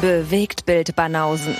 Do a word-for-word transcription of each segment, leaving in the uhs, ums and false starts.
Bewegtbild Banausen.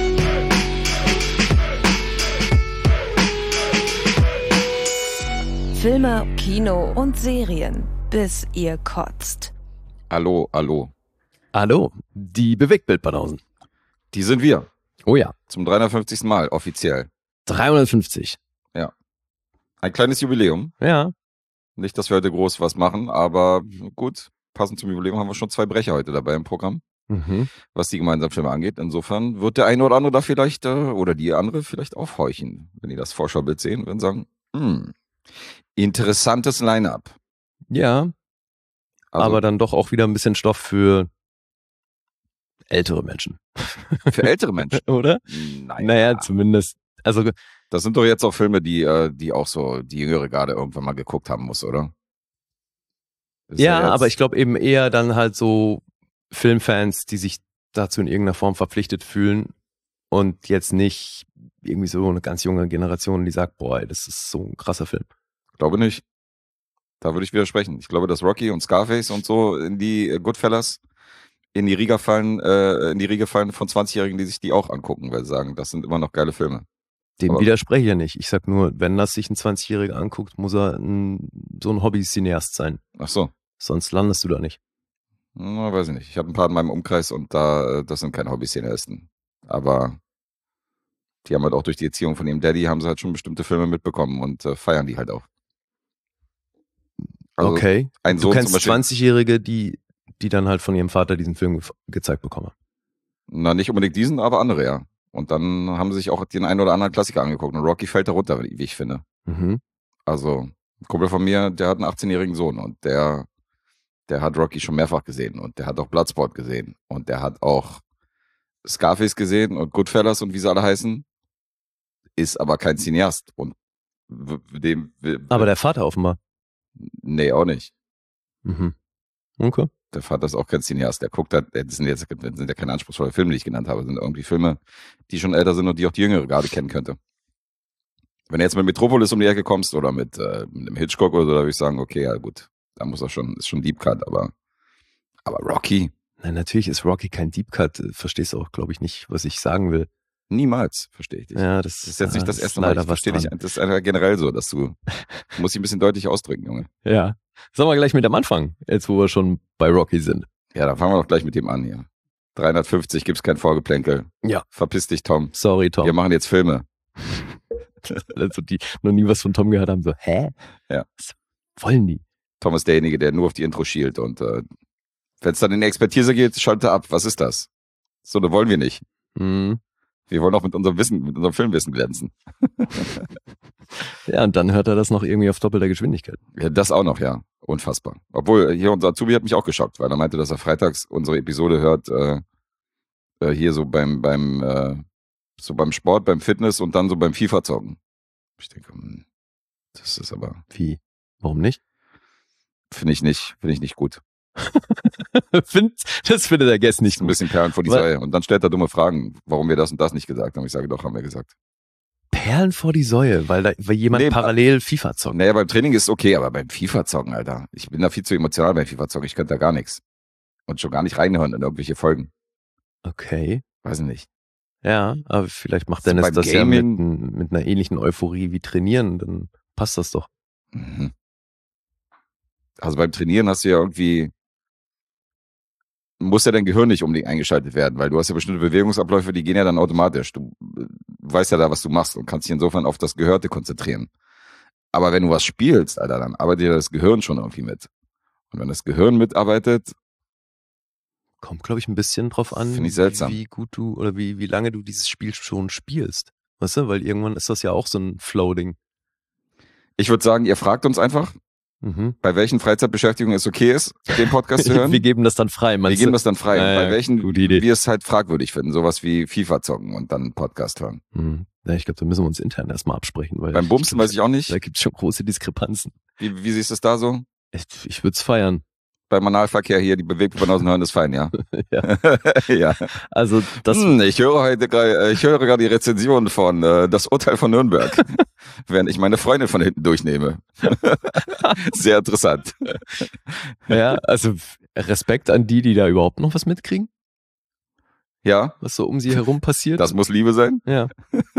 Filme, Kino und Serien, bis ihr kotzt. Hallo, hallo. Hallo, die Bewegtbild-Banausen. Die sind wir. Oh ja. Zum dreihundertfünfzigsten Mal, offiziell. dreihundertfünfzig. Ja. Ein kleines Jubiläum. Ja. Nicht, dass wir heute groß was machen, aber gut, passend zum Jubiläum haben wir schon zwei Brecher heute dabei im Programm, Mhm. was die gemeinsamen Filme angeht. Insofern wird der eine oder andere da vielleicht, äh, oder die andere vielleicht aufhorchen, wenn die das Vorschaubild sehen und sagen, hm, interessantes Line-Up. Ja, Also aber dann doch auch wieder ein bisschen Stoff für ältere Menschen. für ältere Menschen. Oder? Naja, Naja, zumindest. Also, das sind doch jetzt auch Filme, die, äh, die auch so die jüngere Garde irgendwann mal geguckt haben muss, oder? Ist ja, jetzt- aber ich glaube eben eher dann halt so Filmfans, die sich dazu in irgendeiner Form verpflichtet fühlen und jetzt nicht irgendwie so eine ganz junge Generation, die sagt, boah, ey, das ist so ein krasser Film. Glaube nicht. Da würde ich widersprechen. Ich glaube, dass Rocky und Scarface und so in die äh, Goodfellas in die Riege fallen, äh, in die Riege fallen von zwanzigjährigen, die sich die auch angucken, weil sie sagen, das sind immer noch geile Filme. Dem Aber- widerspreche ich ja nicht. Ich sag nur, wenn das sich ein zwanzigjähriger anguckt, muss er ein, so ein Hobby-Cineast sein. Ach so. Sonst landest du da nicht. Na, weiß ich nicht. Ich habe ein paar in meinem Umkreis und da, äh, das sind keine Hobby-Cineasten. Aber die haben halt auch durch die Erziehung von ihrem Daddy, haben sie halt schon bestimmte Filme mitbekommen und äh, feiern die halt auch. Also okay. ein Du Sohn kennst zum Beispiel, zwanzigjährige, die, die dann halt von ihrem Vater diesen Film ge gezeigt bekommen. na nicht unbedingt diesen, aber andere, ja. Und dann haben sie sich auch den einen oder anderen Klassiker angeguckt und Rocky fällt da runter, wie ich finde. Mhm. Also, ein Kumpel von mir, der hat einen achtzehnjährigen Sohn und der, der hat Rocky schon mehrfach gesehen und der hat auch Bloodsport gesehen und der hat auch Scarface gesehen und Goodfellas und wie sie alle heißen, ist aber kein Cineast und w- dem, w- Aber der Vater offenbar. nee, auch nicht. Mhm. Okay. Der Vater ist auch kein Cineast, der guckt halt, das sind jetzt das sind ja keine anspruchsvollen Filme, die ich genannt habe, das sind irgendwie Filme, die schon älter sind und die auch die Jüngere gerade kennen könnte. Wenn du jetzt mit Metropolis um die Ecke kommst oder mit, äh, mit einem Hitchcock oder so, da würde ich sagen, okay, ja gut, da muss er schon, ist schon Deep Cut, aber, aber Rocky, Na, natürlich ist Rocky kein Deep Cut. Verstehst du auch, glaube ich, nicht, was ich sagen will. niemals, verstehe ich dich. Ja, das, Das ist jetzt nicht das ist erste Mal, leider ich was verstehe dich, dran. das ist einfach generell so, dass du, du musst dich ein bisschen deutlich ausdrücken, Junge. Ja. Sollen wir gleich mit dem Anfang, jetzt wo wir schon bei Rocky sind. Ja, dann fangen wir doch gleich mit dem an hier. dreihundertfünfzig gibt's kein Vorgeplänkel. Ja. Verpiss dich, Tom. Sorry, Tom. Wir machen jetzt Filme. Also die noch nie was von Tom gehört haben, so, hä? Ja. Was wollen die? Tom ist derjenige, der nur auf die Intro schielt und äh, wenn es dann in die Expertise geht, schalte ab. Was ist das? So, das wollen wir nicht. Mhm. Wir wollen auch mit unserem Wissen, mit unserem Filmwissen glänzen. Ja, und dann hört er das noch irgendwie auf doppelter Geschwindigkeit. Ja, das auch noch, ja. Unfassbar. Obwohl, hier unser Azubi hat mich auch geschockt, weil er meinte, dass er freitags unsere Episode hört, äh, äh, hier so beim, beim, äh, so beim Sport, beim Fitness und dann so beim FIFA-Zocken. Ich denke, hm, das ist aber, Wie? Warum nicht? finde ich nicht, finde ich nicht gut. Find, das findet der Guest Nicht nicht ein gut. bisschen Perlen vor die Weil- Säue. Und dann stellt er dumme Fragen, warum wir das und das nicht gesagt haben. Ich sage, doch, haben wir gesagt. Perlen vor die Säue, weil da weil jemand Nee, parallel FIFA zockt. Naja, beim Training ist okay, aber beim FIFA-Zocken, Alter. Ich bin da viel zu emotional beim FIFA-Zocken. Ich könnte da gar nichts. Und schon gar nicht reinhören in irgendwelche Folgen. Okay. Weiß ich nicht. Ja, aber vielleicht macht So Dennis beim das ja mit, Gaming- n- mit einer ähnlichen Euphorie wie trainieren, dann passt das doch. Mhm. Also beim Trainieren hast du ja irgendwie, muss ja dein Gehirn nicht unbedingt eingeschaltet werden, weil du hast ja bestimmte Bewegungsabläufe, die gehen ja dann automatisch. Du äh, weißt ja da, was du machst und kannst dich insofern auf das Gehörte konzentrieren. Aber wenn du was spielst, Alter, dann arbeitet ja das Gehirn schon irgendwie mit. Und wenn das Gehirn mitarbeitet, Kommt, glaube ich, ein bisschen drauf an, Find ich seltsam. wie gut du oder wie, wie lange du dieses Spiel schon spielst. Weißt du, weil irgendwann ist das ja auch so ein Flow-Ding. ich würde sagen, ihr fragt uns einfach, Mhm. bei welchen Freizeitbeschäftigungen es okay ist, den Podcast zu hören. Wir geben das dann frei. Wir meinst geben du? das dann frei. Ja, ja, bei welchen gute Idee. wir es halt fragwürdig finden. Sowas wie FIFA zocken und dann einen Podcast hören. Mhm. Ja, ich glaube, da müssen wir uns intern erstmal absprechen. Weil Beim Bumsen weiß ich auch nicht. Da gibt es schon große Diskrepanzen. Wie, wie siehst du es da so? Ich, ich würde es feiern. Beim Analverkehr hier, die Bewegtbanausen hören ist fein, ja. Ja. ja. Also das, Hm, ich höre heute gerade, ich höre gerade die Rezension von äh, Das Urteil von Nürnberg, während ich meine Freundin von hinten durchnehme. Sehr interessant. ja, also Respekt an die, die da überhaupt noch was mitkriegen. Ja, was so um sie herum passiert. das muss Liebe sein. Ja.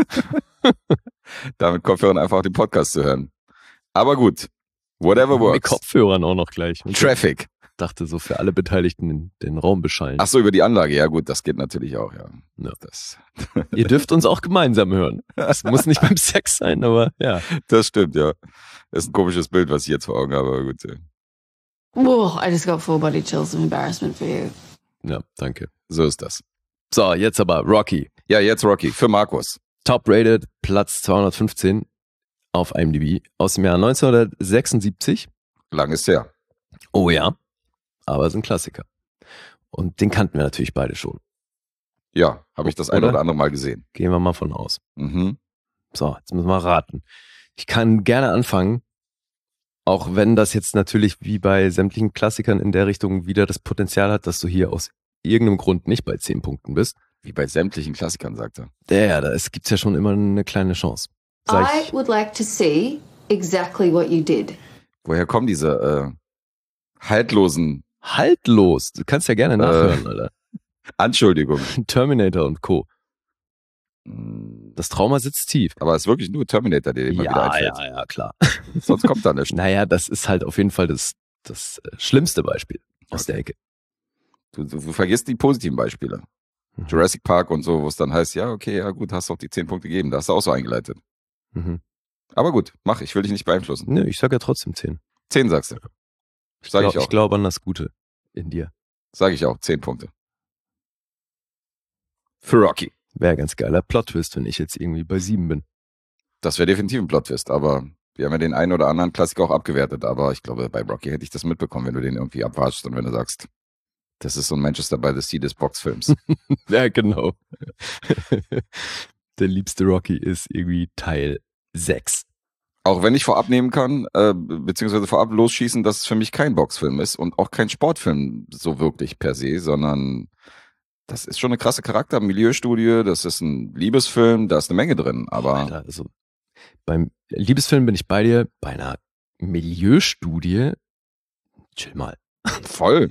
Damit Kopfhörern einfach den Podcast zu hören. Aber gut, whatever Mit works. Kopfhörern auch noch gleich. Und Traffic. ich dachte so für alle Beteiligten den, den Raum beschallen. Ach so, über die Anlage. Ja gut, das geht natürlich auch, ja. Ja. Das, Ihr dürft uns auch gemeinsam hören. Das muss nicht beim Sex sein, aber ja. das stimmt, ja. Das ist ein komisches Bild, was ich jetzt vor Augen habe, aber gut. Ja. Whoa, I just got full body chills of embarrassment for you. Ja, danke. So ist das. So, jetzt aber Rocky. Ja, jetzt Rocky, für Markus. Top-rated, Platz zweihundertfünfzehn auf I M D B aus dem Jahr neunzehnhundertsechsundsiebzig. Lang ist her. Oh ja, aber es ist ein Klassiker. Und den kannten wir natürlich beide schon. Ja, habe ich das ein Oder? oder andere Mal gesehen. Gehen wir mal von aus. Mhm. So, jetzt müssen wir raten. Ich kann gerne anfangen, auch wenn das jetzt natürlich wie bei sämtlichen Klassikern in der Richtung wieder das Potenzial hat, dass du hier aus irgendeinem Grund nicht bei zehn Punkten bist. Wie bei sämtlichen Klassikern, sagt er. Ja, ja, da es gibt's ja schon immer eine kleine Chance. Sag I ich, would like to see exactly what you did. Woher kommen diese äh, haltlosen haltlos. Du kannst ja gerne nachhören, Äh. Alter. Anschuldigungen? Terminator und Co. Mm, Das Trauma sitzt tief. Aber es ist wirklich nur Terminator, der dir immer wieder Ja, einfällt. ja, ja, klar. Sonst kommt da nichts. Naja, das ist halt auf jeden Fall das, das äh, schlimmste Beispiel aus Okay. der Ecke. Du, du, du vergisst die positiven Beispiele. Mhm. Jurassic Park und so, wo es dann heißt, ja, okay, ja gut, hast doch die zehn Punkte gegeben. Da hast du auch so eingeleitet. Mhm. Aber gut, mach, ich will dich nicht beeinflussen. Nö, ich sag ja trotzdem zehn. Zehn sagst du. Ich, Sag glaub, ich auch. ich glaube an das Gute in dir. Sag ich auch, zehn Punkte. Für Rocky. Wäre ganz geiler Plot-Twist, wenn ich jetzt irgendwie bei sieben bin. Das wäre definitiv ein Plot-Twist, aber wir haben ja den einen oder anderen Klassiker auch abgewertet, aber ich glaube, bei Rocky hätte ich das mitbekommen, wenn du den irgendwie abwatschst und wenn du sagst, das ist so ein Manchester by the Sea des Boxfilms. Ja, genau. Der liebste Rocky ist irgendwie Teil sechs. Auch wenn ich vorab nehmen kann, äh, beziehungsweise vorab losschießen, dass es für mich kein Boxfilm ist und auch kein Sportfilm so wirklich per se, sondern das ist schon eine krasse Charakter, Milieustudie, das ist ein Liebesfilm, da ist eine Menge drin, aber Alter, also beim Liebesfilm bin ich bei dir, bei einer Milieustudie, chill mal. voll.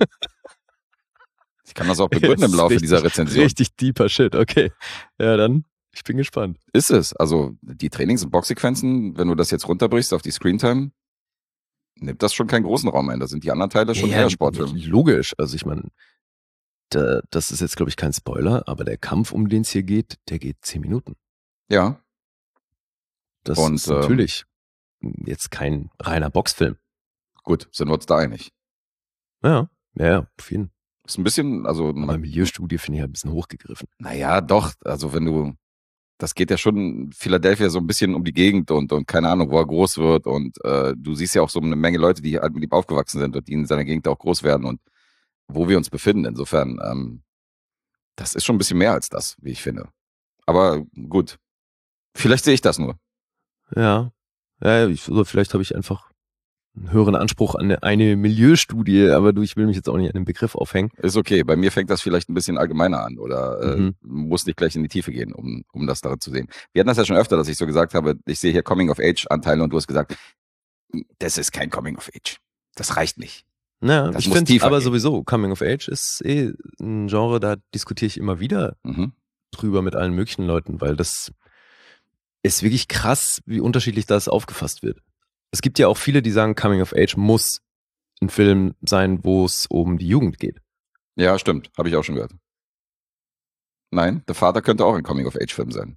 Ich kann das auch begründen Das im ist Laufe richtig, dieser Rezension. Richtig deeper Shit, okay. Ja, dann, ich bin gespannt. Ist es. Also die Trainings- und Boxsequenzen, wenn du das jetzt runterbrichst auf die Screentime, nimmt das schon keinen großen Raum ein. Da sind die anderen Teile schon Ja, eher Sportfilme. logisch. Also ich meine, da, das ist jetzt, glaube ich, kein Spoiler, aber der Kampf, um den es hier geht, der geht zehn Minuten. Ja, Das Und, ist ähm, natürlich jetzt kein reiner Boxfilm. gut, sind wir uns da einig. Ja, ja, ja, auf jeden Fall. Ist ein bisschen, also Aber man, Milieustudie finde ich ein bisschen hochgegriffen. naja, doch, also wenn du, das geht ja schon in Philadelphia so ein bisschen um die Gegend und, und keine Ahnung, wo er groß wird und äh, du siehst ja auch so eine Menge Leute, die halt mit ihm aufgewachsen sind und die in seiner Gegend auch groß werden und wo wir uns befinden. Insofern, ähm, das ist schon ein bisschen mehr als das, wie ich finde. Aber gut, vielleicht sehe ich das nur. Ja, ja ich, oder vielleicht habe ich einfach einen höheren Anspruch an eine, eine Milieustudie, aber du, ich will mich jetzt auch nicht an den Begriff aufhängen. Ist okay. Bei mir fängt das vielleicht ein bisschen allgemeiner an oder äh, Mhm. muss nicht gleich in die Tiefe gehen, um, um das darin zu sehen. Wir hatten das ja schon öfter, dass ich so gesagt habe, ich sehe hier Coming-of-Age-Anteile und du hast gesagt, das ist kein Coming-of-Age. Das reicht nicht. Ja, Das ich muss finde tiefer aber gehen. sowieso, Coming of Age ist eh ein Genre, da diskutiere ich immer wieder Mhm. drüber mit allen möglichen Leuten, weil das ist wirklich krass, wie unterschiedlich das aufgefasst wird. Es gibt ja auch viele, die sagen, Coming of Age muss ein Film sein, wo es um die Jugend geht. Ja, stimmt. Habe ich auch schon gehört. Nein, The Father könnte auch ein Coming-of-Age-Film sein.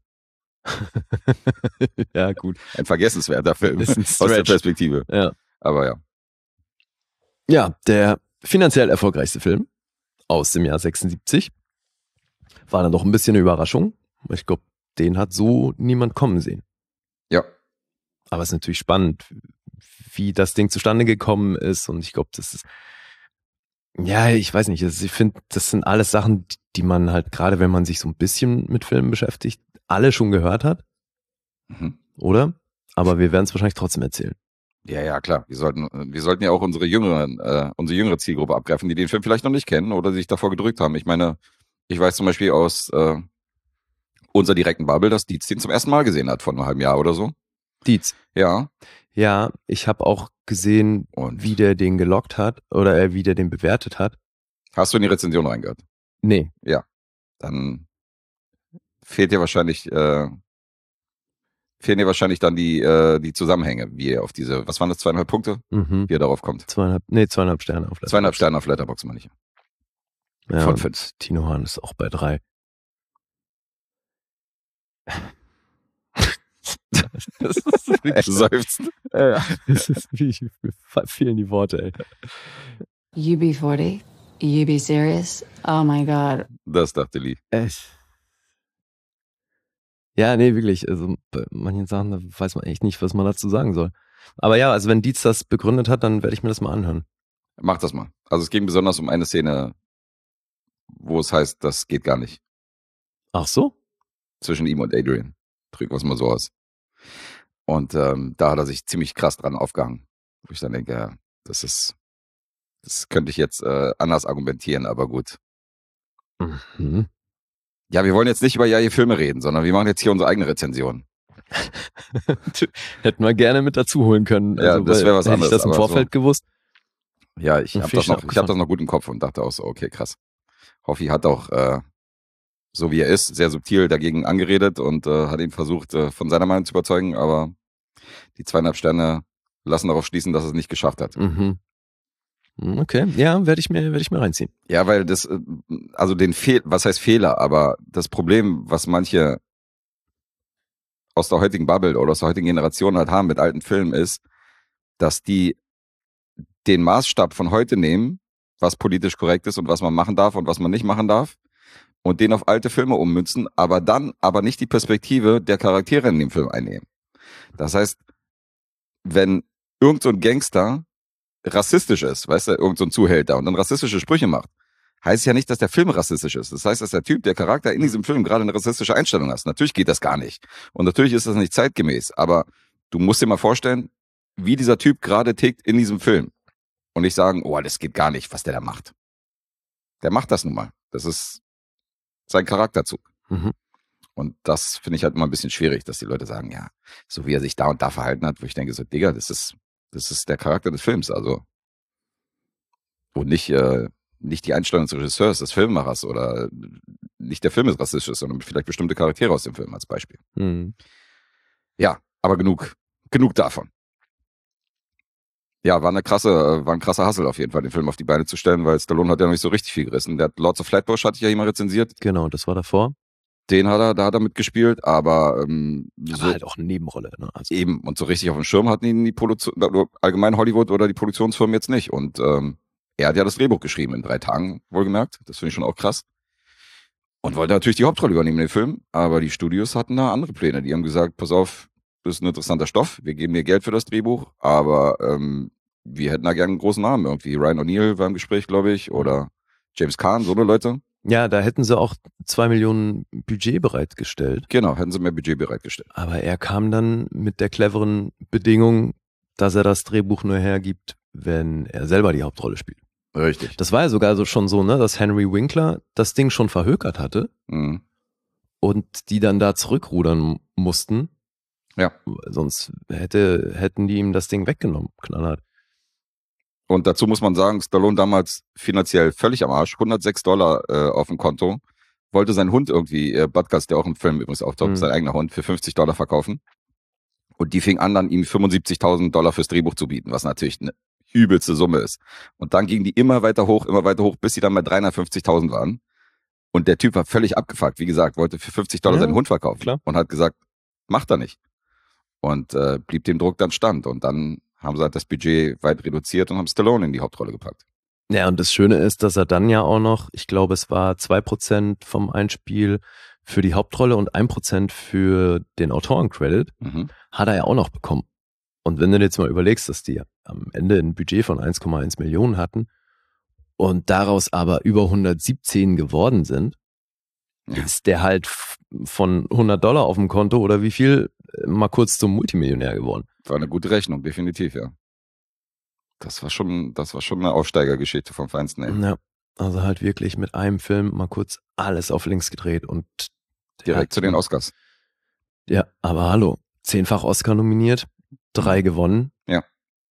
Ja, gut. Ein vergessenswerter Film Ist ein aus der Stretch. Perspektive. Ja. Aber ja. Ja, der finanziell erfolgreichste Film aus dem Jahr sechsundsiebzig war dann doch ein bisschen eine Überraschung. Ich glaube, den hat so niemand kommen sehen. Ja. Aber es ist natürlich spannend, wie das Ding zustande gekommen ist. Und ich glaube, das ist, ja, ich weiß nicht, also ich finde, das sind alles Sachen, die man halt, gerade wenn man sich so ein bisschen mit Filmen beschäftigt, alle schon gehört hat, Mhm. oder? Aber wir werden es wahrscheinlich trotzdem erzählen. Ja, ja, klar. Wir sollten, wir sollten ja auch unsere jüngeren, äh, unsere jüngere Zielgruppe abgreifen, die den Film vielleicht noch nicht kennen oder sich davor gedrückt haben. Ich meine, ich weiß zum Beispiel aus äh, unserer direkten Bubble, dass Dietz den zum ersten Mal gesehen hat vor einem halben Jahr oder so. Dietz. Ja. Ja, ich habe auch gesehen, Und wie der den gelockt hat oder äh, wie der den bewertet hat. hast du in die Rezension reingehört? Nee. dann fehlt dir wahrscheinlich, äh, fehlen dir wahrscheinlich dann die, äh, die Zusammenhänge, wie er auf diese, was waren das, zweieinhalb Punkte, Mhm. wie er darauf kommt. Zweieinhalb, nee, zweieinhalb Sterne auf Letterboxd. Zweieinhalb Sterne auf Letterboxd, meine ich. Ja, Von und fünf. Tino Hahn ist auch bei drei. Das ist Er wirklich, seufzt. ja, das ist wie, mir fehlen die Worte, ey. U B forty? You be serious? Oh my god. Das dachte Lee. Echt. Ja, nee, wirklich. Also bei manchen Sachen, da weiß man echt nicht, was man dazu sagen soll. Aber ja, also wenn Dietz das begründet hat, dann werde ich mir das mal anhören. Mach das mal. Also es ging besonders um eine Szene, wo es heißt, das geht gar nicht. Ach so? Zwischen ihm und Adrian. Drücken wir es mal so aus. Und ähm, da hat er sich ziemlich krass dran aufgehangen. Wo ich dann denke, ja, das ist, das könnte ich jetzt äh, anders argumentieren, aber gut. Mhm. Ja, wir wollen jetzt nicht über ja hier Filme reden, sondern wir machen jetzt hier unsere eigene Rezension. Hätten wir gerne mit dazu holen können. Ja, das weil wäre was hätte anderes, ich das im aber Vorfeld so. gewusst. Ja, ich Und habe viel das, noch- Schnapp ich hab das gefahren. noch gut im Kopf und dachte auch so, okay, krass. Hoffi hat auch, äh, so wie er ist, sehr subtil dagegen angeredet und äh, hat ihn versucht, äh, von seiner Meinung zu überzeugen, aber die zweieinhalb Sterne lassen darauf schließen, dass er es nicht geschafft hat. Mhm. Okay, ja, werde ich mir, werde ich mir reinziehen. Ja, weil das, äh, also den Fehl, was heißt Fehler, aber das Problem, was manche aus der heutigen Bubble oder aus der heutigen Generation halt haben mit alten Filmen, ist, dass die den Maßstab von heute nehmen, was politisch korrekt ist und was man machen darf und was man nicht machen darf, und den auf alte Filme ummünzen, aber dann aber nicht die Perspektive der Charaktere in dem Film einnehmen. Das heißt, wenn irgend so ein Gangster rassistisch ist, weißt du, irgend so ein Zuhälter und dann rassistische Sprüche macht, heißt ja nicht, dass der Film rassistisch ist. Das heißt, dass der Typ, der Charakter in diesem Film gerade eine rassistische Einstellung hat. Natürlich geht das gar nicht. Und natürlich ist das nicht zeitgemäß. Aber du musst dir mal vorstellen, wie dieser Typ gerade tickt in diesem Film. Und nicht sagen, oh, das geht gar nicht, was der da macht. Der macht das nun mal. Das ist sein Charakterzug. Mhm. Und das finde ich halt immer ein bisschen schwierig, dass die Leute sagen, ja, so wie er sich da und da verhalten hat, wo ich denke so, Digga, das ist, das ist der Charakter des Films, also. Und nicht, äh, nicht die Einstellung des Regisseurs, des Filmemachers oder nicht der Film ist rassistisch, sondern vielleicht bestimmte Charaktere aus dem Film als Beispiel. Mhm. Ja, aber genug, genug davon. Ja, war eine krasse, war ein krasser Hassel auf jeden Fall, den Film auf die Beine zu stellen, weil Stallone hat ja noch nicht so richtig viel gerissen. Der hat Lords of Flatbush, hatte ich ja hier mal rezensiert. Genau, das war davor. Den hat er, da hat er mitgespielt, aber ähm, Aber so halt auch eine Nebenrolle. Ne? Also, eben und so richtig auf dem Schirm hatten ihn die Produktion, allgemein Hollywood oder die Produktionsfirmen jetzt nicht. Und ähm, er hat ja das Drehbuch geschrieben in drei Tagen, wohlgemerkt. Das finde ich schon auch krass. Und wollte natürlich die Hauptrolle übernehmen in dem Film, aber die Studios hatten da andere Pläne. Die haben gesagt, pass auf, das ist ein interessanter Stoff, wir geben dir Geld für das Drehbuch, aber ähm, wir hätten da gerne einen großen Namen irgendwie. Ryan O'Neal war im Gespräch, glaube ich, oder James Caan, so eine Leute. ja, da hätten sie auch zwei Millionen Budget bereitgestellt. Genau, hätten sie mehr Budget bereitgestellt. Aber er kam dann mit der cleveren Bedingung, dass er das Drehbuch nur hergibt, wenn er selber die Hauptrolle spielt. Richtig. Das war ja sogar so schon so, ne, dass Henry Winkler das Ding schon verhökert hatte Mhm. und die dann da zurückrudern mussten. Ja. Sonst hätte, hätten die ihm das Ding weggenommen, knallhart. Und dazu muss man sagen, Stallone damals finanziell völlig am Arsch, hundertsechs Dollar äh, auf dem Konto, wollte seinen Hund irgendwie, äh, Butkus, der auch im Film übrigens auftaucht, Mhm. sein eigener Hund, für fünfzig Dollar verkaufen. Und die fing an, dann ihm fünfundsiebzigtausend Dollar fürs Drehbuch zu bieten, was natürlich eine übelste Summe ist. Und dann ging die immer weiter hoch, immer weiter hoch, bis sie dann bei dreihundertfünfzigtausend waren. Und der Typ war völlig abgefuckt, wie gesagt, wollte für fünfzig Dollar Ja, seinen Hund verkaufen. klar. Und hat gesagt, macht er nicht. Und äh, blieb dem Druck dann stand. Und dann haben sie halt das Budget weit reduziert und haben Stallone in die Hauptrolle gepackt. Ja, und das Schöne ist, dass er dann ja auch noch, ich glaube, es war zwei Prozent vom Einspiel für die Hauptrolle und ein Prozent für den Autorencredit, Mhm. hat er ja auch noch bekommen. Und wenn du dir jetzt mal überlegst, dass die am Ende ein Budget von eins Komma eins Millionen hatten und daraus aber über hundertsiebzehn geworden sind, Ja. ist der halt f- von hundert Dollar auf dem Konto oder wie viel äh, mal kurz zum Multimillionär geworden. War eine gute Rechnung, definitiv, ja. Das war schon, das war schon eine Aufsteigergeschichte vom Feinsten. Ey. Ja, also halt wirklich mit einem Film mal kurz alles auf links gedreht und Direkt ja, zu den Oscars. Ja, aber hallo, zehnfach Oscar nominiert, drei gewonnen. Ja.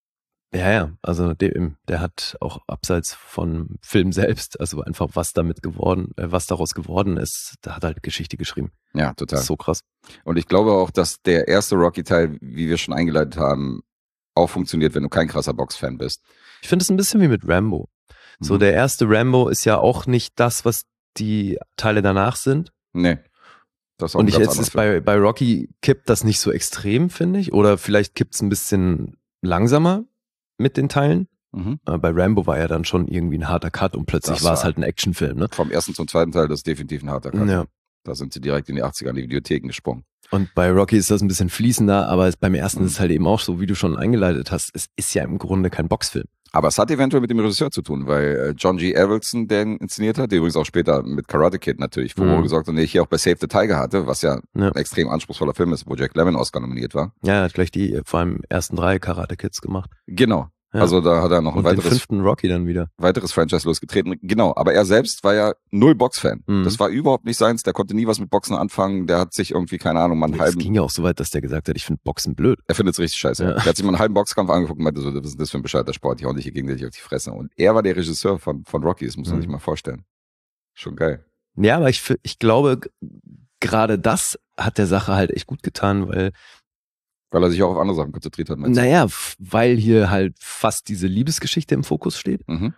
Ja, ja, also der, der hat auch abseits von Film selbst, also einfach was damit geworden, äh, was daraus geworden ist, da hat halt Geschichte geschrieben. Ja, total. Das ist so krass. Und ich glaube auch, dass der erste Rocky-Teil, wie wir schon eingeleitet haben, auch funktioniert, wenn du kein krasser Box-Fan bist. Ich finde es ein bisschen wie mit Rambo. So, Mhm. der erste Rambo ist ja auch nicht das, was die Teile danach sind. Nee. Das ist auch Und ein ich ganz jetzt anderer ist bei, bei Rocky kippt das nicht so extrem, finde ich. Oder vielleicht kippt es ein bisschen langsamer mit den Teilen. Film. Mhm. Aber bei Rambo war ja dann schon irgendwie ein harter Cut und plötzlich Das war es war- halt ein Actionfilm, ne? Vom ersten zum zweiten Teil, das ist definitiv ein harter Cut. Ja. Da sind sie direkt in die achtziger in die Videotheken gesprungen. Und bei Rocky ist das ein bisschen fließender, aber es, beim ersten Mhm. ist es halt eben auch so, wie du schon eingeleitet hast, es ist ja im Grunde kein Boxfilm. Aber es hat eventuell mit dem Regisseur zu tun, weil äh, John G. Avildsen, der ihn inszeniert hat, der übrigens auch später mit Karate Kid natürlich Furore Mhm. gesorgt hat und der hier auch bei Save the Tiger hatte, was ja, Ja. ein extrem anspruchsvoller Film ist, wo Jack Lemmon Oscar nominiert war. Ja, er hat gleich die äh, vor allem ersten drei Karate Kids gemacht. Genau. Ja. Also da hat er noch ein Und den weiteres, fünften Rocky dann wieder. weiteres Franchise losgetreten. Genau, aber er selbst war ja null Boxfan. Mhm. Das war überhaupt nicht seins, der konnte nie was mit Boxen anfangen, der hat sich irgendwie, keine Ahnung, mal einen Es halben... ging ja auch so weit, dass der gesagt hat, ich finde Boxen blöd. Er findet es richtig scheiße. Ja. Er hat sich mal einen halben Boxkampf angeguckt und meinte so, was ist das für ein bescheuerter Sport? Ich hau dich hier gegenseitig auf die Fresse. Und er war der Regisseur von, von Rocky, das muss man Mhm. sich mal vorstellen. Schon geil. Ja, aber ich, f- ich glaube, g- gerade das hat der Sache halt echt gut getan, weil, Weil er sich auch auf andere Sachen konzentriert hat, meinst du? naja, f- weil hier halt fast diese Liebesgeschichte im Fokus steht. Mhm.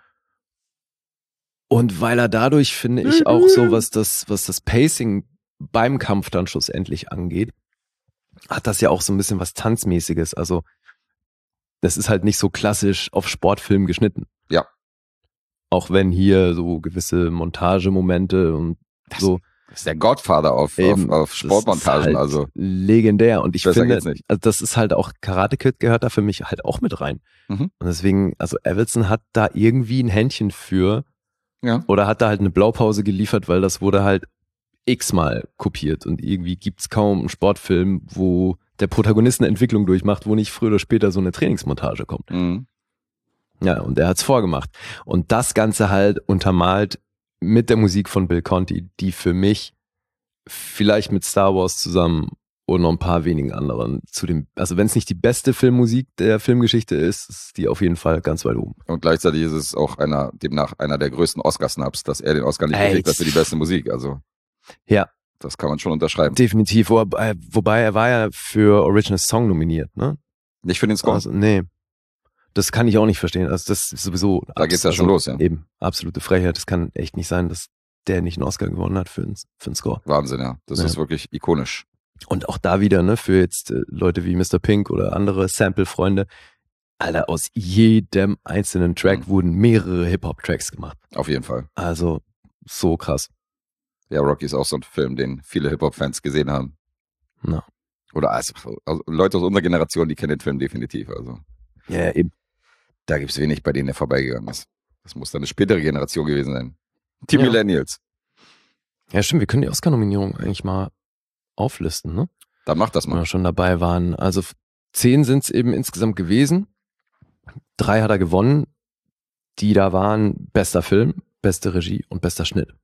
Und weil er dadurch, finde ich, auch so, was das, was das Pacing beim Kampf dann schlussendlich angeht, hat das ja auch so ein bisschen was Tanzmäßiges. Also, das ist halt nicht so klassisch auf Sportfilm geschnitten. Ja. Auch wenn hier so gewisse Montagemomente und so. Das ist der Godfather auf, auf, Eben, auf das Sportmontagen, ist halt also. legendär. Und ich Besser finde, geht's nicht. also das ist halt auch, Karate Kid gehört da für mich halt auch mit rein. Mhm. Und deswegen, also Avildsen hat da irgendwie ein Händchen für Ja. oder hat da halt eine Blaupause geliefert, weil das wurde halt x-mal kopiert und irgendwie gibt's kaum einen Sportfilm, wo der Protagonist eine Entwicklung durchmacht, wo nicht früher oder später so eine Trainingsmontage kommt. Mhm. Ja, und er hat's vorgemacht. Und das Ganze halt untermalt mit der Musik von Bill Conti, die für mich vielleicht mit Star Wars zusammen und noch ein paar wenigen anderen zu dem, also wenn es nicht die beste Filmmusik der Filmgeschichte ist, ist die auf jeden Fall ganz weit oben. Und gleichzeitig ist es auch einer, demnach einer der größten Oscar-Snaps, dass er den Oscar nicht Ey, gekriegt hat für die beste Musik. Also, Ja, das kann man schon unterschreiben. definitiv. Wobei, wobei er war ja für Original Song nominiert, ne? Nicht für den Score. Also, nee. Das kann ich auch nicht verstehen. Also das ist sowieso. Da geht's ja schon los, ja. Eben, absolute Frechheit. Das kann echt nicht sein, dass der nicht einen Oscar gewonnen hat für einen, für einen Score. Wahnsinn, ja. Das Ja. ist wirklich ikonisch. Und auch da wieder, ne, für jetzt äh, Leute wie Mister Pink oder andere Sample-Freunde, Alter, aus jedem einzelnen Track Mhm. wurden mehrere Hip-Hop-Tracks gemacht. Auf jeden Fall. Also, so krass. Ja, Rocky ist auch so ein Film, den viele Hip-Hop-Fans gesehen haben. Ja. Oder also, also Leute aus unserer Generation, die kennen den Film definitiv. Also Ja, eben. da gibt's wenig, bei denen der vorbeigegangen ist. Das muss dann eine spätere Generation gewesen sein. Die Ja. Millennials. Ja, stimmt, wir können die Oscar-Nominierung eigentlich mal auflisten, ne? Dann macht das Wenn wir mal. schon dabei waren. Also f- zehn sind es eben insgesamt gewesen. Drei hat er gewonnen. Die da waren bester Film, beste Regie und bester Schnitt.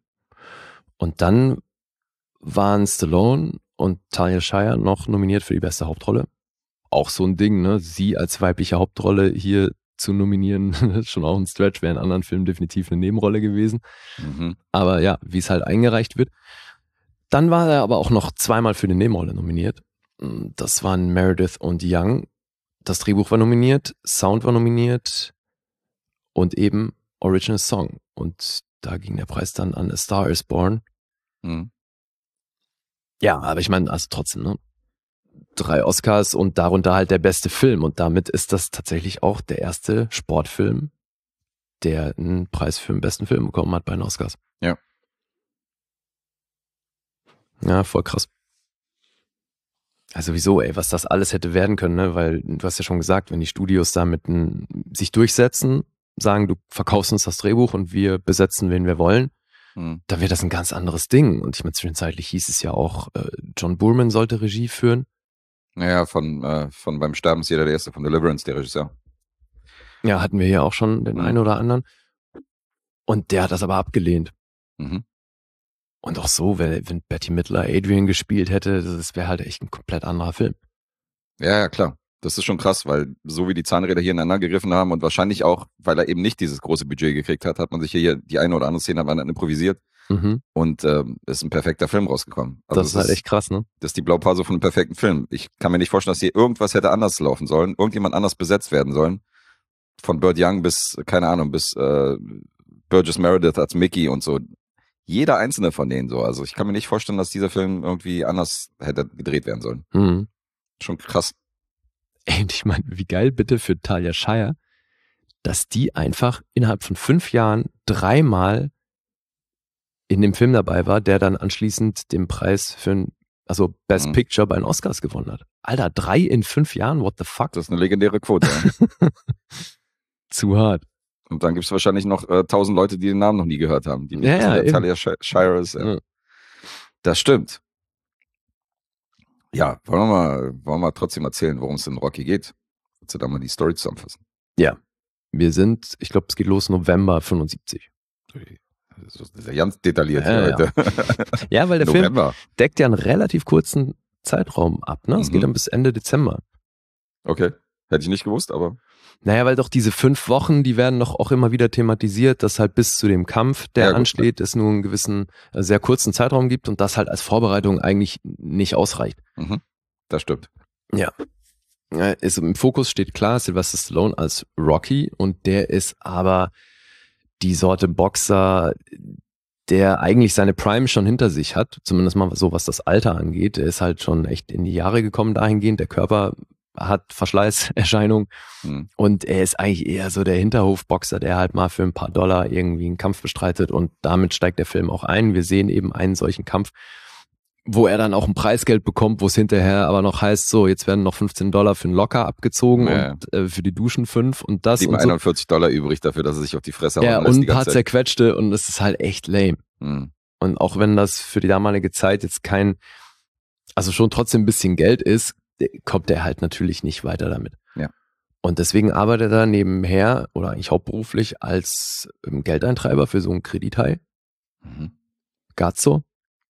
Und dann waren Stallone und Talia Shire noch nominiert für die beste Hauptrolle. Auch so ein Ding, ne? Sie als weibliche Hauptrolle hier zu nominieren, ist schon auch ein Stretch, wäre in anderen Filmen definitiv eine Nebenrolle gewesen. Mhm. Aber ja, wie es halt eingereicht wird. Dann war er aber auch noch zweimal für die Nebenrolle nominiert. Das waren Meredith und Young. Das Drehbuch war nominiert, Sound war nominiert und eben Original Song. Und da ging der Preis dann an A Star is Born. Mhm. Ja, aber ich meine, also trotzdem, ne? Drei Oscars und darunter halt der beste Film. Und damit ist das tatsächlich auch der erste Sportfilm, der einen Preis für den besten Film bekommen hat bei den Oscars. Ja. Ja, voll krass. Also wieso, ey, was das alles hätte werden können, ne? Weil du hast ja schon gesagt, wenn die Studios damit ein, sich durchsetzen, sagen, du verkaufst uns das Drehbuch und wir besetzen, wen wir wollen, Mhm. dann wird das ein ganz anderes Ding. Und ich meine, zwischenzeitlich hieß es ja auch, äh, John Boorman sollte Regie führen. Naja, von, äh, von Beim Sterben ist jeder der Erste, von Deliverance, der Regisseur. Ja, hatten wir hier auch schon den Mhm. einen oder anderen. Und der hat das aber abgelehnt. Mhm. Und auch so, wenn, wenn Betty Midler Adrian gespielt hätte, das wäre halt echt ein komplett anderer Film. Ja, ja, klar. Das ist schon krass, weil so wie die Zahnräder hier ineinander gegriffen haben und wahrscheinlich auch, weil er eben nicht dieses große Budget gekriegt hat, hat man sich hier die eine oder andere Szene hat man dann improvisiert Mhm. und ähm, ist ein perfekter Film rausgekommen. Also Das ist halt echt krass, ne? Das ist die Blaupause von einem perfekten Film. Ich kann mir nicht vorstellen, dass hier irgendwas hätte anders laufen sollen, irgendjemand anders besetzt werden sollen. Von Burt Young bis, keine Ahnung, bis äh, Burgess Meredith als Mickey und so. Jeder einzelne von denen so. Also ich kann mir nicht vorstellen, dass dieser Film irgendwie anders hätte gedreht werden sollen. Mhm. Schon krass. Ey, und ich meine, wie geil bitte für Talia Shire, dass die einfach innerhalb von fünf Jahren dreimal in dem Film dabei war, der dann anschließend den Preis für ein, also Best Mhm. Picture bei den Oscars gewonnen hat. Alter, drei in fünf Jahren, what the fuck? Das ist eine legendäre Quote. Ja. Zu hart. Und dann gibt es wahrscheinlich noch äh, tausend Leute, die den Namen noch nie gehört haben. Die nicht Ja, wissen, ja, wer eben. Talia Shi- Shire ist. Ja. Ja. Das stimmt. Ja, wollen wir mal, wollen wir mal trotzdem erzählen, worum es in Rocky geht? Willst du da mal die Story zusammenfassen? Wir sind, ich glaube, es geht los November fünfundsiebzig. Das ist ja ganz detailliert Ja, hier ja. heute. Ja, weil der Film November. deckt ja einen relativ kurzen Zeitraum ab, ne? Es Mhm. geht dann bis Ende Dezember. Okay. Hätte ich nicht gewusst, aber Naja, weil doch diese fünf Wochen, die werden doch auch immer wieder thematisiert, dass halt bis zu dem Kampf, der Ja, gut, ansteht, es nur einen gewissen, äh, sehr kurzen Zeitraum gibt und das halt als Vorbereitung eigentlich nicht ausreicht. mhm. Das stimmt. Ja, ist, im Fokus steht klar Sylvester Stallone als Rocky und der ist aber die Sorte Boxer, der eigentlich seine Prime schon hinter sich hat, zumindest mal so, was das Alter angeht. Der ist halt schon echt in die Jahre gekommen dahingehend, der Körper hat Verschleißerscheinungen Mhm. und er ist eigentlich eher so der Hinterhofboxer, der halt mal für ein paar Dollar irgendwie einen Kampf bestreitet und damit steigt der Film auch ein. Wir sehen eben einen solchen Kampf, wo er dann auch ein Preisgeld bekommt, wo es hinterher aber noch heißt, so, jetzt werden noch fünfzehn Dollar für einen Locker abgezogen Ja. und äh, für die Duschen fünf und das und so. siebenundeinundvierzig Dollar übrig dafür, dass er sich auf die Fresse Ja, hauen lässt und die ein paar ganze Zeit. zerquetschte und es ist halt echt lame. Mhm. Und auch wenn das für die damalige Zeit jetzt kein, also schon trotzdem ein bisschen Geld ist, kommt er halt natürlich nicht weiter damit. Ja. Und deswegen arbeitet er nebenher oder eigentlich hauptberuflich als ähm, Geldeintreiber für so einen Kredithai, Mhm. Gazzo,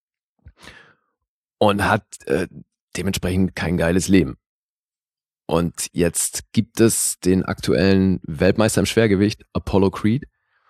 und hat äh, dementsprechend kein geiles Leben. Und jetzt gibt es den aktuellen Weltmeister im Schwergewicht, Apollo Creed.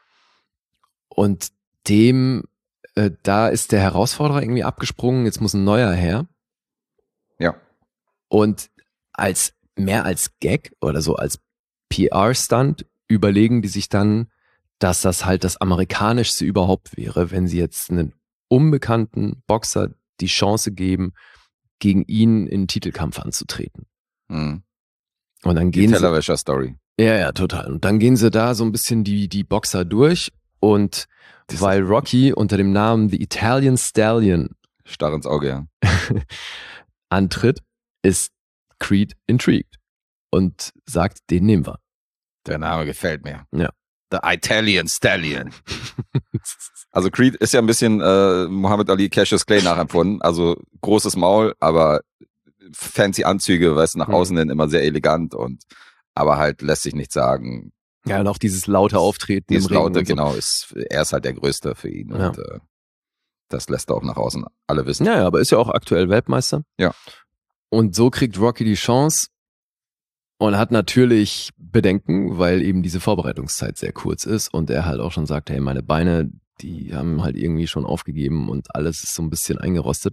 Und dem, äh, da ist der Herausforderer irgendwie abgesprungen, jetzt muss ein neuer her. Ja. Und als mehr als Gag oder so als P R-Stunt überlegen die sich dann, dass das halt das amerikanischste überhaupt wäre, wenn sie jetzt einen unbekannten Boxer die Chance geben, gegen ihn in den Titelkampf anzutreten. Mhm. Und dann Die gehen sie, Tellerwäscher-Story. ja, ja, total. Und dann gehen sie da so ein bisschen die, die Boxer durch und Das weil Rocky unter dem Namen The Italian Stallion Starr ins Auge, ja. antritt, ist Creed intrigued und sagt, den nehmen wir. Der Name gefällt mir. Ja. The Italian Stallion. Also Creed ist ja ein bisschen äh, Muhammad Ali Cassius Clay nachempfunden. Also großes Maul, aber fancy Anzüge, weißt du, nach Mhm. außen hin immer sehr elegant und aber halt lässt sich nichts sagen. Ja, und auch dieses laute Auftreten Dieses im Ring Laute, und so. genau, ist, er ist halt der Größte für ihn. Ja. Und äh, das lässt er auch nach außen alle wissen. Ja, ja, aber ist ja auch aktuell Weltmeister. Ja. Und so kriegt Rocky die Chance und hat natürlich Bedenken, weil eben diese Vorbereitungszeit sehr kurz ist und er halt auch schon sagt, hey, meine Beine, die haben halt irgendwie schon aufgegeben und alles ist so ein bisschen eingerostet.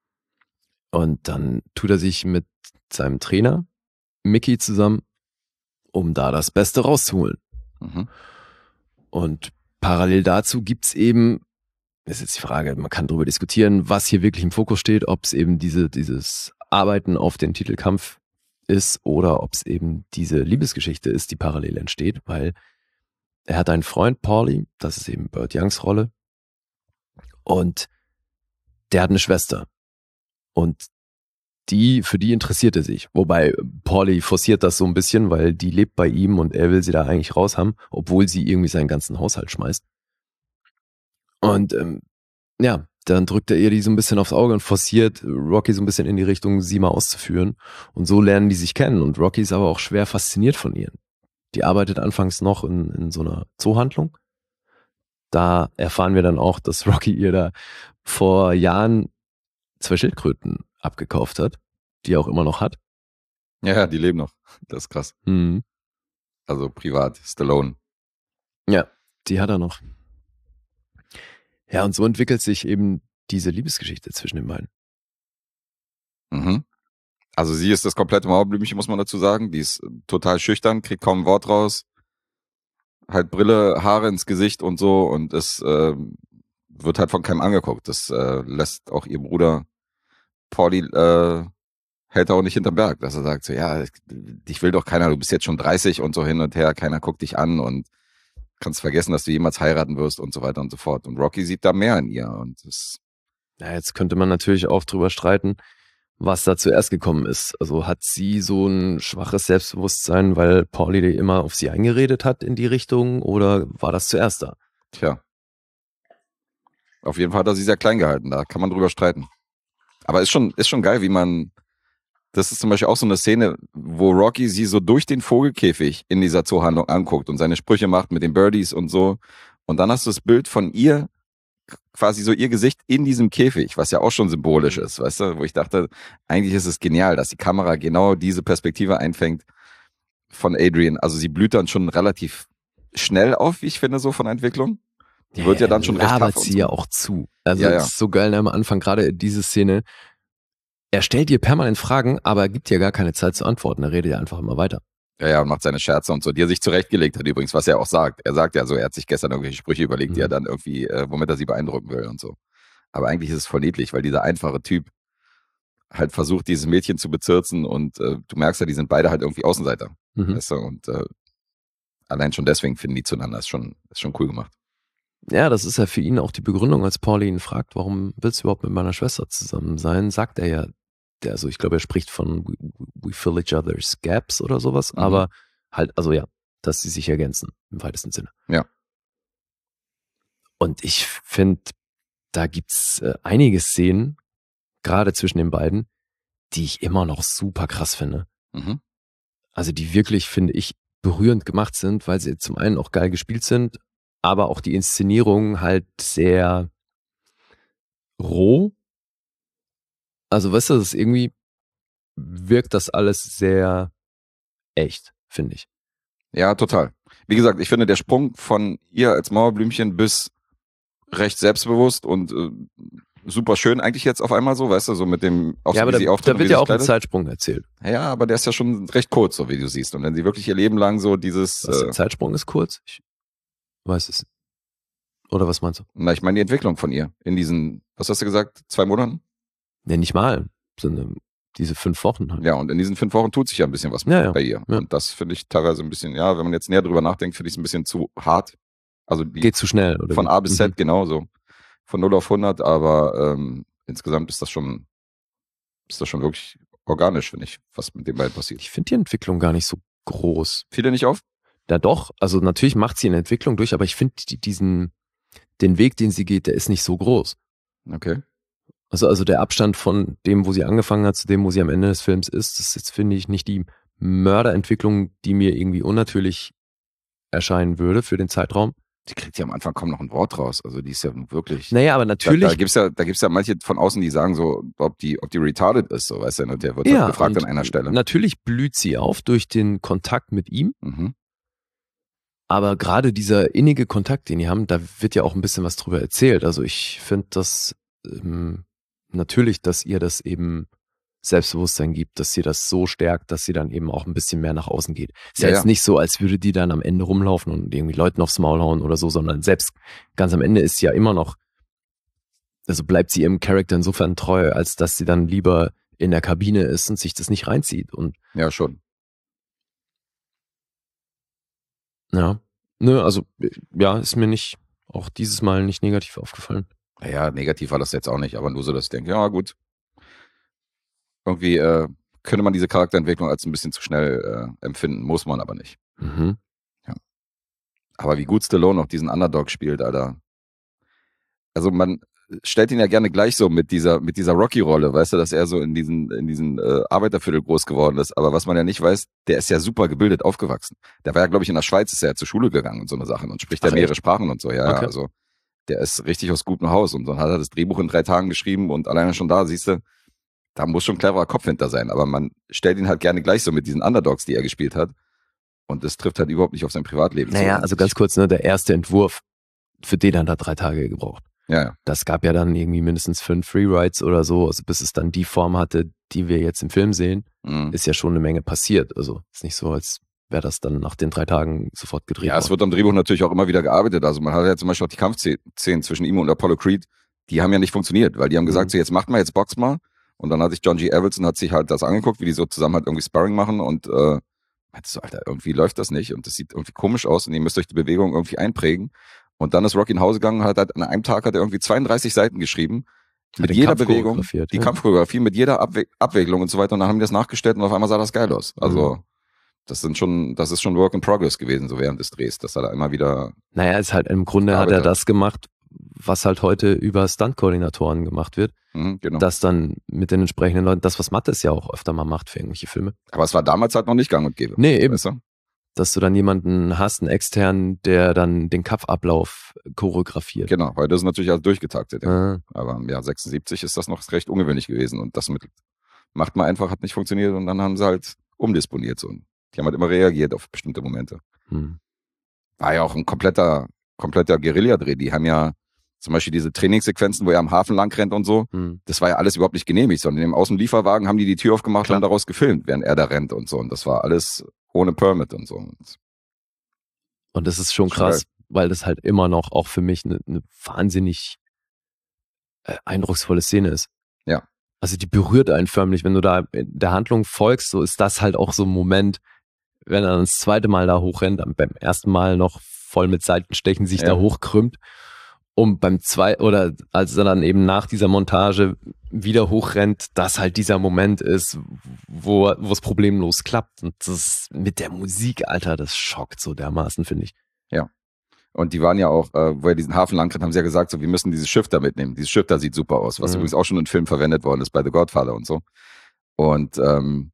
Und dann tut er sich mit seinem Trainer Mickey zusammen, um da das Beste rauszuholen. Mhm. Und parallel dazu gibt's eben, das ist jetzt die Frage, man kann darüber diskutieren, was hier wirklich im Fokus steht, ob es eben diese, dieses Arbeiten auf den Titelkampf ist oder ob es eben diese Liebesgeschichte ist, die parallel entsteht, weil er hat einen Freund, Paulie, das ist eben Burt Youngs Rolle, und der hat eine Schwester. Und die, für die interessiert er sich. Wobei Paulie forciert das so ein bisschen, weil die lebt bei ihm und er will sie da eigentlich raus haben, obwohl sie irgendwie seinen ganzen Haushalt schmeißt. Und ähm, ja, dann drückt er ihr die so ein bisschen aufs Auge und forciert Rocky so ein bisschen in die Richtung, sie mal auszuführen. Und so lernen die sich kennen. Und Rocky ist aber auch schwer fasziniert von ihr. Die arbeitet anfangs noch in, in so einer Zoohandlung. Da erfahren wir dann auch, dass Rocky ihr da vor Jahren zwei Schildkröten abgekauft hat, die er auch immer noch hat. Ja, ja, die leben noch. Das ist krass. Mhm. Also privat, Stallone. Ja, die hat er noch. Ja, und so entwickelt sich eben diese Liebesgeschichte zwischen den beiden. Mhm. Also sie ist das komplette Mauerblümchen, muss man dazu sagen. Die ist total schüchtern, kriegt kaum ein Wort raus. Halt Brille, Haare ins Gesicht und so. Und es äh, wird halt von keinem angeguckt. Das äh, lässt auch ihr Bruder Pauli äh, hält er auch nicht hinterm Berg, dass er sagt so, ja, dich will doch keiner, du bist jetzt schon dreißig und so hin und her, keiner guckt dich an und kannst vergessen, dass du jemals heiraten wirst und so weiter und so fort. Und Rocky sieht da mehr in ihr und das. Ja, jetzt könnte man natürlich auch drüber streiten, was da zuerst gekommen ist. Also hat sie so ein schwaches Selbstbewusstsein, weil Pauli immer auf sie eingeredet hat in die Richtung, oder war das zuerst da? Tja. Auf jeden Fall hat er sie sehr klein gehalten, da kann man drüber streiten. Aber ist schon, ist schon geil, wie man, das ist zum Beispiel auch so eine Szene, wo Rocky sie so durch den Vogelkäfig in dieser Zoohandlung anguckt und seine Sprüche macht mit den Birdies und so. Und dann hast du das Bild von ihr, quasi so ihr Gesicht in diesem Käfig, was ja auch schon symbolisch ist, weißt du, wo ich dachte, eigentlich ist es genial, dass die Kamera genau diese Perspektive einfängt von Adrian. Also sie blüht dann schon relativ schnell auf, wie ich finde, so von der Entwicklung. Die wird ja dann schon recht labert tough und sie so. ja auch zu. Also Ja, es ja. ist so geil am Anfang, gerade diese Szene. Er stellt ihr permanent Fragen, aber er gibt ihr gar keine Zeit zu antworten. Er redet ja einfach immer weiter. Ja, ja, und macht seine Scherze und so, die er sich zurechtgelegt hat übrigens, was er auch sagt. Er sagt ja so, er hat sich gestern irgendwelche Sprüche überlegt, Mhm. die er dann irgendwie, äh, womit er sie beeindrucken will und so. Aber eigentlich ist es voll niedlich, weil dieser einfache Typ halt versucht, dieses Mädchen zu bezirzen und äh, du merkst ja, die sind beide halt irgendwie Außenseiter. Mhm. Weißt du? Und äh, allein schon deswegen finden die zueinander. Ist schon, ist schon cool gemacht. Ja, das ist ja für ihn auch die Begründung, als Pauli ihn fragt, warum willst du überhaupt mit meiner Schwester zusammen sein, sagt er ja, der, also ich glaube, er spricht von we, we fill each other's gaps oder sowas, Mhm. aber halt, also ja, dass sie sich ergänzen, im weitesten Sinne. Ja. Und ich finde, da gibt's äh, einige Szenen, gerade zwischen den beiden, die ich immer noch super krass finde. Mhm. Also die wirklich, finde ich, berührend gemacht sind, weil sie zum einen auch geil gespielt sind, aber auch die Inszenierung halt sehr roh. Also weißt du, das ist irgendwie, wirkt das alles sehr echt, finde ich. Ja, total. Wie gesagt, ich finde, der Sprung von ihr als Mauerblümchen bis recht selbstbewusst und äh, super schön eigentlich jetzt auf einmal so, weißt du, so mit dem, auch Ja, so, aber wie sie da, auftritt da und wird wie ja sie auch sich ein kleidet. Zeitsprung erzählt. Ja, aber der ist ja schon recht kurz, so wie du siehst. Und wenn sie wirklich ihr Leben lang so dieses, Was, äh, der Zeitsprung ist kurz? Ich weiß es. Oder was meinst du? na, ich meine die Entwicklung von ihr in diesen, was hast du gesagt, zwei Monaten? Ne, nicht mal. Sondern diese fünf Wochen halt. Ja, und in diesen fünf Wochen tut sich ja ein bisschen was Ja, ja. bei ihr. Ja. Und das finde ich teilweise ein bisschen, ja, wenn man jetzt näher drüber nachdenkt, finde ich es ein bisschen zu hart. Also die, Geht zu schnell, oder? von wie? A bis Z Mhm. genauso. Von null auf hundert, aber ähm, insgesamt ist das schon, ist das schon wirklich organisch, finde ich, was mit den beiden passiert. Ich finde die Entwicklung gar nicht so groß. Fiel dir nicht auf? Ja doch, also natürlich macht sie eine Entwicklung durch, aber ich finde die, diesen, den Weg, den sie geht, der ist nicht so groß. Okay. Also, also der Abstand von dem, wo sie angefangen hat, zu dem, wo sie am Ende des Films ist, das ist jetzt, finde ich, nicht die Mörderentwicklung, die mir irgendwie unnatürlich erscheinen würde für den Zeitraum. Die kriegt ja am Anfang kaum noch ein Wort raus. Also die ist ja wirklich. Naja, aber natürlich. Da, da gibt's ja, da gibt's ja manche von außen, die sagen so, ob die, ob die retarded ist, so, weißt du, und der wird ja, das gefragt und an einer Stelle. Natürlich blüht sie auf durch den Kontakt mit ihm, Mhm. aber gerade dieser innige Kontakt, den die haben, da wird ja auch ein bisschen was drüber erzählt. Also ich finde das ähm, natürlich, dass ihr das eben Selbstbewusstsein gibt, dass sie das so stärkt, dass sie dann eben auch ein bisschen mehr nach außen geht. Ist ja, Ja, jetzt ja. nicht so, als würde die dann am Ende rumlaufen und irgendwie Leuten aufs Maul hauen oder so, sondern selbst ganz am Ende ist sie ja immer noch, also bleibt sie ihrem Charakter insofern treu, als dass sie dann lieber in der Kabine ist und sich das nicht reinzieht. Und Ja, schon. ja, ne, also ja, ist mir nicht, auch dieses Mal nicht negativ aufgefallen. Naja, negativ war das jetzt auch nicht, aber nur so, dass ich denke, ja gut. Irgendwie äh, könnte man diese Charakterentwicklung als ein bisschen zu schnell äh, empfinden, muss man aber nicht. Mhm. Aber wie gut Stallone noch diesen Underdog spielt, Alter. Also man stellt ihn ja gerne gleich so mit dieser, mit dieser Rocky-Rolle, weißt du, dass er so in diesen, in diesen äh, Arbeiterviertel groß geworden ist. Aber was man ja nicht weiß, der ist ja super gebildet aufgewachsen. Der war ja, glaube ich, in der Schweiz, ist er ja zur Schule gegangen und so eine Sachen und spricht ja Ach, mehrere echt? Sprachen und so, ja. Okay. Also der ist richtig aus gutem Haus und dann hat er das Drehbuch in drei Tagen geschrieben und alleine schon da, siehst du, da muss schon ein cleverer Kopf hinter sein, aber man stellt ihn halt gerne gleich so mit diesen Underdogs, die er gespielt hat. Und das trifft halt überhaupt nicht auf sein Privatleben. Naja, zu. also ganz kurz, ne, der erste Entwurf, für den hat er drei Tage gebraucht. Ja, ja. Das gab ja dann irgendwie mindestens fünf Freerides oder so, also bis es dann die Form hatte, die wir jetzt im Film sehen, Mhm. ist ja schon eine Menge passiert. Also ist nicht so, als wäre das dann nach den drei Tagen sofort gedreht Ja, es worden. wird am Drehbuch natürlich auch immer wieder gearbeitet. Also man hat ja zum Beispiel auch die Kampfszenen zwischen ihm und Apollo Creed, die haben ja nicht funktioniert, weil die haben gesagt, Mhm. so jetzt macht mal, jetzt boxt mal. Und dann hat sich John G. Avildsen hat sich halt das angeguckt, wie die so zusammen halt irgendwie Sparring machen und äh, meinte so, Alter, irgendwie läuft das nicht und das sieht irgendwie komisch aus und ihr müsst euch die Bewegung irgendwie einprägen. Und dann ist Rocky nach Hause gegangen und hat halt an einem Tag hat er irgendwie zweiunddreißig Seiten geschrieben. Hat Mit den jeder Kampf Bewegung, choreografiert, die ja. Kampfchoreografie, mit jeder Abwe Abwicklung und so weiter. Und dann haben die das nachgestellt und auf einmal sah das geil aus. Also Mhm. das sind schon, das ist schon Work in Progress gewesen, so während des Drehs, dass er da immer wieder, Naja, ist halt im Grunde hat er Arbeiter. das gemacht, was halt heute über Stunt-Koordinatoren gemacht wird. mhm, genau. Das dann mit den entsprechenden Leuten, das, was Mattes ja auch öfter mal macht für irgendwelche Filme. Aber es war damals halt noch nicht gang und gäbe. Nee, eben. Weißt du? Dass du dann jemanden hast, einen externen, der dann den Kampfablauf choreografiert. Genau, heute ist natürlich alles durchgetaktet. Ja. Ah, Aber im Jahr sechsundsiebzig ist das noch recht ungewöhnlich gewesen und das mit macht man einfach, hat nicht funktioniert und dann haben sie halt umdisponiert. So. Die haben halt immer reagiert auf bestimmte Momente. hm. War ja auch ein kompletter, kompletter Guerilla-Dreh. Die haben ja zum Beispiel diese Trainingssequenzen, wo er am Hafen lang rennt und so. Hm. Das war ja alles überhaupt nicht genehmigt, sondern im Außenlieferwagen haben die die Tür aufgemacht Klar. und daraus gefilmt, während er da rennt und so. Und das war alles ohne Permit und so. Und Und das ist schon Schon krass, weil das halt immer noch auch für mich eine, eine wahnsinnig äh, eindrucksvolle Szene ist. Ja. Also die berührt einen förmlich, wenn du da der Handlung folgst, so ist das halt auch so ein Moment, wenn er dann das zweite Mal da hochrennt, dann beim ersten Mal noch voll mit Seitenstechen sich Ja. da hochkrümmt und beim zweiten, oder als er dann eben nach dieser Montage wieder hochrennt, dass halt dieser Moment ist, wo wo es problemlos klappt. Und das mit der Musik, Alter, das schockt so dermaßen, finde ich. Und die waren ja auch, äh, wo er diesen Hafen lang rennt, haben sie ja gesagt, so, wir müssen dieses Schiff da mitnehmen. Dieses Schiff da sieht super aus, was Mhm. übrigens auch schon in Filmen verwendet worden ist bei The Godfather und so. Und ähm,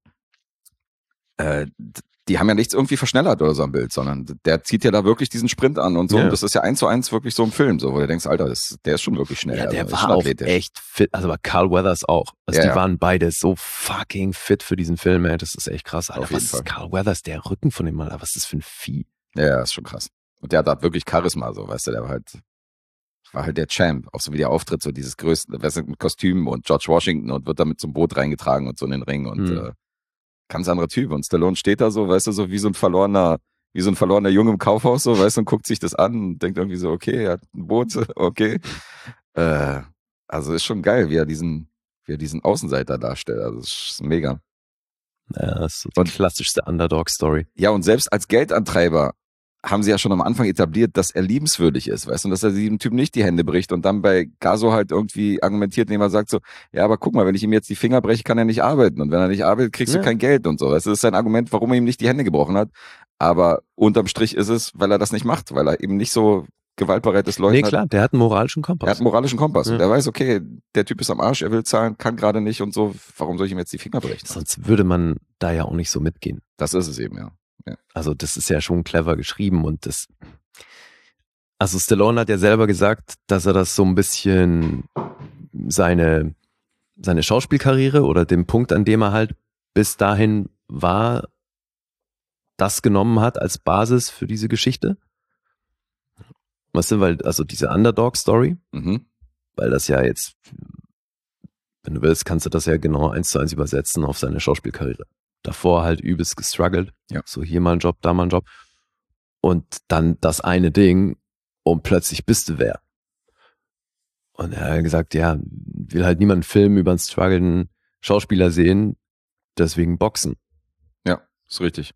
äh, d- die haben ja nichts irgendwie verschnellert oder so am Bild, sondern der zieht ja da wirklich diesen Sprint an und so. Ja. Und das ist ja eins zu eins wirklich so im Film, so, wo du denkst, Alter, das, der ist schon wirklich schnell. Ja, der also, ist war schon auch athletisch. echt fit, also aber Carl Weathers auch. Also Ja, die ja. waren beide so fucking fit für diesen Film, ey. Das ist echt krass. Alter, Auf jeden was Fall. ist Carl Weathers, der Rücken von dem Mann, was ist das für ein Vieh? Ja, ja, ist schon krass. Und der hat da wirklich Charisma, so, weißt du, der war halt, war halt der Champ. Auch so wie der auftritt, so dieses größte, weißt du, mit Kostüm und George Washington und wird da mit zum Boot reingetragen und so in den Ring und Mhm. äh, ganz anderer Typ. Und Stallone steht da so, weißt du, so wie so ein verlorener, wie so ein verlorener Junge im Kaufhaus, so, weißt du, und guckt sich das an und denkt irgendwie so, okay, er hat ein Boot, okay. Äh, also ist schon geil, wie er diesen, wie er diesen Außenseiter darstellt. Also es ist mega. Ja, das ist so die Und- klassischste Underdog-Story. Ja, und selbst als Geldantreiber haben sie ja schon am Anfang etabliert, dass er liebenswürdig ist, weißt du, und dass er diesem Typ nicht die Hände bricht und dann bei Gaso halt irgendwie argumentiert, indem er sagt so, ja, aber guck mal, wenn ich ihm jetzt die Finger breche, kann er nicht arbeiten und wenn er nicht arbeitet, kriegst Ja. du kein Geld und so, weißt du, das ist sein Argument, warum er ihm nicht die Hände gebrochen hat, aber unterm Strich ist es, weil er das nicht macht, weil er eben nicht so gewaltbereit ist, Leuten Nee, hat. klar, der hat einen moralischen Er Kompass. hat einen moralischen Kompass Ja. und er weiß, okay, der Typ ist am Arsch, er will zahlen, kann gerade nicht und so, warum soll ich ihm jetzt die Finger brechen? Sonst würde man da ja auch nicht so mitgehen. Das ist es eben, ja. Also das ist ja schon clever geschrieben und das, also Stallone hat ja selber gesagt, dass er das so ein bisschen seine, seine Schauspielkarriere oder den Punkt, an dem er halt bis dahin war, das genommen hat als Basis für diese Geschichte. Weißt du, weil, also diese Underdog-Story, Mhm. weil das ja jetzt, wenn du willst, kannst du das ja genau eins zu eins übersetzen auf seine Schauspielkarriere. Davor halt übelst gestruggelt. Ja. So hier mal ein Job, da mal ein Job. Und dann das eine Ding und plötzlich bist du wer. Und er hat gesagt, ja, will halt niemand einen Film über einen strugglenden Schauspieler sehen, deswegen Boxen. Ja, ist richtig.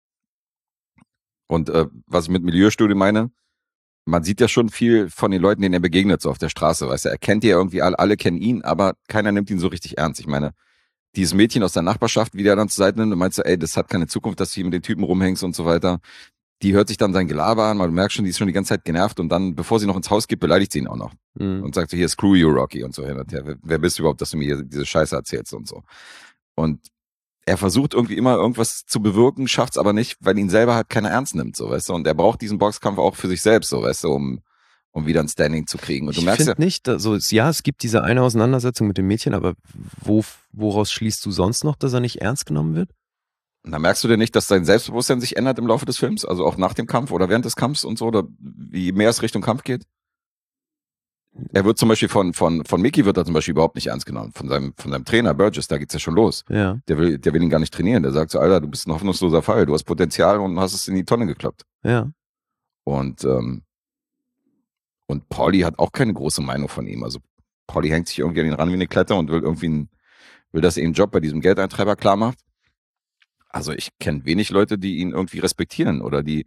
Und äh, was ich mit Milieustudie meine, man sieht ja schon viel von den Leuten, denen er begegnet, so auf der Straße, weißt du, er kennt die ja irgendwie alle, alle kennen ihn, aber keiner nimmt ihn so richtig ernst. Ich meine, dieses Mädchen aus der Nachbarschaft, wie der dann zur Seite nimmt und meinst so, ey, das hat keine Zukunft, dass du hier mit den Typen rumhängst und so weiter. Die hört sich dann sein Gelaber an, weil du merkst schon, die ist schon die ganze Zeit genervt und dann, bevor sie noch ins Haus geht, beleidigt sie ihn auch noch. Mhm. Und sagt so, hier, screw you, Rocky und so hin und her. Wer, wer bist du überhaupt, dass du mir hier diese Scheiße erzählst und so. Und er versucht irgendwie immer irgendwas zu bewirken, schafft's aber nicht, weil ihn selber halt keiner ernst nimmt, so, weißt du. Und er braucht diesen Boxkampf auch für sich selbst, so, weißt du, um, um wieder ein Standing zu kriegen. Und du ich merkst ja, finde nicht, also, es- ja, es gibt diese eine Auseinandersetzung mit dem Mädchen, aber wo, woraus schließt du sonst noch, dass er nicht ernst genommen wird? da merkst du denn nicht, dass dein Selbstbewusstsein sich ändert im Laufe des Films? Also auch nach dem Kampf oder während des Kampfs und so? Oder wie mehr es Richtung Kampf geht? Er wird zum Beispiel von, von, von Mickey wird er zum Beispiel überhaupt nicht ernst genommen. Von seinem, von seinem Trainer Burgess, da geht's ja schon los. Ja, Der will, der will ihn gar nicht trainieren. Der sagt so, Alter, du bist ein hoffnungsloser Fall. Du hast Potenzial und hast es in die Tonne gekloppt. ja. Und, ähm, und Pauli hat auch keine große Meinung von ihm. Also Pauli hängt sich irgendwie an ihn ran wie eine Klette und will irgendwie einen, will, dass er ihm einen Job bei diesem Geldeintreiber klar macht. Also ich kenne wenig Leute, die ihn irgendwie respektieren oder die,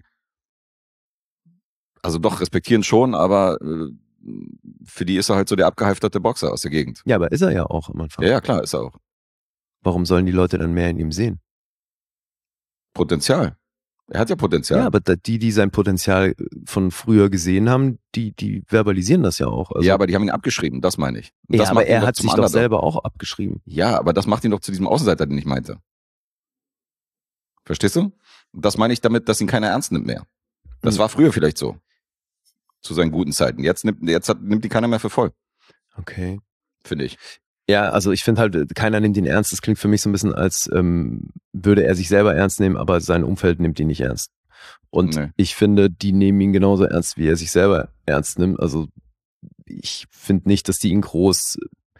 also doch respektieren schon, aber äh, für die ist er halt so der abgehalfterte Boxer aus der Gegend. Ja, aber ist er ja auch am Anfang. Ja, ja, klar, ist er auch. Warum sollen die Leute dann mehr in ihm sehen? Potenzial. Er hat ja Potenzial. Ja, aber da, die, die sein Potenzial von früher gesehen haben, die, die verbalisieren das ja auch. Also, ja, aber die haben ihn abgeschrieben, das meine ich. Und ja, das aber macht ihn er doch hat zum sich doch Underdog. selber auch abgeschrieben. Ja, aber das macht ihn doch zu diesem Außenseiter, den ich meinte. Verstehst du? Und das meine ich damit, dass ihn keiner ernst nimmt mehr. Das Hm. war früher vielleicht so. Zu seinen guten Zeiten. Jetzt nimmt, jetzt hat, nimmt ihn keiner mehr für voll, Okay. finde ich. Ja, also ich finde halt, keiner nimmt ihn ernst. Das klingt für mich so ein bisschen, als ähm, würde er sich selber ernst nehmen, aber sein Umfeld nimmt ihn nicht ernst. Und Nee. ich finde, die nehmen ihn genauso ernst, wie er sich selber ernst nimmt. Also ich finde nicht, dass die ihn groß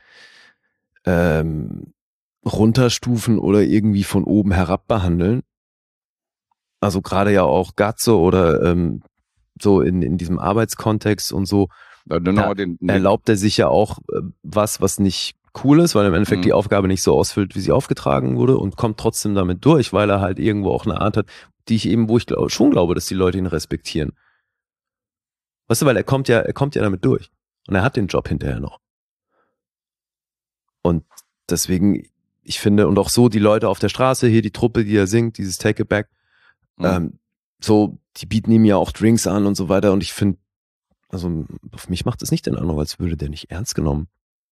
ähm, runterstufen oder irgendwie von oben herab behandeln. Also gerade ja auch Gatzo oder ähm, so in, in diesem Arbeitskontext und so, Dann nur Da noch den, den, erlaubt er sich ja auch äh, was, was nicht cool ist, weil im Endeffekt Mhm. die Aufgabe nicht so ausfüllt, wie sie aufgetragen wurde und kommt trotzdem damit durch, weil er halt irgendwo auch eine Art hat, die ich eben, wo ich glaub, schon glaube, dass die Leute ihn respektieren. Weißt du, weil er kommt ja, er kommt ja damit durch. Und er hat den Job hinterher noch. Und deswegen, ich finde, und auch so die Leute auf der Straße, hier die Truppe, die er singt, dieses Take It Back, Mhm. ähm, so, die bieten ihm ja auch Drinks an und so weiter. Und ich finde, also auf mich macht es nicht den Eindruck, als würde der nicht ernst genommen.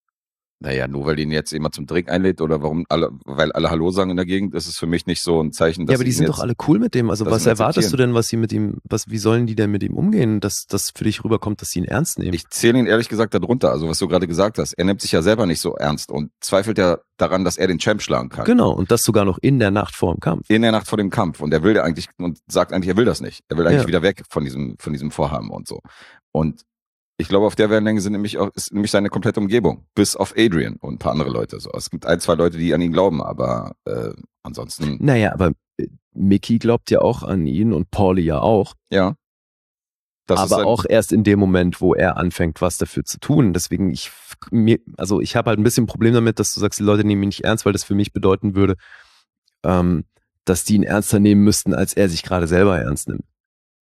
Naja, nur weil ihn jetzt jemand zum Drink einlädt oder warum alle, weil alle Hallo sagen in der Gegend, ist es für mich nicht so ein Zeichen, dass Ja, aber die sie ihn sind jetzt, doch alle cool mit dem. Also dass was sie ihn erwartest du akzeptieren. denn, was sie mit ihm, was, wie sollen die denn mit ihm umgehen, dass das für dich rüberkommt, dass sie ihn ernst nehmen? Ich zähle ihn ehrlich gesagt darunter, also was du gerade gesagt hast. Er nimmt sich ja selber nicht so ernst und zweifelt ja daran, dass er den Champ schlagen kann. Genau, und das sogar noch in der Nacht vor dem Kampf. In der Nacht vor dem Kampf. Und er will ja eigentlich und sagt eigentlich, er will das nicht. Er will eigentlich Ja. wieder weg von diesem, von diesem Vorhaben und so. Und ich glaube, auf der Wellenlänge sind nämlich auch, ist nämlich seine komplette Umgebung. Bis auf Adrian und ein paar andere Leute. So. Es gibt ein, zwei Leute, die an ihn glauben, aber äh, ansonsten, Naja, aber äh, Mickey glaubt ja auch an ihn und Paulie ja auch. ja. Das ist aber ein, auch erst in dem Moment, wo er anfängt, was dafür zu tun. Deswegen, ich, mir, also ich habe halt ein bisschen ein Problem damit, dass du sagst, die Leute nehmen ihn nicht ernst, weil das für mich bedeuten würde, ähm, dass die ihn ernster nehmen müssten, als er sich gerade selber ernst nimmt.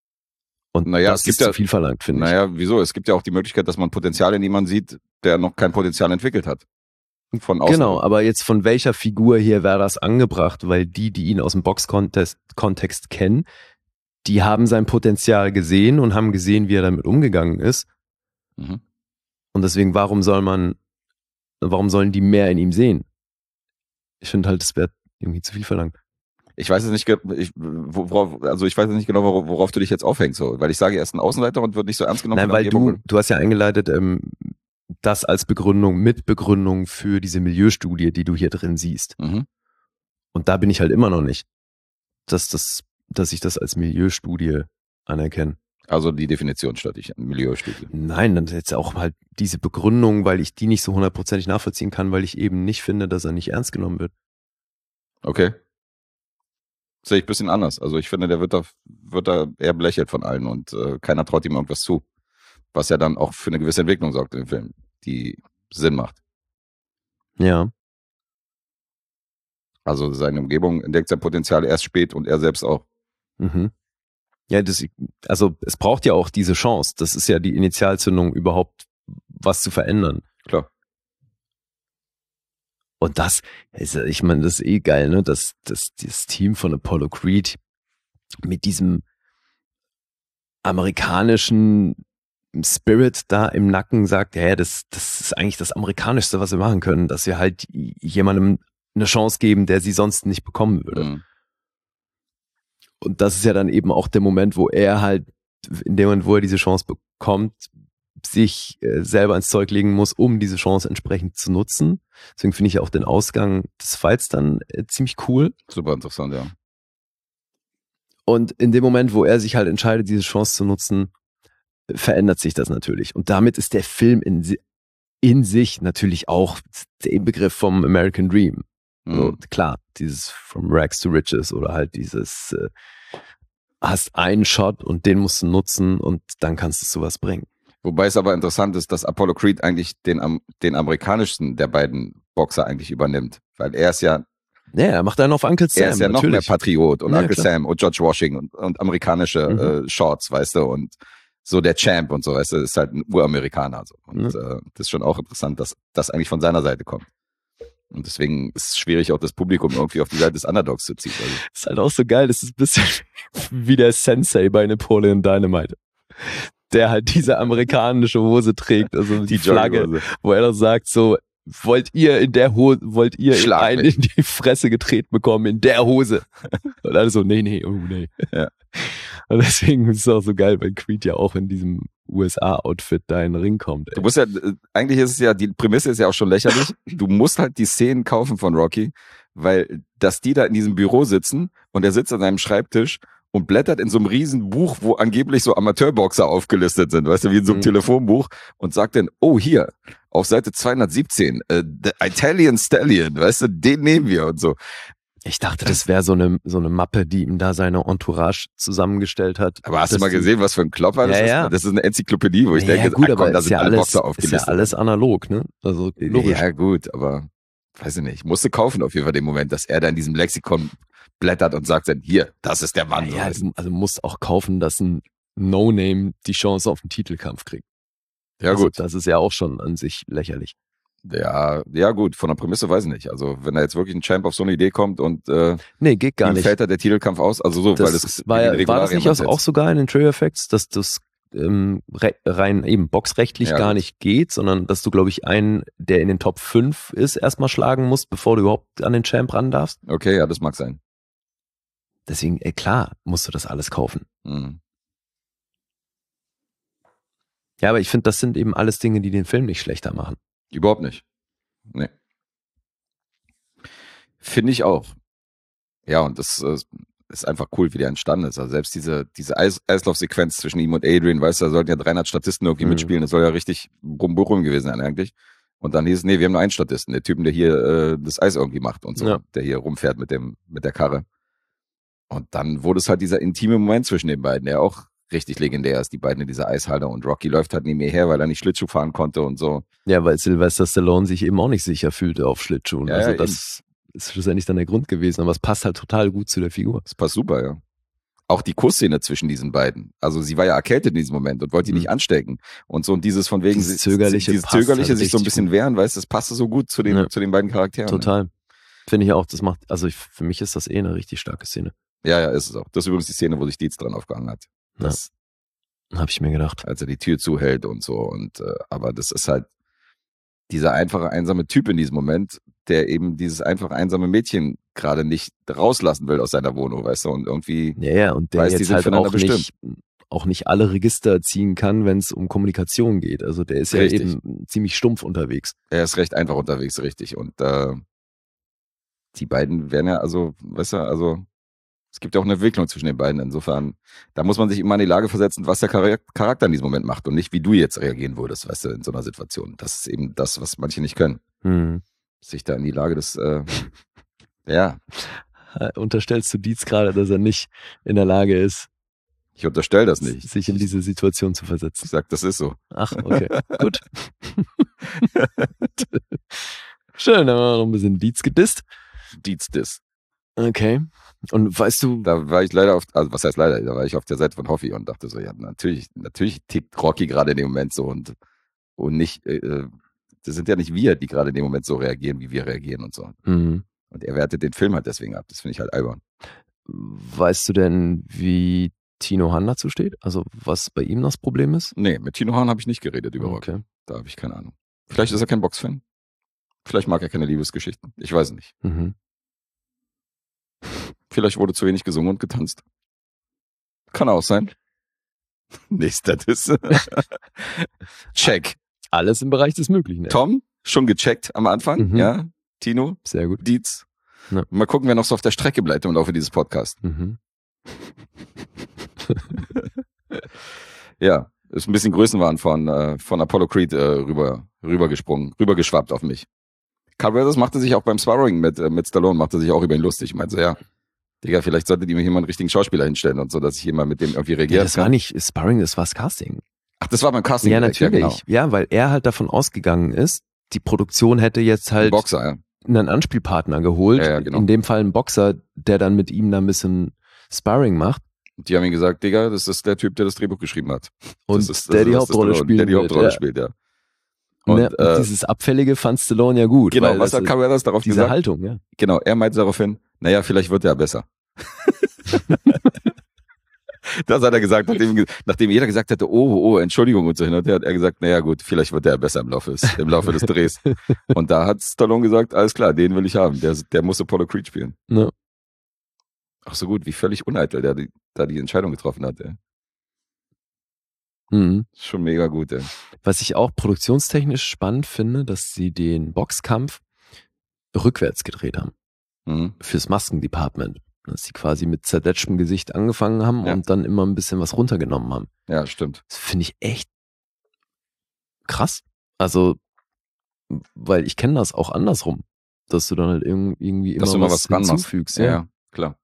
Und Naja, das es gibt ist zu ja- viel verlangt, finde ich. Naja, wieso? Es gibt ja auch die Möglichkeit, dass man Potenzial in jemanden sieht, der noch kein Potenzial entwickelt hat. Von außen. Genau, aber jetzt von welcher Figur hier wäre das angebracht? Weil die, die ihn aus dem Box-Kontext Kontext kennen, die haben sein Potenzial gesehen und haben gesehen, wie er damit umgegangen ist. Mhm. Und deswegen, warum soll man, warum sollen die mehr in ihm sehen? Ich finde halt, das wäre irgendwie zu viel verlangt. Ich weiß jetzt nicht, ge- ich, worauf, also ich weiß jetzt nicht genau, worauf, worauf du dich jetzt aufhängst, so, weil ich sage, er ist ein Außenseiter und wird nicht so ernst genommen. Nein, von der weil du, Umgebung. du hast ja eingeleitet, ähm, das als Begründung, Mitbegründung für diese Milieustudie, die du hier drin siehst. Mhm. Und da bin ich halt immer noch nicht, dass das, dass ich das als Milieustudie anerkenne. Also die Definition statt ich Milieustudie. Nein, dann ist jetzt auch halt diese Begründung, weil ich die nicht so hundertprozentig nachvollziehen kann, weil ich eben nicht finde, dass er nicht ernst genommen wird. Okay. Sehe ich ein bisschen anders. Also ich finde, der wird da, wird da eher belächelt von allen und äh, keiner traut ihm irgendwas zu. Was ja dann auch für eine gewisse Entwicklung sorgt in dem Film, die Sinn macht. Ja. Also seine Umgebung entdeckt sein Potenzial erst spät und er selbst auch. Mhm. Ja, das, also es braucht ja auch diese Chance. Das ist ja die Initialzündung, überhaupt was zu verändern. Klar. Und das, ist, ich meine, das ist eh geil, ne? Dass, dass das Team von Apollo Creed mit diesem amerikanischen Spirit da im Nacken sagt, ja, das, das ist eigentlich das Amerikanischste, was wir machen können, dass wir halt jemandem eine Chance geben, der sie sonst nicht bekommen würde. Mhm. Und das ist ja dann eben auch der Moment, wo er halt, in dem Moment, wo er diese Chance bekommt, sich äh, selber ins Zeug legen muss, um diese Chance entsprechend zu nutzen. Deswegen finde ich ja auch den Ausgang des Fights dann äh, ziemlich cool. Super interessant, ja. Und in dem Moment, wo er sich halt entscheidet, diese Chance zu nutzen, verändert sich das natürlich. Und damit ist der Film in, si- in sich natürlich auch der Inbegriff vom American Dream. Mhm. So, klar, dieses From Rags to Riches oder halt dieses äh, hast einen Shot und den musst du nutzen und dann kannst du sowas bringen. Wobei es aber interessant ist, dass Apollo Creed eigentlich den, am- den amerikanischsten der beiden Boxer eigentlich übernimmt. Weil er ist ja, Ja, er macht einen auf Uncle Sam. er ist ja noch mehr natürlich. Patriot und Ja, Uncle klar. Sam und George Washington und, und amerikanische Mhm. äh, Shorts, weißt du, und so der Champ und so, weißt du, ist halt ein Uramerikaner. So. Und äh, das ist schon auch interessant, dass das eigentlich von seiner Seite kommt. Und deswegen ist es schwierig, auch das Publikum irgendwie auf die Seite des Underdogs zu ziehen. Also, Ist halt auch so geil, das ist ein bisschen wie der Sensei bei Napoleon Dynamite. Der halt diese amerikanische Hose trägt, also die, Flagge, Jogginghose. wo er doch sagt so, wollt ihr in der Hose, wollt ihr Schlag einen mich. in die Fresse getreten bekommen, in der Hose? Und alle so, nee, nee, oh nee. Ja. Und deswegen ist es auch so geil, weil Creed ja auch in diesem U S A-Outfit da in den Ring kommt. Du Ey. musst ja, äh, eigentlich ist es ja, die Prämisse ist ja auch schon lächerlich. Du musst halt die Szenen kaufen von Rocky, weil, dass die da in diesem Büro sitzen und er sitzt an seinem Schreibtisch und blättert in so einem riesen Buch, wo angeblich so Amateurboxer aufgelistet sind, weißt du, wie in so einem Mhm. Telefonbuch und sagt dann, oh hier, auf Seite zweihundertsiebzehn, äh, The Italian Stallion, weißt du, den nehmen wir und so. Ich dachte, das wäre so eine, so eine Mappe, die ihm da seine Entourage zusammengestellt hat. Aber hast Das du mal die- gesehen, was für ein Klopper das Ja, ist? ja. Das ist eine Enzyklopädie, wo ich ja, denke, ja, gut, ah, komm, aber da ist sind ja alle alles, Boxer ist aufgelistet. ja alles analog, ne? Also logisch. Ja, gut, aber weiß ich nicht. Musste kaufen auf jeden Fall den Moment, dass er da in diesem Lexikon blättert und sagt dann, hier, das ist der Mann. Ja, ja, so. du, also musst auch kaufen, dass ein No-Name die Chance auf den Titelkampf kriegt. ja also, gut. Das ist ja auch schon an sich lächerlich. Ja, ja gut, von der Prämisse weiß ich nicht. Also wenn da jetzt wirklich ein Champ auf so eine Idee kommt und äh, Nee, geht gar ihm nicht. fällt da der Titelkampf aus, also so, weil Das es war, ja, gegen war das Regularien nicht auch, meinst auch sogar in den Trailer Effects, dass das ähm, re rein eben boxrechtlich Ja, gar gut. nicht geht, sondern dass du, glaube ich, einen, der in den Top fünf ist, erstmal schlagen musst, bevor du überhaupt an den Champ ran darfst. jetzt? Okay, ja, das mag sein. Deswegen, ey, klar, musst du das alles kaufen. Mhm. Ja, aber ich finde, das sind eben alles Dinge, die den Film nicht schlechter machen. Überhaupt nicht. Nee. Finde ich auch. Ja, und das äh, ist einfach cool, wie der entstanden ist. Also selbst diese, diese Eis Eislaufsequenz zwischen ihm und Adrian, weißt du, da sollten ja dreihundert Statisten irgendwie Mhm. mitspielen. Das soll ja richtig Brumburum gewesen sein eigentlich. Und dann hieß es, nee, wir haben nur einen Statisten, der Typen, der hier äh, das Eis irgendwie macht und so, Ja. der hier rumfährt mit dem mit der Karre. Und dann wurde es halt dieser intime Moment zwischen den beiden, der auch richtig legendär ist, die beiden in dieser Eishalle. Und Rocky läuft halt neben ihr her, weil er nicht Schlittschuh fahren konnte und so. Ja, weil Sylvester Stallone sich eben auch nicht sicher fühlte auf Schlittschuhen. Ja, also ja, das ist schlussendlich dann der Grund gewesen, aber es passt halt total gut zu der Figur. Das passt super, ja. Auch die Kussszene zwischen diesen beiden. Also sie war ja erkältet in diesem Moment und wollte ihn Mhm. nicht anstecken. Und so und dieses von wegen, Dieses sie- Zögerliche dieses passt Zögerliche halt sich so ein richtig bisschen gut. wehren, weißt du, das passte so gut zu den, Ja. zu den beiden Charakteren. Total. Finde ich auch, das macht, also ich, für mich ist das eh eine richtig starke Szene. Ja, ja, ist es auch. Das ist übrigens die Szene, wo sich Dietz dran aufgehangen hat. Das, Habe ich mir gedacht. als er die Tür zuhält und so. Und äh, aber das ist halt dieser einfache, einsame Typ in diesem Moment, der eben dieses einfache, einsame Mädchen gerade nicht rauslassen will aus seiner Wohnung, weißt du, und irgendwie, Ja, ja, und der Weiß, die jetzt sind halt füreinander auch nicht, auch nicht alle Register ziehen kann, wenn es um Kommunikation geht. Also der ist Richtig. ja eben ziemlich stumpf unterwegs. er ist recht einfach unterwegs, richtig. Und äh, die beiden werden ja, also, weißt du, also es gibt ja auch eine Entwicklung zwischen den beiden. Insofern, da muss man sich immer in die Lage versetzen, was der Char- Charakter in diesem Moment macht und nicht, wie du jetzt reagieren würdest, weißt du, in so einer Situation. Das ist eben das, was manche nicht können. Hm. Sich da in die Lage des, äh, ja, Äh, Unterstellst du Dietz gerade, dass er nicht in der Lage ist, ich unterstelle das nicht. sich in diese Situation zu Ich versetzen? sag, das ist so. Ach, okay, gut. Schön, dann haben wir noch ein bisschen Dietz gedisst. Dietz dis. Okay. Und weißt du, Da war ich leider auf, also was heißt leider, da war ich auf der Seite von Hoffi und dachte so, ja, natürlich, natürlich tickt Rocky gerade in dem Moment so und, und nicht, äh, das sind ja nicht wir, die gerade in dem Moment so reagieren, wie wir reagieren und so. hm, Und er wertet den Film halt deswegen ab. Das finde ich halt albern. weißt du denn, wie Tino Han dazu steht? Also was bei ihm das Problem ist? Nee, mit Tino Hahn habe ich nicht geredet über Rocky. Okay. Da habe ich keine Ahnung. Vielleicht ist er kein Boxfan. Vielleicht mag er keine Liebesgeschichten. Ich weiß nicht. Mhm. Vielleicht wurde zu wenig gesungen und getanzt. Kann auch sein. Nächster Diss. Check. Alles im Bereich des Möglichen. Ey. Tom, schon gecheckt am Anfang, Mhm. ja. Tino, Sehr gut. Dietz. Ja. Mal gucken, wer noch so auf der Strecke bleibt im Laufe dieses Podcasts. Mhm. Ja, ist ein bisschen Größenwahn von, äh, von Apollo Creed äh, rüber, rübergesprungen, rübergeschwappt auf mich. Carl Weathers machte sich auch beim Sparring mit, äh, mit Stallone, machte sich auch über ihn lustig. Ich meinte so, ja, Digga, vielleicht solltet ihr mir hier mal einen richtigen Schauspieler hinstellen und so, dass ich hier mal mit dem irgendwie Ja, reagieren das kann. war nicht Sparring, das war das Casting. Ach, das war beim Casting. Ja, direkt, natürlich. Ja, genau. Ja, weil er halt davon ausgegangen ist, die Produktion hätte jetzt Ein halt Boxer, ja. einen Anspielpartner geholt. Ja, ja, genau. In dem Fall einen Boxer, der dann mit ihm da ein bisschen Sparring macht. Und die haben ihm gesagt, Digga, das ist der Typ, der das Drehbuch geschrieben hat. Und das ist, das der die ist Hauptrolle Stallone, spielt. Der die Hauptrolle spielt, ja. Und, Und, äh, dieses Abfällige fand Stallone ja gut. genau, weil was das hat Carl Weathers darauf diese gesagt? Haltung, ja. Genau, er meinte daraufhin, naja, vielleicht wird er besser. Das hat er gesagt, nachdem, nachdem jeder gesagt hatte, oh, oh, Entschuldigung und so hin und her, hat er gesagt, naja gut, vielleicht wird er besser im Laufe des, im Laufe des Drehs. Und da hat Stallone gesagt, alles klar, den will ich haben, der, der muss Apollo Creed spielen. Ja. Ach so gut, wie völlig uneitel der die, da die Entscheidung getroffen hat. Ey. Mhm. Schon mega gut. Ey. Was ich auch produktionstechnisch spannend finde, dass sie den Boxkampf rückwärts gedreht haben. Mhm. Fürs Maskendepartment. Dass sie quasi mit zerletschtem Gesicht angefangen haben Ja. und dann immer ein bisschen was runtergenommen haben. Ja, stimmt. Das finde ich echt krass. Also, weil ich kenne das auch andersrum. Dass du dann halt irg- irgendwie immer Dass du mal was, was dran machst. hinzufügst. Ja, Ja. ja, klar.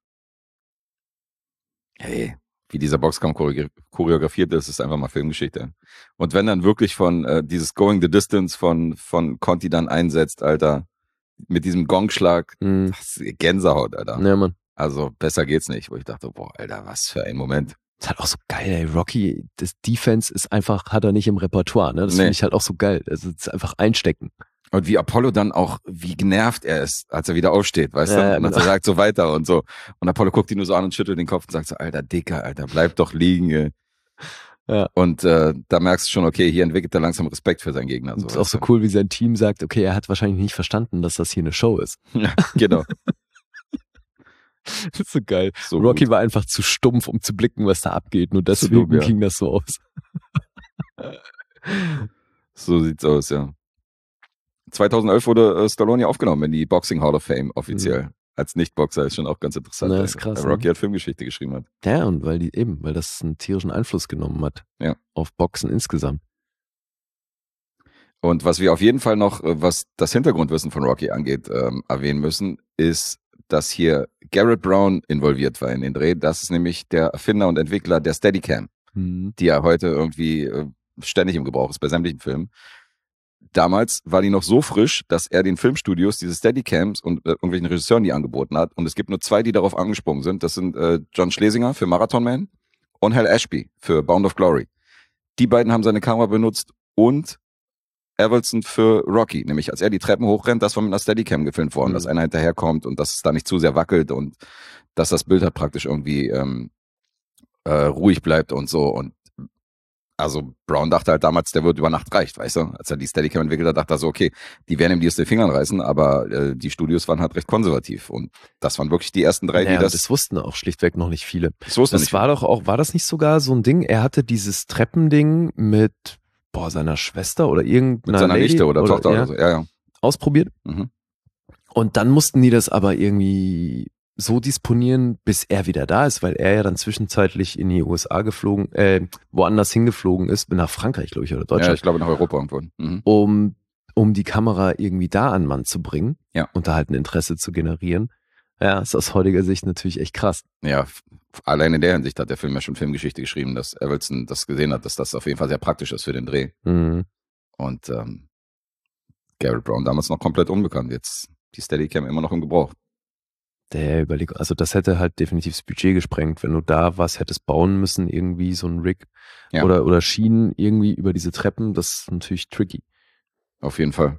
Hey, wie dieser Boxkampf choreo- choreografiert ist, ist einfach mal Filmgeschichte. Und wenn dann wirklich von äh, dieses Going the Distance von, von Conti dann einsetzt, Alter, mit diesem Gongschlag, Mhm. das ist Gänsehaut, Alter. Ja, Mann. Also besser geht's nicht, wo ich dachte, boah, Alter, was für ein Moment. Das ist halt auch so geil, ey. Rocky, das Defense ist einfach, hat er nicht im Repertoire, ne? Das Nee. finde ich halt auch so geil. Also, es ist einfach einstecken. Und wie Apollo dann auch, wie genervt er ist, als er wieder aufsteht, weißt Ja, du? Und als er genau. sagt so weiter und so. Und Apollo guckt ihn nur so an und schüttelt den Kopf und sagt so, Alter, Dicker, Alter, bleib doch liegen. Ey. Ja. Und äh, da merkst du schon, okay, hier entwickelt er langsam Respekt für seinen Gegner. Und So, es ist auch weißt so cool, wie sein Team sagt, okay, er hat wahrscheinlich nicht verstanden, dass das hier eine Show ist. du? Ja, genau. Das ist so geil. So Rocky gut. war einfach zu stumpf, um zu blicken, was da abgeht. Nur Zu deswegen dumm, ja. ging das so aus. So sieht's aus, ja. zweitausendelf wurde äh, Stallone ja aufgenommen in die Boxing Hall of Fame offiziell. Als Nicht-Boxer ist schon auch ganz interessant. Na, ey. ist krass, Weil Rocky ne? hat Filmgeschichte geschrieben hat. Ja, und weil die eben, weil das einen tierischen Einfluss genommen hat. Ja. Auf Boxen insgesamt. Und was wir auf jeden Fall noch, äh, was das Hintergrundwissen von Rocky angeht, ähm, erwähnen müssen, ist, dass hier Garrett Brown involviert war in den Dreh. Das ist nämlich der Erfinder und Entwickler der Steadicam, Mhm. die ja heute irgendwie äh, ständig im Gebrauch ist bei sämtlichen Filmen. Damals war die noch so frisch, dass er den Filmstudios diese Steadicams und äh, irgendwelchen Regisseuren die angeboten hat. Und es gibt nur zwei, die darauf angesprungen sind. Das sind äh, John Schlesinger für Marathon Man und Hal Ashby für Bound of Glory. Die beiden haben seine Kamera benutzt und Avildsen für Rocky, nämlich als er die Treppen hochrennt, das war mit einer Steadicam gefilmt worden, Mhm. dass einer hinterherkommt und dass es da nicht zu sehr wackelt und dass das Bild halt praktisch irgendwie ähm, äh, ruhig bleibt und so. Und also Brown dachte halt damals, der wird über Nacht reicht, weißt du? Als er die Steadicam entwickelt hat, dachte er so, okay, die werden ihm die aus den Fingern reißen, aber äh, die Studios waren halt recht konservativ und das waren wirklich die ersten drei, Naja, die das, das wussten auch schlichtweg noch nicht viele. das wussten Das nicht. war doch auch, war das nicht sogar so ein Ding? Er hatte dieses Treppending mit, boah, seiner Schwester oder irgendeiner mit seiner Lady Nichte oder, Tochter ja, oder so. Ja, ja. ausprobiert. Mhm. Und dann mussten die das aber irgendwie so disponieren, bis er wieder da ist, weil er ja dann zwischenzeitlich in die U S A geflogen, äh, woanders hingeflogen ist, nach Frankreich, glaube ich, oder Ja, Deutschland, ich glaube nach Europa irgendwo. Mhm. um, um die Kamera irgendwie da an Mann zu bringen Ja. und da halt ein Interesse zu generieren. Ja, ist aus heutiger Sicht natürlich echt krass. Ja, f- allein in der Hinsicht hat der Film ja schon Filmgeschichte geschrieben, dass Avildsen das gesehen hat, dass das auf jeden Fall sehr praktisch ist für den Dreh. Mhm. Und ähm, Garrett Brown damals noch komplett unbekannt, jetzt die Steadicam immer noch im Gebrauch. Der Überlegung, also das hätte halt definitiv das Budget gesprengt, wenn du da was hättest bauen müssen, irgendwie so ein Rig Ja. oder, oder Schienen irgendwie über diese Treppen, das ist natürlich tricky. Auf jeden Fall.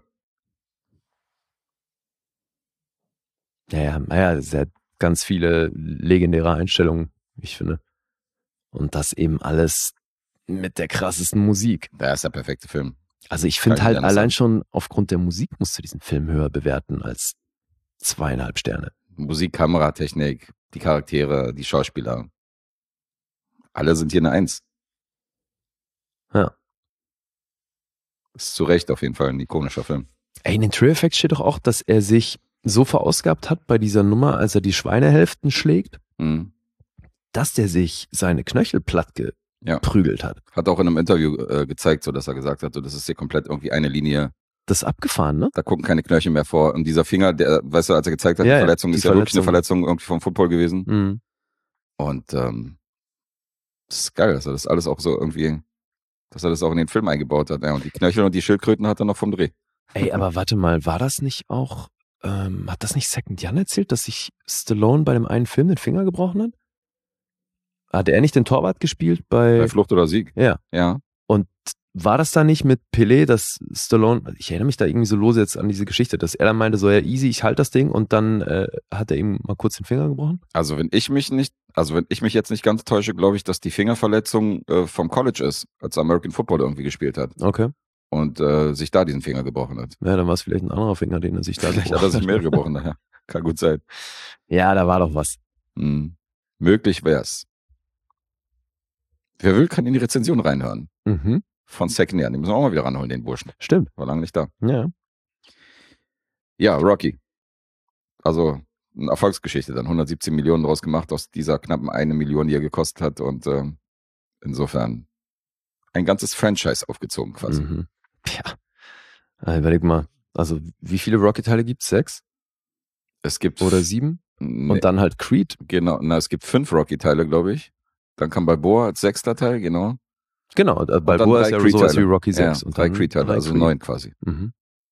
Ja, ja, naja, es hat ganz viele legendäre Einstellungen, ich finde. Und das eben alles mit der krassesten Musik. Der ist der perfekte Film. Also ich finde Kann ich halt nicht anders allein sagen. schon aufgrund der Musik musst du diesen Film höher bewerten als zweieinhalb Sterne. Musik, Kameratechnik, die Charaktere, die Schauspieler. Alle sind hier eine Eins. Ja. Ist zu Recht auf jeden Fall ein ikonischer Film. Ey, in den Trailer Facts steht doch auch, dass er sich so verausgabt hat bei dieser Nummer, als er die Schweinehälften schlägt, Mhm. dass der sich seine Knöchel platt Ja. geprügelt hat. Hat auch in einem Interview äh, gezeigt, so dass er gesagt hat, so, das ist hier komplett irgendwie eine Linie. Das ist abgefahren, ne? Da gucken keine Knöchel mehr vor. Und dieser Finger, der, weißt du, als er gezeigt hat, Ja, die ja, Verletzung die ist ja wirklich eine Verletzung. Verletzung irgendwie vom Football gewesen. Mhm. Und ähm, das ist geil, dass er das alles auch so irgendwie, dass er das auch in den Film eingebaut hat. Ja, und die Knöchel und die Schildkröten hat er noch vom Dreh. Ey, aber warte mal, war das nicht auch, ähm, hat das nicht Second Jan erzählt, dass sich Stallone bei dem einen Film den Finger gebrochen hat? Hat er nicht den Torwart gespielt bei, Bei Flucht oder Sieg. ja. Ja. Und war das da nicht mit Pelé, dass Stallone, ich erinnere mich da irgendwie so lose jetzt an diese Geschichte, dass er dann meinte, so ja easy, ich halte das Ding und dann äh, hat er ihm mal kurz den Finger gebrochen? Also wenn ich mich nicht, also wenn ich mich jetzt nicht ganz täusche, glaube ich, dass die Fingerverletzung äh, vom College ist, als er American Football irgendwie gespielt hat Okay. und äh, sich da diesen Finger gebrochen hat. Ja, dann war es vielleicht ein anderer Finger, den er sich da Vielleicht hat er sich mehr gebrochen, daher. Kann gut sein. Ja, da war doch was. Hm. Möglich wär's. Wer will, kann in die Rezension reinhören. Mhm. Von Second Year. Den müssen wir auch mal wieder ranholen, den Burschen. Stimmt. War lange nicht da. Ja. Ja, Rocky. Also eine Erfolgsgeschichte. Dann hundertsiebzehn Millionen draus gemacht aus dieser knappen eine Million, die er gekostet hat. Und äh, insofern ein ganzes Franchise aufgezogen quasi. Mhm. Ja. Also, überleg mal. Also, wie viele Rocky-Teile gibt's? Sechs? Es gibt Oder sieben? Nee, Und dann halt Creed. genau, na, es gibt fünf Rocky-Teile, glaube ich. Dann kam Balboa als sechster Teil, genau. Genau, äh, dann Balboa ist drei ja sowas wie Creed-Teile. Rocky Ja, sechs. Und drei dann Creed-Teile, drei also Creed. neun quasi. Mhm.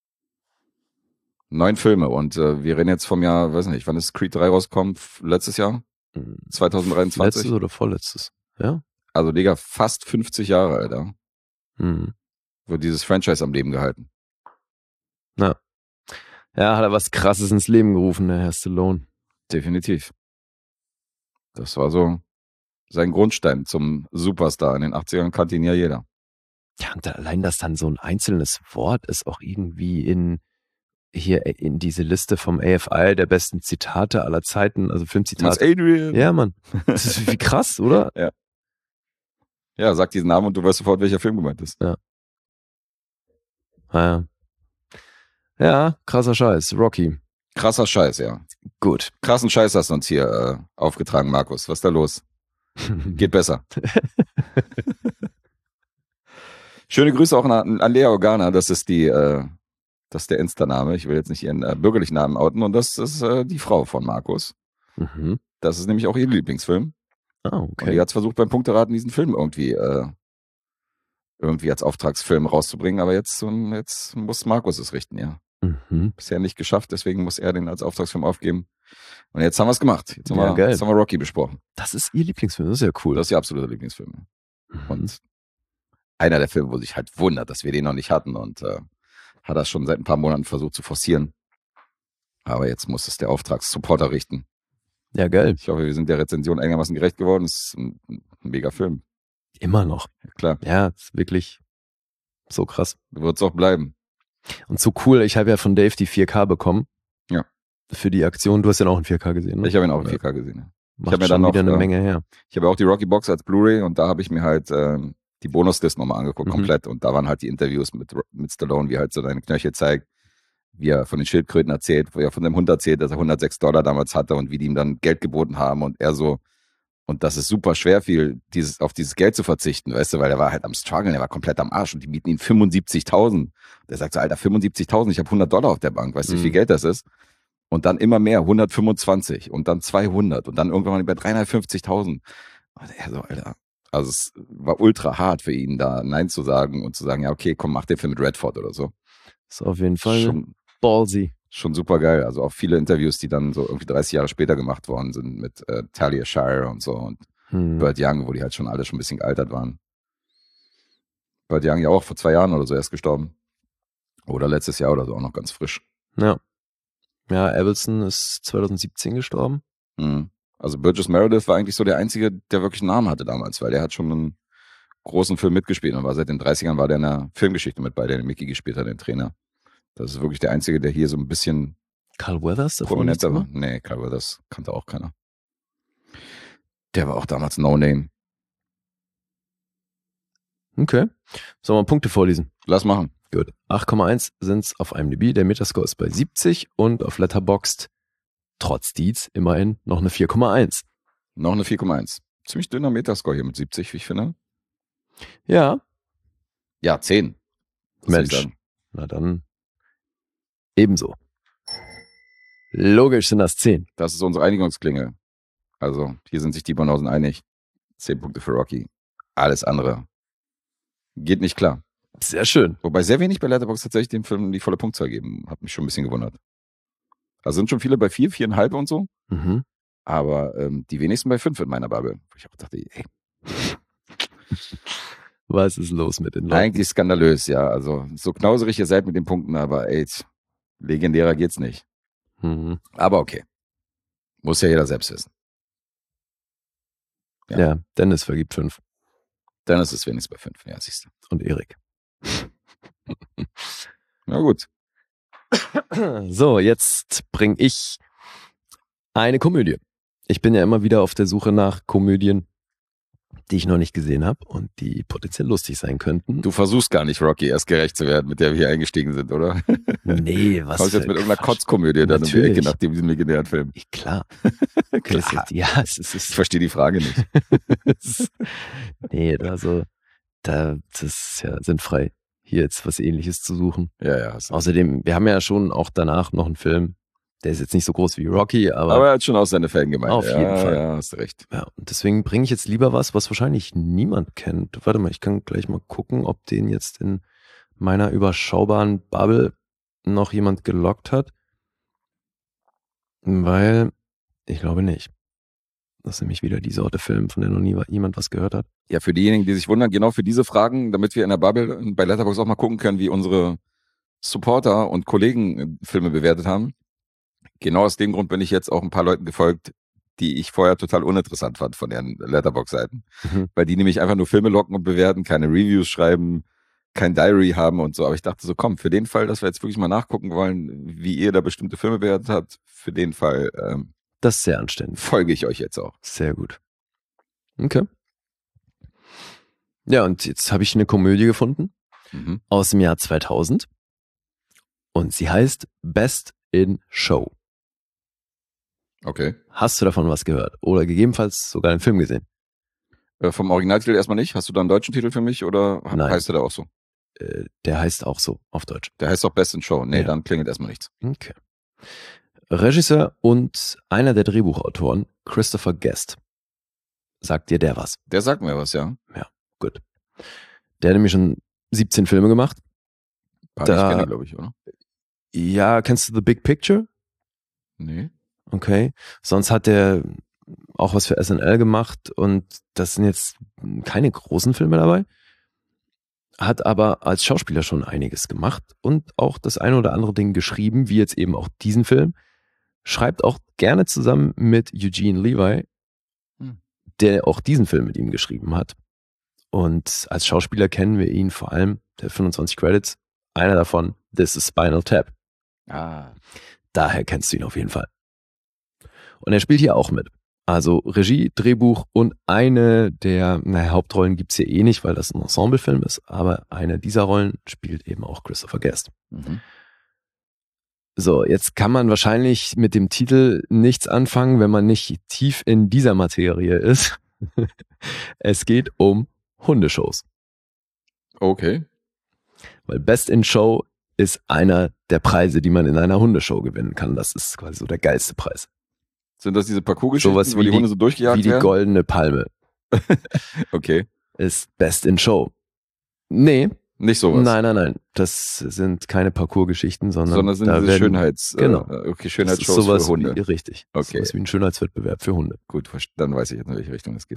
Neun Filme und äh, wir reden jetzt vom Jahr, weiß nicht, wann ist Creed drei rausgekommen? F- Letztes Jahr? Mhm. zwanzig dreiundzwanzig? Letztes oder vorletztes? Ja. Also, Digga, fast fünfzig Jahre, Alter. Mhm. Wird dieses Franchise am Leben gehalten. Ja. Ja, hat er was Krasses ins Leben gerufen, der Herr Stallone. Definitiv. Das war so sein Grundstein zum Superstar. In den achtzigern kannte ihn ja jeder. Ja, und allein, dass dann so ein einzelnes Wort ist auch irgendwie in hier in diese Liste vom A F I der besten Zitate aller Zeiten, also Das Filmzitate. Adrian. Ja, Mann. Das ist wie krass, oder? Ja, sag diesen Namen und du weißt sofort, welcher Film gemeint ist. Ah, ja. Ja, krasser Scheiß. Rocky. Krasser Scheiß, ja. Gut. Krassen Scheiß hast du uns hier äh, aufgetragen, Markus. Was ist da los? Geht besser. Schöne Grüße auch an, an Lea Organa. Das ist die, äh, das ist der Insta-Name. Ich will jetzt nicht ihren äh, bürgerlichen Namen outen. Und das ist äh, die Frau von Markus. Mhm. Das ist nämlich auch ihr Lieblingsfilm. Ah, Und die okay. hat versucht, beim Punkteraten diesen Film irgendwie, äh, irgendwie als Auftragsfilm rauszubringen. Aber jetzt, um, jetzt muss Markus es richten, ja. Mhm. Bisher nicht geschafft, deswegen muss er den als Auftragsfilm aufgeben. Und jetzt haben wir es gemacht. Jetzt haben, Ja, wir, geil. jetzt haben wir Rocky besprochen. Das ist ihr Lieblingsfilm, das ist ja cool. Das ist ihr absoluter Lieblingsfilm. Mhm. Und einer der Filme, wo sich halt wundert, dass wir den noch nicht hatten und äh, hat das schon seit ein paar Monaten versucht zu forcieren. Aber jetzt muss es der Auftragssupporter richten. Ja, geil. Ich hoffe, wir sind der Rezension einigermaßen gerecht geworden. Es ist ein, ein mega Film. Immer noch. Ja, klar, Ja, ist wirklich so krass. wird es auch bleiben. Und so cool, ich habe ja von Dave die vier K bekommen. Ja. Für die Aktion. Du hast den auch in vier K gesehen, ne? Ich habe ihn auch in Ja. vier K gesehen. Ja. Macht hab mir schon dann noch, wieder eine äh, Menge her. Ich habe auch die Rocky Box als Blu-ray und da habe ich mir halt ähm, die Bonuslist nochmal angeguckt, Mhm. komplett. Und da waren halt die Interviews mit, mit Stallone, wie er halt so seine Knöchel zeigt, wie er von den Schildkröten erzählt, wo er von dem Hund erzählt, dass er hundertsechs Dollar damals hatte und wie die ihm dann Geld geboten haben und er so, und dass es super schwer fiel, dieses, auf dieses Geld zu verzichten, weißt du, weil er war halt am Struggeln, er war komplett am Arsch und die bieten ihm fünfundsiebzigtausend. Der sagt so, Alter, fünfundsiebzigtausend, ich habe hundert Dollar auf der Bank, weißt du, wie viel Mhm. Geld das ist? Und dann immer mehr, hundertfünfundzwanzig und dann zweihundert und dann irgendwann mal bei dreihundertfünfzigtausend. Und er so, Alter, also es war ultra hart für ihn, da Nein zu sagen und zu sagen, ja, okay, komm, mach den Film mit Redford oder so. Ist auf jeden Fall Schon, ballsy. schon super geil. Also auch viele Interviews, die dann so irgendwie dreißig Jahre später gemacht worden sind mit äh, Talia Shire und so und Hm. Burt Young, wo die halt schon alle schon ein bisschen gealtert waren. Burt Young ja auch vor zwei Jahren oder so erst gestorben. Oder letztes Jahr oder so, auch noch ganz frisch. Ja. Ja, Abelson ist zweitausendsiebzehn gestorben. Mhm. Also Burgess Meredith war eigentlich so der Einzige, der wirklich einen Namen hatte damals, weil der hat schon einen großen Film mitgespielt und war seit den dreißigern war der in der Filmgeschichte mit bei, der den Mickey gespielt hat, den Trainer. Das ist wirklich der Einzige, der hier so ein bisschen Carl Weathers davon nichts prominenter war. gemacht? Nee, Carl Weathers kannte auch keiner. Der war auch damals No Name. Okay. Sollen wir Punkte vorlesen? Lass machen. Gut. acht Komma eins sind es auf IMDb. Der Metascore ist bei siebzig und auf Letterboxd trotz Dietz immerhin noch eine vier Komma eins. Noch eine vier Komma eins. Ziemlich dünner Metascore hier mit siebzig, wie ich finde. Ja. Ja, zehn. Mensch. Na dann ebenso. Logisch sind das zehn. Das ist unsere Einigungsklingel. Also, hier sind sich die Banausen einig. zehn Punkte für Rocky. Alles andere geht nicht klar. Sehr schön. Wobei sehr wenig bei Letterboxd tatsächlich dem Film die volle Punktzahl geben. Hat mich schon ein bisschen gewundert. Also sind schon viele bei vier, viereinhalb und so. Mhm. Aber ähm, die wenigsten bei fünf in meiner Bubble. Wo ich auch dachte, ey. Was ist los mit den Leuten? Eigentlich skandalös, ja. Also so knauserig ihr seid mit den Punkten, aber ey, legendärer geht's nicht. Mhm. Aber okay. Muss ja jeder selbst wissen. Ja. Ja. ja, Dennis vergibt fünf. Dann ist es wenigstens bei fünf. Ja, siehst du. Und Erik. Na gut. So, jetzt bringe ich eine Komödie. Ich bin ja immer wieder auf der Suche nach Komödien, die ich noch nicht gesehen habe und die potenziell lustig sein könnten. Du versuchst gar nicht, Rocky, erst gerecht zu werden, mit der wir hier eingestiegen sind, oder? Nee, was Kommst jetzt mit irgendeiner Kotzkomödie dann um die Natürlich. Ecke nach diesem legendären Film. Ich, klar. Klar. Ja, es ist... Es Ich verstehe die Frage nicht. ist nee, also, da, das ist ja sinnfrei, hier jetzt was Ähnliches zu suchen. Ja, ja. hast du. Außerdem, wir haben ja schon auch danach noch einen Film, der ist jetzt nicht so groß wie Rocky, aber, Aber er hat schon aus seine Fan gemeint. Auf ja, jeden Fall. Ja, hast du recht. ja, und deswegen bringe ich jetzt lieber was, was wahrscheinlich niemand kennt. Warte mal, ich kann gleich mal gucken, ob den jetzt in meiner überschaubaren Bubble noch jemand gelockt hat. Weil, ich glaube nicht. Das ist nämlich wieder die Sorte Film, von der noch nie jemand was gehört hat. Ja, für diejenigen, die sich wundern, genau für diese Fragen, damit wir in der Bubble bei Letterboxd auch mal gucken können, wie unsere Supporter und Kollegen äh, Filme bewertet haben. Genau aus dem Grund bin ich jetzt auch ein paar Leuten gefolgt, die ich vorher total uninteressant fand von deren Letterboxd-Seiten. Mhm. Weil die nämlich einfach nur Filme locken und bewerten, keine Reviews schreiben, kein Diary haben und so. Aber ich dachte so, komm, für den Fall, dass wir jetzt wirklich mal nachgucken wollen, wie ihr da bestimmte Filme bewertet habt, für den Fall ähm, Das ist sehr anständig. folge ich euch jetzt auch. Sehr gut. Okay. Ja, und jetzt habe ich eine Komödie gefunden Mhm. aus dem Jahr zweitausend und sie heißt Best in Show. Okay. Hast du davon was gehört? Oder gegebenenfalls sogar einen Film gesehen? Äh, vom Originaltitel erstmal nicht. Hast du da einen deutschen Titel für mich oder Nein. heißt der da auch so? Äh, der heißt auch so auf Deutsch. Der heißt doch Best in Show. Nee, Ja. dann klingelt erstmal nichts. Okay. Regisseur und einer der Drehbuchautoren, Christopher Guest. Sagt dir der was? Der sagt mir was, ja. Gut. Der hat nämlich schon siebzehn Filme gemacht. Paar Da- ich kenne, glaube ich, oder? Ja, kennst du The Big Picture? Nee. Okay. Sonst hat er auch was für S N L gemacht und das sind jetzt keine großen Filme dabei. Hat aber als Schauspieler schon einiges gemacht und auch das eine oder andere Ding geschrieben, wie jetzt eben auch diesen Film. Schreibt auch gerne zusammen mit Eugene Levi, Hm. der auch diesen Film mit ihm geschrieben hat. Und als Schauspieler kennen wir ihn vor allem, der fünfundzwanzig Credits, einer davon, This is Spinal Tap. Ah. Daher kennst du ihn auf jeden Fall. Und er spielt hier auch mit. Also Regie, Drehbuch und eine der naja, Hauptrollen gibt's hier eh nicht, weil das ein Ensemblefilm ist, aber eine dieser Rollen spielt eben auch Christopher Guest. Mhm. So, jetzt kann man wahrscheinlich mit dem Titel nichts anfangen, wenn man nicht tief in dieser Materie ist. Es geht um Hundeshows. Okay. Weil Best in Show ist einer der Preise, die man in einer Hundeshow gewinnen kann. Das ist quasi so der geilste Preis. Sind das diese Parcours-Geschichten, Sowas wo wie die die- Hunde so durchgejagt Wie die werden? goldene Palme Okay. ist Best in Show. Nee, Nicht sowas. nein, nein, nein. Das sind keine Parcours-Geschichten, sondern, Sondern sind da diese werden, Schönheits, genau. äh, okay, das ist Schönheitsshows sowas für Hunde. Wie, richtig. Okay. Sowas wie ein Schönheitswettbewerb für Hunde. Gut, verst- dann weiß ich jetzt, in welche Richtung es geht.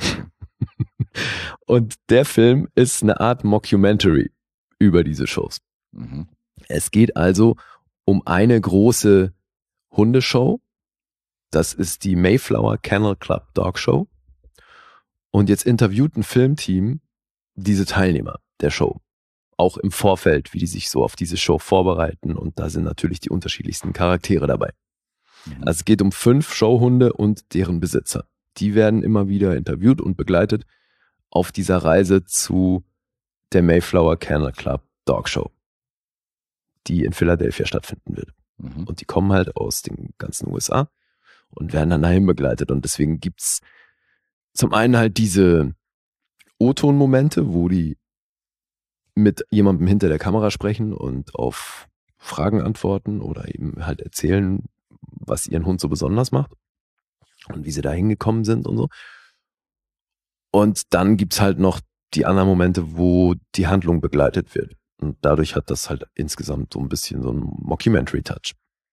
Und der Film ist eine Art Mockumentary über diese Shows. Mhm. Es geht also um eine große Hundeshow. Das ist die Mayflower Kennel Club Dog Show. Und jetzt interviewt ein Filmteam diese Teilnehmer der Show. Auch im Vorfeld, wie die sich so auf diese Show vorbereiten. Und da sind natürlich die unterschiedlichsten Charaktere dabei. Mhm. Also es geht um fünf Showhunde und deren Besitzer. Die werden immer wieder interviewt und begleitet auf dieser Reise zu der Mayflower Kennel Club Dog Show, die in Philadelphia stattfinden wird. Mhm. Und die kommen halt aus den ganzen U S A und werden dann dahin begleitet. Und deswegen gibt's zum einen halt diese O-Ton-Momente, wo die mit jemandem hinter der Kamera sprechen und auf Fragen antworten oder eben halt erzählen, was ihren Hund so besonders macht und wie sie da hingekommen sind und so. Und dann gibt's halt noch die anderen Momente, wo die Handlung begleitet wird. Und dadurch hat das halt insgesamt so ein bisschen so einen Mockumentary-Touch.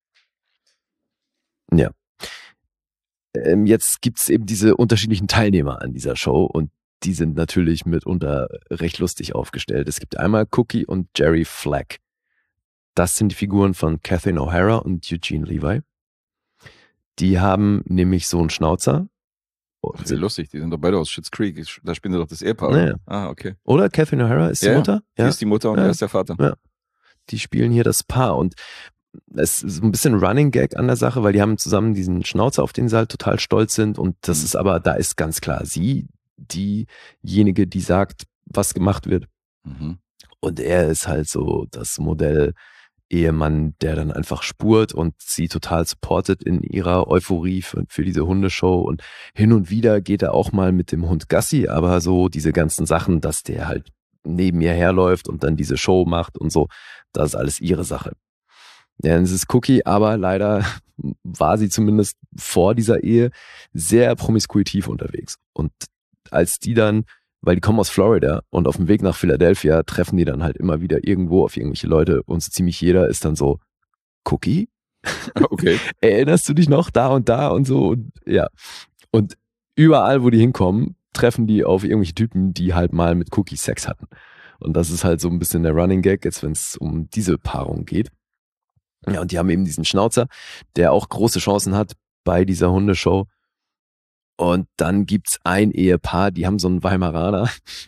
Ja. Ähm, jetzt gibt's eben diese unterschiedlichen Teilnehmer an dieser Show und die sind natürlich mitunter recht lustig aufgestellt. Es gibt einmal Cookie und Jerry Flack. Das sind die Figuren von Catherine O'Hara und Eugene Levi. Die haben nämlich so einen Schnauzer. Das ist ja lustig, die sind doch beide aus Schitt's Creek. Da spielen sie doch das Ehepaar. Naja. Ah, okay. Oder Catherine O'Hara ist die Ja, Mutter? Die ist die Mutter und Ja. er ist der Vater. Ja. Die spielen hier das Paar und es ist ein bisschen Running Gag an der Sache, weil die haben zusammen diesen Schnauzer, auf den sie halt total stolz sind und das Mhm. ist aber, da ist ganz klar sie, diejenige, die sagt, was gemacht wird Mhm. und er ist halt so das Modell Ehemann, der dann einfach spurt und sie total supportet in ihrer Euphorie für, für diese Hundeshow und hin und wieder geht er auch mal mit dem Hund Gassi, aber so diese ganzen Sachen, dass der halt neben ihr herläuft und dann diese Show macht und so, das ist alles ihre Sache. Ja, es ist Cookie, aber leider war sie zumindest vor dieser Ehe sehr promiskuitiv unterwegs. Und als die dann, weil die kommen aus Florida und auf dem Weg nach Philadelphia treffen die dann halt immer wieder irgendwo auf irgendwelche Leute und so ziemlich jeder ist dann so, Cookie? Okay. Erinnerst du dich noch da und da und so? Und ja. Und überall, wo die hinkommen, treffen die auf irgendwelche Typen, die halt mal mit Cookie Sex hatten. Und das ist halt so ein bisschen der Running Gag, jetzt wenn es um diese Paarung geht. Ja, und die haben eben diesen Schnauzer, der auch große Chancen hat bei dieser Hundeshow. Und dann gibt's ein Ehepaar, die haben so einen Weimaraner.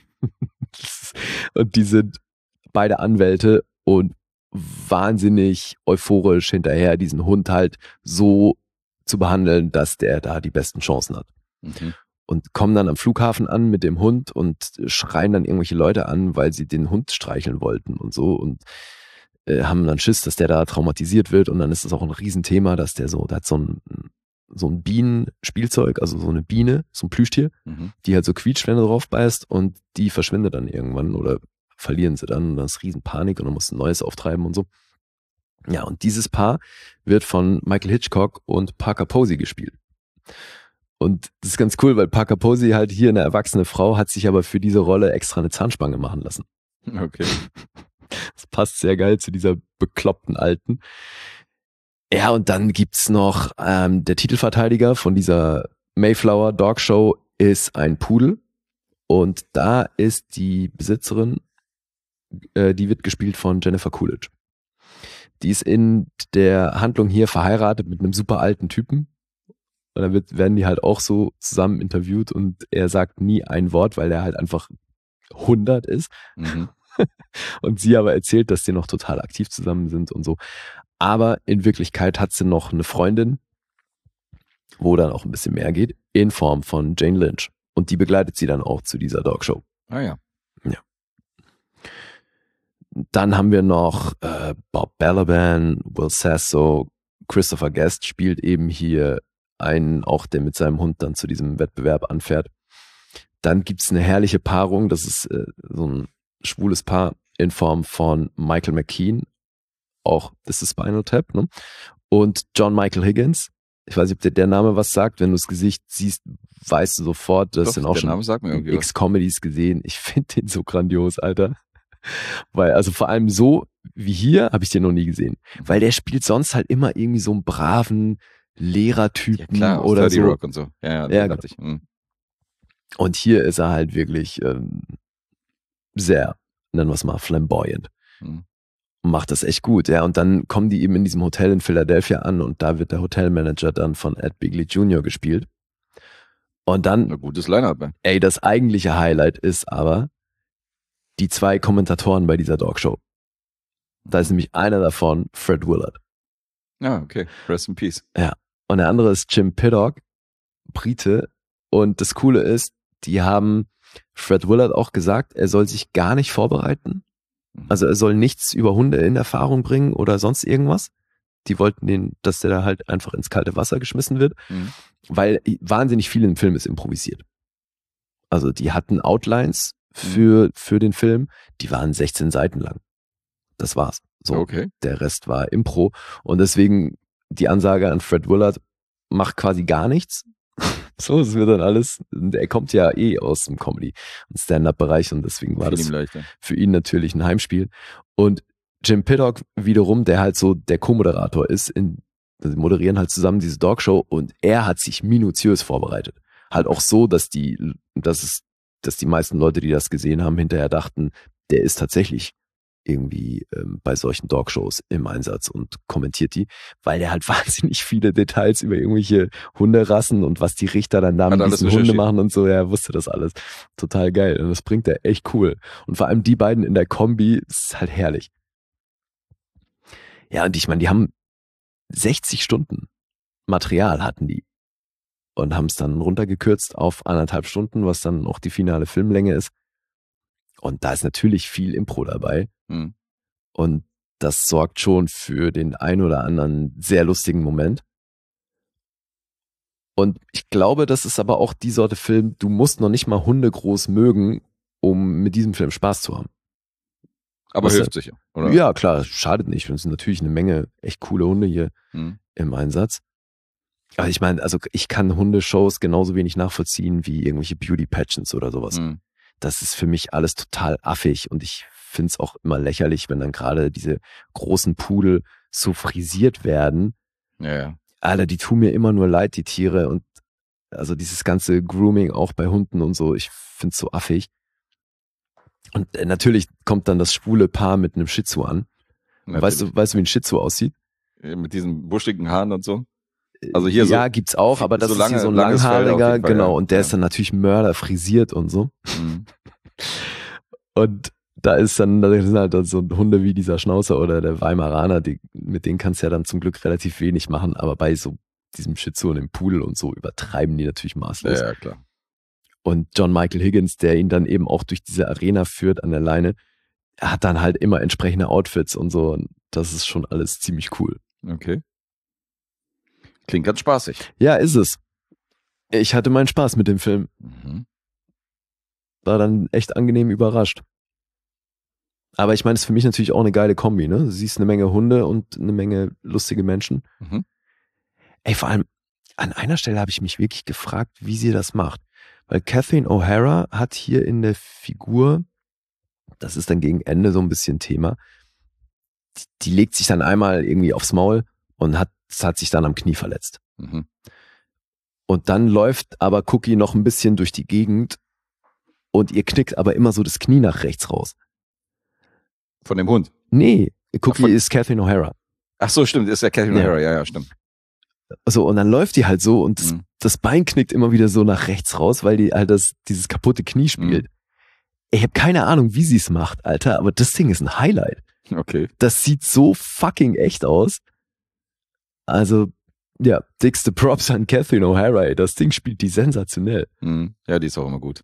Und die sind beide Anwälte und wahnsinnig euphorisch hinterher, diesen Hund halt so zu behandeln, dass der da die besten Chancen hat. Mhm. Und kommen dann am Flughafen an mit dem Hund und schreien dann irgendwelche Leute an, weil sie den Hund streicheln wollten und so und äh, haben dann Schiss, dass der da traumatisiert wird und dann ist das auch ein Riesenthema, dass der so, der hat so ein, so ein Bienenspielzeug, also so eine Biene, so ein Plüschtier, Mhm. die halt so quietscht, wenn er drauf beißt und die verschwindet dann irgendwann oder verlieren sie dann und dann ist Riesenpanik und dann muss ein neues auftreiben und so. Ja, und dieses Paar wird von Michael Hitchcock und Parker Posey gespielt. Und das ist ganz cool, weil Parker Posey halt hier eine erwachsene Frau, hat sich aber für diese Rolle extra eine Zahnspange machen lassen. Okay. Das passt sehr geil zu dieser bekloppten Alten. Ja, und dann gibt's noch ähm, der Titelverteidiger von dieser Mayflower Dog Show ist ein Pudel. Und da ist die Besitzerin, äh, die wird gespielt von Jennifer Coolidge. Die ist in der Handlung hier verheiratet mit einem super alten Typen. Und dann wird, werden die halt auch so zusammen interviewt und er sagt nie ein Wort, weil er halt einfach hundert ist. Mhm. Und sie aber erzählt, dass die noch total aktiv zusammen sind und so. Aber in Wirklichkeit hat sie noch eine Freundin, wo dann auch ein bisschen mehr geht, in Form von Jane Lynch. Und die begleitet sie dann auch zu dieser Dogshow. Ah ja. Dann haben wir noch äh, Bob Balaban, Will Sasso, Christopher Guest spielt eben hier einen, auch der mit seinem Hund dann zu diesem Wettbewerb anfährt. Dann gibt's eine herrliche Paarung, das ist äh, so ein schwules Paar in Form von Michael McKean, auch das ist Spinal Tap, ne? Und John Michael Higgins. Ich weiß nicht, ob dir der Name was sagt. Wenn du das Gesicht siehst, weißt du sofort, das Doch, sind auch der schon Name sagt mir irgendwie was. X-Comedies gesehen. Ich finde den so grandios, Alter. Weil, also vor allem so wie hier, habe ich den noch nie gesehen. Weil der spielt sonst halt immer irgendwie so einen braven Lehrertypen Ja, klar, aus oder thirty so. Rock und so. Ja, ja, Ja, ja genau. dachte ich. Mhm. Und hier ist er halt wirklich ähm, sehr, nennen wir es mal, flamboyant. Mhm. Und macht das echt gut, ja. Und dann kommen die eben in diesem Hotel in Philadelphia an und da wird der Hotelmanager dann von Ed Begley Junior gespielt. Und dann, Ein gutes Line-Up, ey. ey, das eigentliche Highlight ist aber die zwei Kommentatoren bei dieser Dogshow. Da ist nämlich einer davon Fred Willard. Ja, okay. Rest in Peace. Und der andere ist Jim Piddock, Brite. Und das Coole ist, die haben Fred Willard auch gesagt, er soll sich gar nicht vorbereiten. Also er soll nichts über Hunde in Erfahrung bringen oder sonst irgendwas. Die wollten den, dass der da halt einfach ins kalte Wasser geschmissen wird, Mhm. weil wahnsinnig viel im Film ist improvisiert. Also die hatten Outlines für, für den Film, die waren sechzehn Seiten lang. Das war's. So, Okay. der Rest war Impro. Und deswegen die Ansage an Fred Willard, macht quasi gar nichts. So, es wird dann alles, er kommt ja eh aus dem Comedy- und Stand-Up-Bereich und deswegen war Fiel das ihm leichter. für ihn natürlich ein Heimspiel. Und Jim Pittock wiederum, der halt so der Co-Moderator ist, in, sie moderieren halt zusammen diese Dogshow und er hat sich minutiös vorbereitet. Halt auch so, dass die, dass es, dass die meisten Leute, die das gesehen haben, hinterher dachten, der ist tatsächlich irgendwie ähm, bei solchen Dogshows im Einsatz und kommentiert die, weil der halt wahnsinnig viele Details über irgendwelche Hunderassen und was die Richter dann da Hat mit alles diesen Hunde recherchiert. machen und so, er wusste das alles. Total geil. Und das bringt er echt cool. Und vor allem die beiden in der Kombi, ist halt herrlich. Ja, und ich meine, die haben sechzig Stunden Material hatten die und haben es dann runtergekürzt auf anderthalb Stunden, was dann auch die finale Filmlänge ist. Und da ist natürlich viel Impro dabei. Mhm. Und das sorgt schon für den ein oder anderen sehr lustigen Moment. Und ich glaube, das ist aber auch die Sorte Film, du musst noch nicht mal Hunde groß mögen, um mit diesem Film Spaß zu haben. Aber Was hilft denn? sicher, oder? Ja, klar, schadet nicht. Es sind natürlich eine Menge echt coole Hunde hier Mhm. im Einsatz. Aber ich meine, also ich kann Hundeshows genauso wenig nachvollziehen wie irgendwelche Beauty-Pageants oder sowas. Mhm. Das ist für mich alles total affig und ich finde es auch immer lächerlich, wenn dann gerade diese großen Pudel so frisiert werden. Ja, ja. Alter, die tun mir immer nur leid, die Tiere, und also dieses ganze Grooming auch bei Hunden und so, ich finde es so affig. Und äh, natürlich kommt dann das schwule Paar mit einem Shih Tzu an. Weißt du, weißt du, wie ein Shih Tzu aussieht? Natürlich. Mit diesen buschigen Haaren und so? Also hier ja, so, gibt's auch, aber das so ist lange- hier so ein langes Fell auf langhaariger, jeden Fall, genau, ja. und der Ja. ist dann natürlich Mörder frisiert und so. Mhm. Und da ist dann, da sind halt dann so Hunde wie dieser Schnauzer oder der Weimaraner, die, mit denen kannst du ja dann zum Glück relativ wenig machen, aber bei so diesem Shih Tzu und dem Pudel und so übertreiben die natürlich maßlos. Ja, ja, klar. Und John Michael Higgins, der ihn dann eben auch durch diese Arena führt an der Leine, hat dann halt immer entsprechende Outfits und so. Und das ist schon alles ziemlich cool. Okay. Klingt ganz spaßig. Ja, ist es. Ich hatte meinen Spaß mit dem Film. Mhm. War dann echt angenehm überrascht. Aber ich meine, es ist für mich natürlich auch eine geile Kombi, ne? Du siehst eine Menge Hunde und eine Menge lustige Menschen. Mhm. Ey, vor allem, an einer Stelle habe ich mich wirklich gefragt, wie sie das macht. Weil Catherine O'Hara hat hier in der Figur, das ist dann gegen Ende so ein bisschen Thema, die, die legt sich dann einmal irgendwie aufs Maul und hat, hat sich dann am Knie verletzt. Mhm. Und dann läuft aber Cookie noch ein bisschen durch die Gegend und ihr knickt aber immer so das Knie nach rechts raus. Von dem Hund. Nee, Cookie Ach, von- ist Catherine O'Hara. Ach so, stimmt, ist ja Catherine Ja. O'Hara, ja, ja, stimmt. So, und dann läuft die halt so und das, Mhm. das Bein knickt immer wieder so nach rechts raus, weil die halt das, dieses kaputte Knie spielt. Ich habe keine Ahnung, wie sie es macht, Alter, aber das Ding ist ein Highlight. Okay. Das sieht so fucking echt aus. Also, ja, dickste Props an Catherine O'Hara, ey. Das Ding spielt die sensationell. Mhm. Ja, die ist auch immer gut.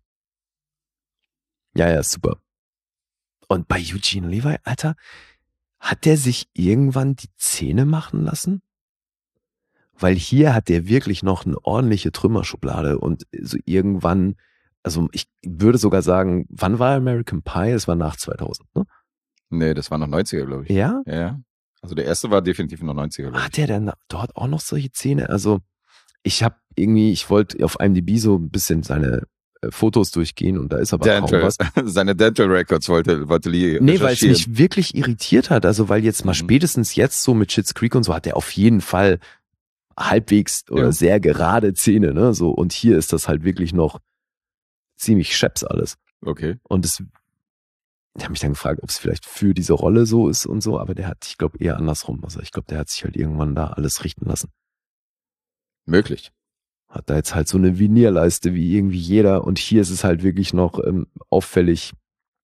Ja, ja, super. Und bei Eugene Levi, Alter, hat der sich irgendwann die Zähne machen lassen? Weil hier hat der wirklich noch eine ordentliche Trümmerschublade und so irgendwann, also ich würde sogar sagen, wann war American Pie? Es war nach zweitausend, ne? Nee, das war noch neunziger, glaube ich. Ja? Ja, ja. Also der erste war definitiv noch neunziger, glaube ich. Hat der denn dort auch noch solche Zähne? Also ich habe irgendwie, ich wollte auf IMDb so ein bisschen seine äh, Fotos durchgehen und da ist aber kaum Dental, was. seine Dental Records wollte, wollte Lee Nee, weil es recherchieren. mich wirklich irritiert hat. Also weil jetzt mal Mhm. spätestens jetzt so mit Schitt's Creek und so hat er auf jeden Fall halbwegs oder Ja. sehr gerade Zähne, ne? So, und hier ist das halt wirklich noch ziemlich scheps alles. Okay. Und das, ich habe mich dann gefragt, ob es vielleicht für diese Rolle so ist und so, aber der hat, ich glaube, eher andersrum. Also ich glaube, der hat sich halt irgendwann da alles richten lassen. Möglich. Hat da jetzt halt so eine Vinierleiste wie irgendwie jeder und hier ist es halt wirklich noch ähm, auffällig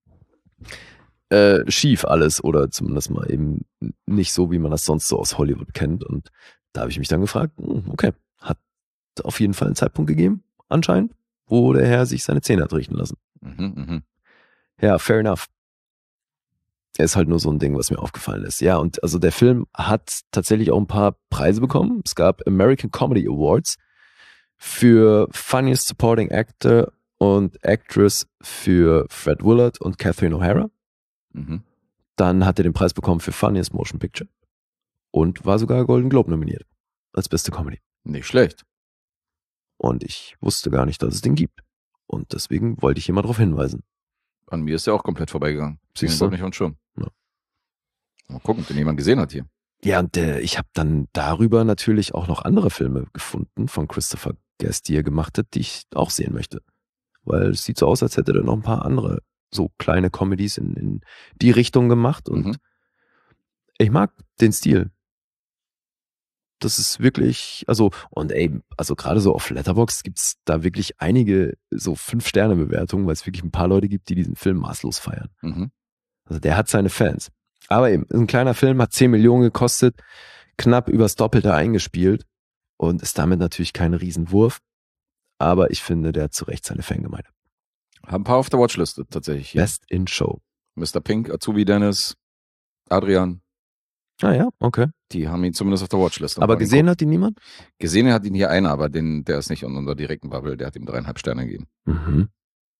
äh, schief alles oder zumindest mal eben nicht so, wie man das sonst so aus Hollywood kennt. Und da habe ich mich dann gefragt, hm, okay, hat auf jeden Fall einen Zeitpunkt gegeben, anscheinend. wo der Herr sich seine Zähne hat richten lassen. Mhm, mhm. Ja, fair enough. Ist halt nur so ein Ding, was mir aufgefallen ist. Ja, und also der Film hat tatsächlich auch ein paar Preise bekommen. Es gab American Comedy Awards für Funniest Supporting Actor und Actress für Fred Willard und Catherine O'Hara. Mhm. Dann hat er den Preis bekommen für Funniest Motion Picture und war sogar Golden Globe nominiert als beste Comedy. Nicht schlecht. Und ich wusste gar nicht, dass es den gibt. Und deswegen wollte ich hier mal darauf hinweisen. An mir ist er auch komplett vorbeigegangen. Siehst Siehst du? du? Nicht on Schirm. Ja. Mal gucken, ob den jemand gesehen hat hier. Ja, und äh, ich habe dann darüber natürlich auch noch andere Filme gefunden von Christopher Guest, die er gemacht hat, die ich auch sehen möchte. Weil es sieht so aus, als hätte er noch ein paar andere so kleine Comedies in, in die Richtung gemacht. Und Mhm. ich mag den Stil. Das ist wirklich, also, und ey, also gerade so auf Letterboxd gibt's da wirklich einige so Fünf-Sterne-Bewertungen, weil es wirklich ein paar Leute gibt, die diesen Film maßlos feiern. Mhm. Also der hat seine Fans. Aber eben, ein kleiner Film, hat zehn Millionen gekostet, knapp übers Doppelte eingespielt und ist damit natürlich kein Riesenwurf. Aber ich finde, der hat zu Recht seine Fangemeinde. Haben ein paar auf der Watchliste tatsächlich hier. Best in Show. Mister Pink, Azubi Dennis, Adrian, Ah ja, okay. die haben ihn zumindest auf der Watchliste. Aber gesehen hat ihn niemand? Gesehen hat ihn hier einer, aber den, der ist nicht in unserer direkten Bubble, der hat ihm dreieinhalb Sterne gegeben. Mhm.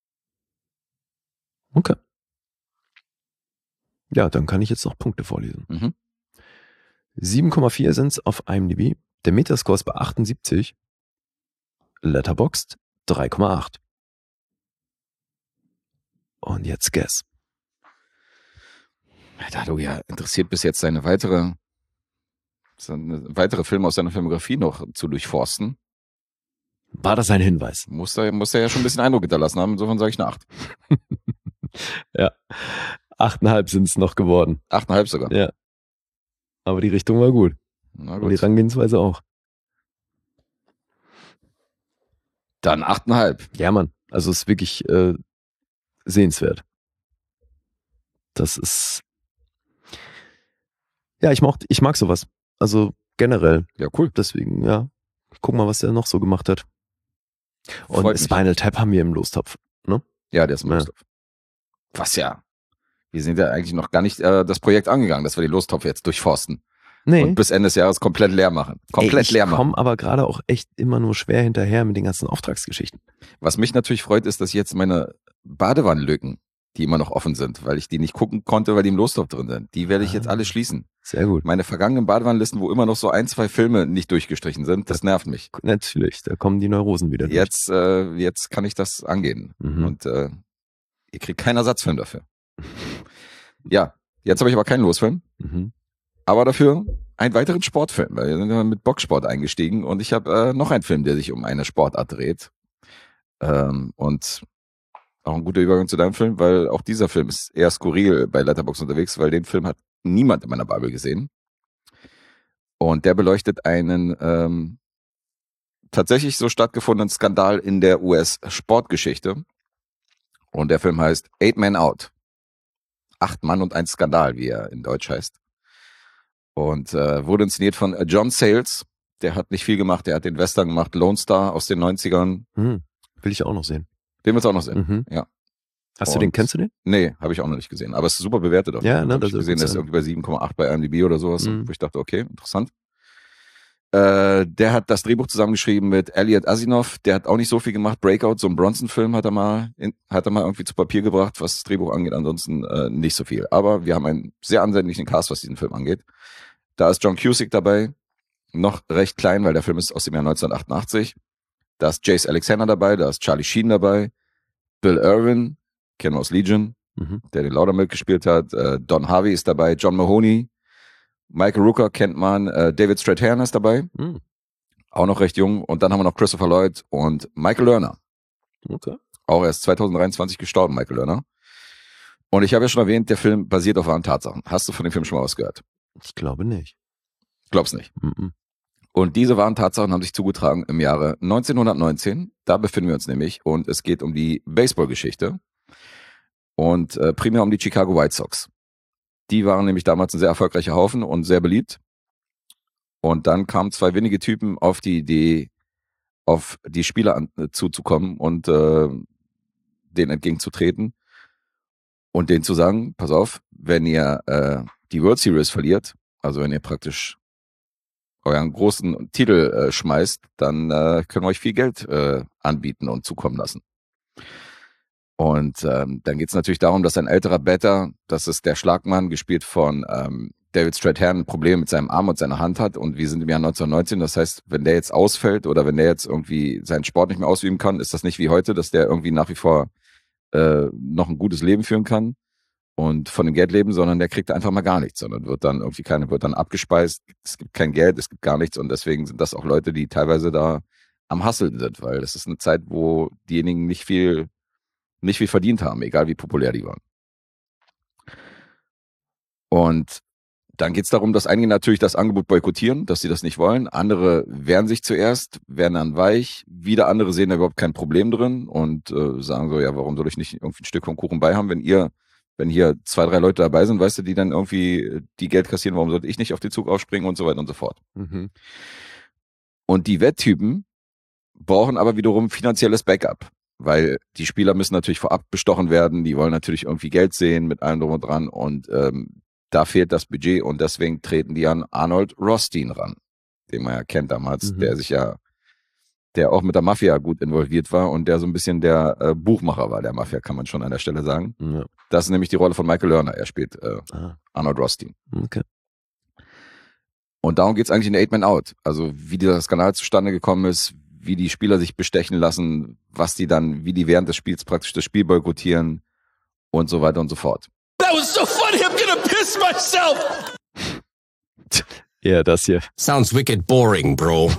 Okay. Ja, dann kann ich jetzt noch Punkte vorlesen. Mhm. sieben Komma vier sind es auf IMDb. Der Metascore ist bei achtundsiebzig. Letterboxd drei Komma acht. Und jetzt Guess. Da du ja interessiert bis jetzt seine weitere, seine weitere Filme aus seiner Filmografie noch zu durchforsten, War das ein Hinweis? muss er, muss er ja schon ein bisschen Eindruck hinterlassen haben. Insofern sage ich eine acht. Ja. Achteinhalb sind es noch geworden. Achteinhalb sogar. Ja. Aber die Richtung war gut. Na Und die gut. Herangehensweise auch. Dann achteinhalb. Ja, Mann. Also es ist wirklich äh, sehenswert. Das ist. Ja, ich mag, ich mag sowas. Also generell. Ja, cool. Deswegen, ja. Guck mal, was der noch so gemacht hat. Und Freut mich. Spinal Tap haben wir im Lostopf. Ja, der ist im Ja. Lostopf. Was ja. Wir sind ja eigentlich noch gar nicht äh, das Projekt angegangen, dass wir den Lostopf jetzt durchforsten. Nee. Und bis Ende des Jahres komplett leer machen. Komplett Ey, leer ich machen. komme aber gerade auch echt immer nur schwer hinterher mit den ganzen Auftragsgeschichten. Was mich natürlich freut, ist, dass jetzt meine Badewannenlücken, die immer noch offen sind, weil ich die nicht gucken konnte, weil die im Lostopf drin sind, die werde ich jetzt Ah. alle schließen. Sehr gut. Meine vergangenen Badewannenlisten, wo immer noch so ein, zwei Filme nicht durchgestrichen sind, das nervt mich. Natürlich, da kommen die Neurosen wieder durch. Jetzt, äh, jetzt kann ich das angehen. Mhm. Und äh, ihr kriegt keinen Ersatzfilm dafür. Ja, jetzt habe ich aber keinen Losfilm, Mhm. aber dafür einen weiteren Sportfilm. Weil wir sind ja mit Boxsport eingestiegen und ich habe äh, noch einen Film, der sich um eine Sportart dreht. Ähm, und auch ein guter Übergang zu deinem Film, weil auch dieser Film ist eher skurril bei Letterboxd unterwegs, weil den Film hat niemand in meiner Bubble gesehen. Und der beleuchtet einen ähm, tatsächlich so stattgefundenen Skandal in der U S-Sportgeschichte. Und der Film heißt Eight Men Out. Acht Mann und ein Skandal, wie er in Deutsch heißt. Und äh, wurde inszeniert von John Sayles. Der hat nicht viel gemacht. Der hat den Western gemacht, Lone Star aus den neunzigern. Mhm. Will ich auch noch sehen. Den willst du auch noch sehen. Mhm. Ja. Hast du den, Und- kennst du den? Nee, habe ich auch noch nicht gesehen. Aber es ist super bewertet. Auf Ja, jeden Fall. ne, Hab das ich soll gesehen, gut der ist sein. irgendwie bei sieben Komma acht bei IMDb oder sowas. Mhm. Wo ich dachte, okay, interessant. Äh, der hat das Drehbuch zusammengeschrieben mit Elliot Asinov. Der hat auch nicht so viel gemacht. Breakout, so ein Bronson-Film hat er mal, in, hat er mal irgendwie zu Papier gebracht, was das Drehbuch angeht. Ansonsten äh, nicht so viel. Aber wir haben einen sehr ansehnlichen Cast, was diesen Film angeht. Da ist John Cusack dabei. Noch recht klein, weil der Film ist aus dem Jahr neunzehnhundertachtundachtzig. Da ist Jace Alexander dabei. Da ist Charlie Sheen dabei. Bill Irwin, kennen wir aus Legion, Mhm. der den Laudermilk gespielt hat. Äh, Don Harvey ist dabei. John Mahoney. Michael Rooker kennt man. Äh, David Strathairn ist dabei. Mhm. Auch noch recht jung. Und dann haben wir noch Christopher Lloyd und Michael Lerner. Okay. Auch erst zweitausenddreiundzwanzig gestorben, Michael Lerner. Und ich habe ja schon erwähnt, der Film basiert auf wahren Tatsachen. Hast du von dem Film schon mal was gehört? Ich glaube nicht. Glaub's nicht. Mhm. Und diese wahren Tatsachen haben sich zugetragen im Jahre neunzehnhundertneunzehn. Da befinden wir uns nämlich. Und es geht um die Baseballgeschichte. Und äh, primär um die Chicago White Sox. Die waren nämlich damals ein sehr erfolgreicher Haufen und sehr beliebt. Und dann kamen zwei wenige Typen auf die Idee, auf die Spieler an, äh, zuzukommen und äh, denen entgegenzutreten und denen zu sagen, pass auf, wenn ihr äh, die World Series verliert, also wenn ihr praktisch euren großen Titel äh, schmeißt, dann äh, können wir euch viel Geld äh, anbieten und zukommen lassen. Und ähm, dann geht es natürlich darum, dass ein älterer Batter, das ist der Schlagmann, gespielt von ähm, David Strathairn, ein Problem mit seinem Arm und seiner Hand hat. Und wir sind im Jahr neunzehnhundertneunzehn. Das heißt, wenn der jetzt ausfällt oder wenn der jetzt irgendwie seinen Sport nicht mehr ausüben kann, ist das nicht wie heute, dass der irgendwie nach wie vor äh, noch ein gutes Leben führen kann und von dem Geld leben, sondern der kriegt einfach mal gar nichts, sondern wird dann irgendwie keine, wird dann abgespeist. Es gibt kein Geld, es gibt gar nichts. Und deswegen sind das auch Leute, die teilweise da am Hasseln sind, weil das ist eine Zeit, wo diejenigen nicht viel nicht viel verdient haben, egal wie populär die waren. Und dann geht es darum, dass einige natürlich das Angebot boykottieren, dass sie das nicht wollen. Andere wehren sich zuerst, werden dann weich. Wieder andere sehen da überhaupt kein Problem drin und äh, sagen so, ja, warum soll ich nicht irgendwie ein Stück vom Kuchen bei haben, wenn ihr, wenn hier zwei, drei Leute dabei sind, weißt du, die dann irgendwie die Geld kassieren, warum sollte ich nicht auf den Zug aufspringen und so weiter und so fort. Mhm. Und die Wetttypen brauchen aber wiederum finanzielles Backup. Weil die Spieler müssen natürlich vorab bestochen werden, die wollen natürlich irgendwie Geld sehen mit allem drum und dran und ähm, da fehlt das Budget und deswegen treten die an Arnold Rothstein ran, den man ja kennt damals, Mhm. der sich ja, der auch mit der Mafia gut involviert war und der so ein bisschen der äh, Buchmacher war der Mafia, kann man schon an der Stelle sagen. Ja. Das ist nämlich die Rolle von Michael Lerner, er spielt äh, Ah, Arnold Rothstein. okay. Und darum geht's eigentlich in Eight Man Out, also wie dieser Skandal zustande gekommen ist, wie die Spieler sich bestechen lassen, was die dann, wie die während des Spiels praktisch das Spiel boykottieren und so weiter und so fort. That was so funny, I'm gonna piss myself! Ja, das hier. Sounds wicked boring, bro.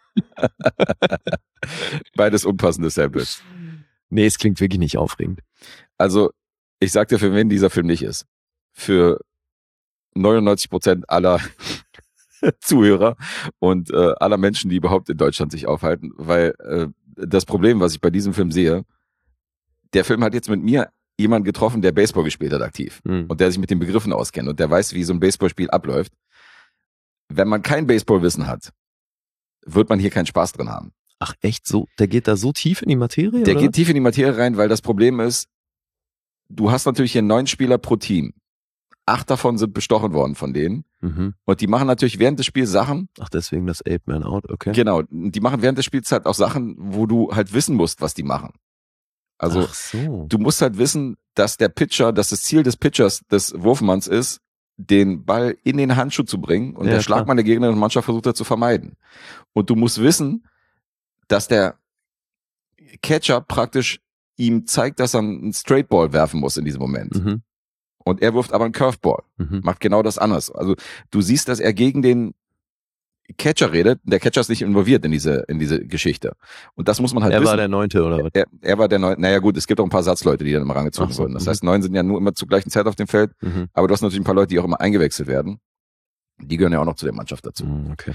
Beides unpassende Samples. Nee, es klingt wirklich nicht aufregend. Also, ich sag dir, für wen dieser Film nicht ist. Für neunundneunzig Prozent aller Zuhörer und äh, aller Menschen, die überhaupt in Deutschland sich aufhalten, weil äh, das Problem, was ich bei diesem Film sehe, der Film hat jetzt mit mir jemanden getroffen, der Baseball gespielt hat aktiv Hm. und der sich mit den Begriffen auskennt und der weiß, wie so ein Baseballspiel abläuft. Wenn man kein Baseballwissen hat, wird man hier keinen Spaß drin haben. Ach echt, so? Der geht da so tief in die Materie? Der oder? geht tief in die Materie rein, weil das Problem ist, du hast natürlich hier neun Spieler pro Team. Acht davon sind bestochen worden von denen. Mhm. Und die machen natürlich während des Spiels Sachen. Ach, deswegen das Eight Man Out, okay. Genau, die machen während des Spiels halt auch Sachen, wo du halt wissen musst, was die machen. Also Ach so. du musst halt wissen, dass der Pitcher, dass das Ziel des Pitchers, des Wurfmanns ist, den Ball in den Handschuh zu bringen und Ja, der klar. Schlagmann der gegnerischen Mannschaft versucht er zu vermeiden. Und du musst wissen, dass der Catcher praktisch ihm zeigt, dass er einen Straight Ball werfen muss in diesem Moment. Mhm. Und er wirft aber einen Curveball. Mhm. Macht genau das anders. Also du siehst, dass er gegen den Catcher redet. Der Catcher ist nicht involviert in diese in diese Geschichte. Und das muss man halt Er wissen. war der Neunte oder was? er, er war der neun. Naja gut, es gibt auch ein paar Satzleute, die dann immer rangezogen Ach so, wurden. Das mhm. heißt, neun sind ja nur immer zur gleichen Zeit auf dem Feld. Mhm. Aber du hast natürlich ein paar Leute, die auch immer eingewechselt werden. Die gehören ja auch noch zu der Mannschaft dazu. Mhm, okay.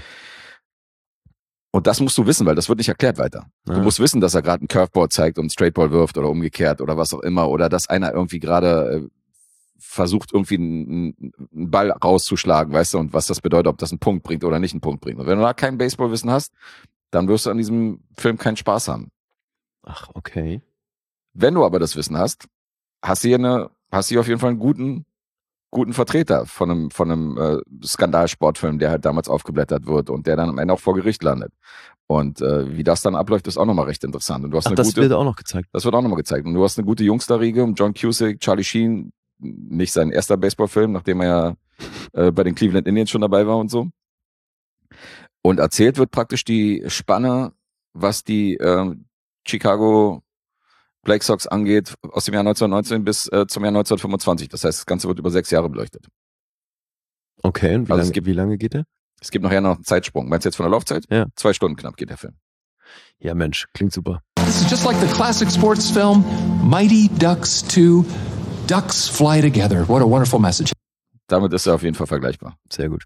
Und das musst du wissen, weil das wird nicht erklärt weiter. Du Ah. musst wissen, dass er gerade einen Curveball zeigt und einen Straightball wirft oder umgekehrt oder was auch immer. Oder dass einer irgendwie gerade äh, versucht, irgendwie einen, einen Ball rauszuschlagen, weißt du, und was das bedeutet, ob das einen Punkt bringt oder nicht einen Punkt bringt. Und wenn du da kein Baseballwissen hast, dann wirst du an diesem Film keinen Spaß haben. Ach, okay. Wenn du aber das Wissen hast, hast du hier eine, hast du hier auf jeden Fall einen guten, guten Vertreter von einem, von einem äh, Skandalsportfilm, der halt damals aufgeblättert wird und der dann am Ende auch vor Gericht landet. Und äh, wie das dann abläuft, ist auch nochmal recht interessant. Und du hast Ach, eine das gute, wird auch noch gezeigt. das wird auch nochmal gezeigt. Und du hast eine gute Jungsterriege, John Cusack, Charlie Sheen, nicht sein erster Baseballfilm, nachdem er ja äh, bei den Cleveland Indians schon dabei war und so. Und erzählt wird praktisch die Spanne, was die äh, Chicago Black Sox angeht, aus dem Jahr neunzehnhundertneunzehn bis äh, zum Jahr neunzehnhundertfünfundzwanzig. Das heißt, das Ganze wird über sechs Jahre beleuchtet. Okay, und wie, Also es lange, gibt- wie lange geht der? Es gibt nachher noch einen Zeitsprung. Meinst du jetzt von der Laufzeit? Ja. Zwei Stunden knapp geht der Film. Ja, Mensch, klingt super. This is just like the classic sports film Mighty Ducks two. Ducks fly together. What a wonderful message. Damit ist er auf jeden Fall vergleichbar. Sehr gut.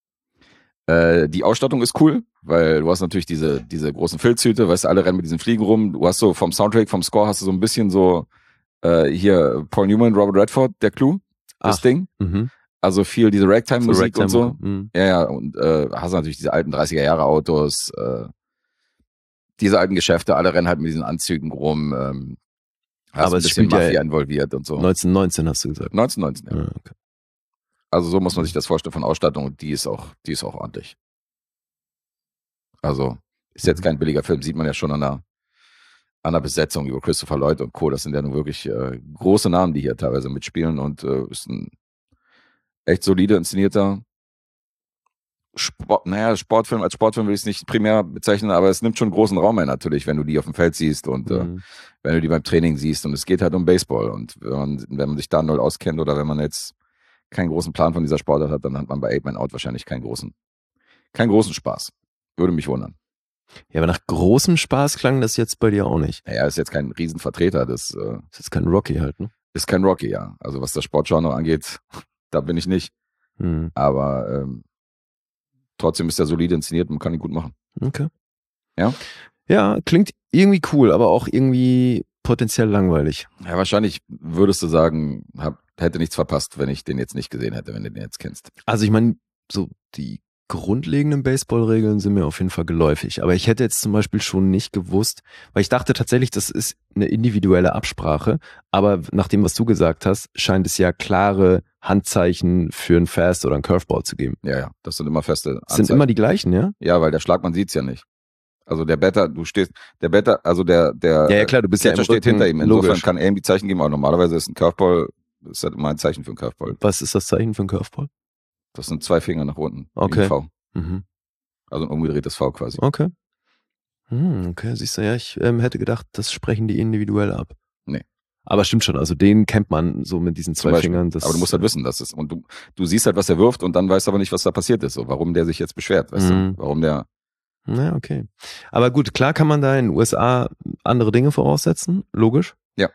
Äh, die Ausstattung ist cool, weil du hast natürlich diese, diese großen Filzhüte, weißt du, alle rennen mit diesen Fliegen rum. Du hast so vom Soundtrack, vom Score hast du so ein bisschen so äh, hier Paul Newman, Robert Redford, der Clou, das Ach. Ding. Mhm. Also viel diese Ragtime-Musik und so. Mhm. Ja, ja, und äh, hast natürlich diese alten dreißiger Jahre Autos, äh, diese alten Geschäfte, alle rennen halt mit diesen Anzügen rum. Ähm, hast Aber ein es bisschen spielt ja Mafia involviert und so. neunzehnhundertneunzehn hast du gesagt. neunzehnhundertneunzehn, ja. Ah, okay. Also so muss man sich das vorstellen von Ausstattung und die ist auch, die ist auch ordentlich. Also ist jetzt kein billiger Film, sieht man ja schon an der, an der Besetzung über Christopher Lloyd und Co. Das sind ja nun wirklich äh, große Namen, die hier teilweise mitspielen und äh, ist ein echt solide inszenierter Sport, naja, Sportfilm, als Sportfilm will ich es nicht primär bezeichnen, aber es nimmt schon großen Raum ein natürlich, wenn du die auf dem Feld siehst und Mhm. äh, wenn du die beim Training siehst und es geht halt um Baseball und wenn man, wenn man sich da null auskennt oder wenn man jetzt keinen großen Plan von dieser Sportart hat, dann hat man bei Eight Man Out wahrscheinlich keinen großen, keinen großen Spaß. Würde mich wundern. Ja, aber nach großem Spaß klang das jetzt bei dir auch nicht. Naja, ist jetzt kein Riesenvertreter, das äh, Das ist jetzt kein Rocky halt, ne? ist kein Rocky, ja. Also was das Sportgenre angeht, da bin ich nicht. Mhm. Aber ähm, trotzdem ist er solide inszeniert und man kann ihn gut machen. Okay. Ja? Ja, klingt irgendwie cool, aber auch irgendwie potenziell langweilig. Ja, wahrscheinlich würdest du sagen, hab, hätte nichts verpasst, wenn ich den jetzt nicht gesehen hätte, wenn du den jetzt kennst. Also ich meine, so die grundlegenden Baseballregeln sind mir auf jeden Fall geläufig. Aber ich hätte jetzt zum Beispiel schon nicht gewusst, weil ich dachte tatsächlich, das ist eine individuelle Absprache. Aber nach dem, was du gesagt hast, scheint es ja klare Handzeichen für ein Fast oder ein Curveball zu geben. Ja, ja, das sind immer feste Das sind immer die gleichen, ja? Ja, weil der Schlagmann sieht's ja nicht. Also der Batter, du stehst, der Batter, also der, der Ja, ja, klar, du bist ja Catcher im steht Rücken, hinter ihm. Insofern logisch. kann er ihm die Zeichen geben, aber normalerweise ist ein Curveball, das ist halt immer ein Zeichen für einen Curveball. Was ist das Zeichen für ein Curveball? Das sind zwei Finger nach unten. wie Okay. ein V. Mhm. Also ein umgedrehtes V quasi. Okay. Hm, okay, siehst du, ja, ich ähm, hätte gedacht, das sprechen die individuell ab. Nee. Aber stimmt schon, also den kennt man so mit diesen Zum zwei Beispiel. Fingern. Das, aber du musst halt wissen, dass es, und du, du siehst halt, was er wirft und dann weißt aber nicht, was da passiert ist, so, warum der sich jetzt beschwert, weißt Mhm. du, warum der, Na, okay. Aber gut, klar kann man da in den U S A andere Dinge voraussetzen, logisch. Ja.